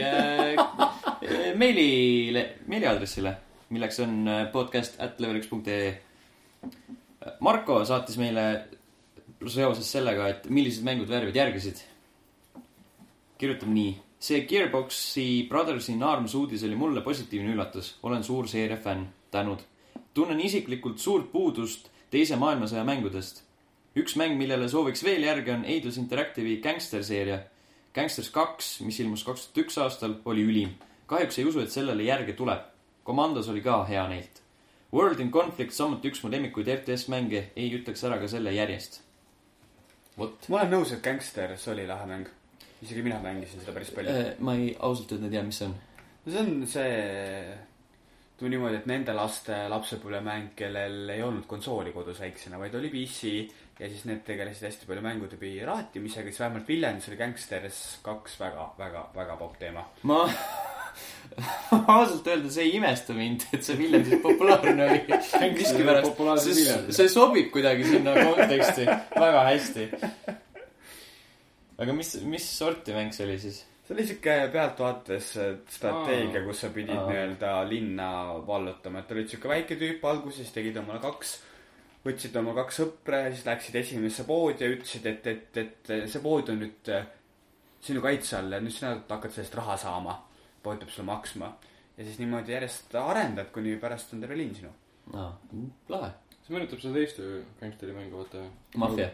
meili, meiliadressile, milleks on podcast at levelix punkt ee. Marko saatis meile seoses sellega, et millised mängud värvid järgisid. Kirjutab nii. see Gearboxi Brothers in Arms uudis oli mulle positiivne üllatus. Olen suur seeria fänn. Tänud. Tunnen isiklikult suurt puudust teise maailmasõja mängudest. Üks mäng, millele sooviks veel järgi on Eidos Interactive'i Gangster seeria. Gangsters kaks, mis ilmus kaks tuhat üks aastal, oli ülim. Kahjuks ei usu, et sellele järge tuleb. Commandos oli ka hea neilt. World in Conflict, samuti üks mu lemmikuid F T S mänge, ei ütleks ära ka selle järjest. Vot. Ma olen nõus, et Gangsters oli lahe mäng. Isegi mina mängisin seda päris palju. Ma ei ausalt öelda tea, mis see on. See on see... Tuu niimoodi, et nende laste lapsepõlve mäng, kellel ei olnud konsooli kodus väiksena, vaid oli P C ja siis need tegelesid hästi palju mängude piraatimisega, siis vähemalt Viljandis oli Gangsters kaks väga, väga, väga popp teema. Ma ausalt öelda, see ei imesta mind, et see Viljandis populaarne oli. See, see sobib kuidagi sinna konteksti väga hästi. Aga mis, mis sorti mäng see oli siis? See oli siuke pealtvaates strateegia, kus sa pidid Aa. nii-öelda linna vallutama. Et olid siuke väike tüüp alguses, tegid omale kaks, võtsid oma kaks sõpra ja siis läksid esimesse poodi ja ütlesid, et, et, et see pood on nüüd sinu kaitse all ja nüüd sina hakkad sellest raha saama. Pood peab sulle maksma. Ja siis niimoodi järjest arendad, kuni pärast on terve linn sinu. Aa, lahe. See mõjutab seda teist gangsteri mängu, vaata. Mafia.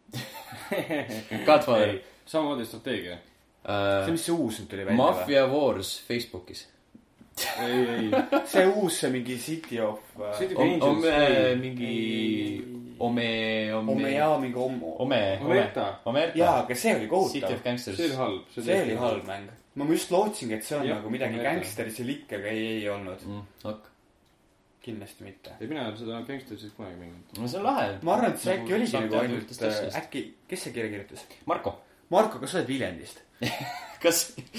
Godfather. Samamoodi strateegia. See, mis see uus nüüd tuli välja? Mafia Wars Facebookis. Ei, ei. See uus, see mingi City of... City of Angels. Ome, mingi... Ome... Ome ja mingi om... Ome... Omerta. Omerta. Jaa, aga see oli kohutav. City of Gangsters. See oli halb. See oli halb mäng. Ma just lootsingi, et see on ja, nagu midagi Gangsterisi likke, aga ei, ei olnud. Mm, ok. Kindlasti mitte. Ei, mina seda Gangstersis kunagi mänginud. No see on lahe. Ma arvan, et see äkki oligi nagu ainult... Äkki... Kes see kirja kirjutas? Marko. Marko, kas sa oled Viljandist? kas,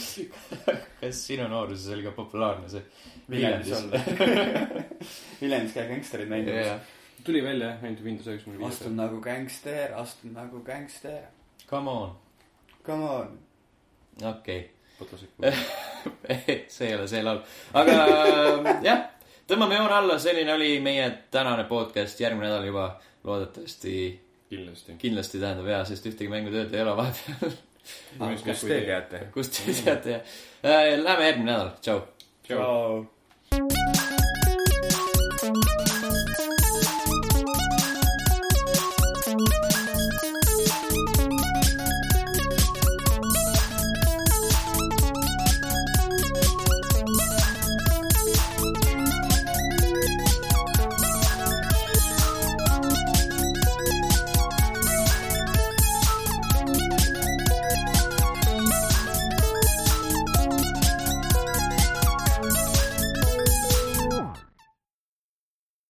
kas sinu nooruses oli ka populaarne see Viljandis olla? Viljandis käi gangsterid näinud. Yeah. Tuli välja ainult Windows üheksakümmend viis. Astun nagu gangster, astun nagu gangster. Come on. Come on. Okei. Okay. see ei ole see laul. Aga jah, tõmbame joone alla. Selline oli meie tänane podcast. Järgmine nädal juba loodetavasti kindlasti, kindlasti tähendab hea, sest ühtegi mängutööd ei ole vahepeal. Ah, kust te teate? Kust te teate, jah. Läheme järgmine nädal. Tšau. Tšau.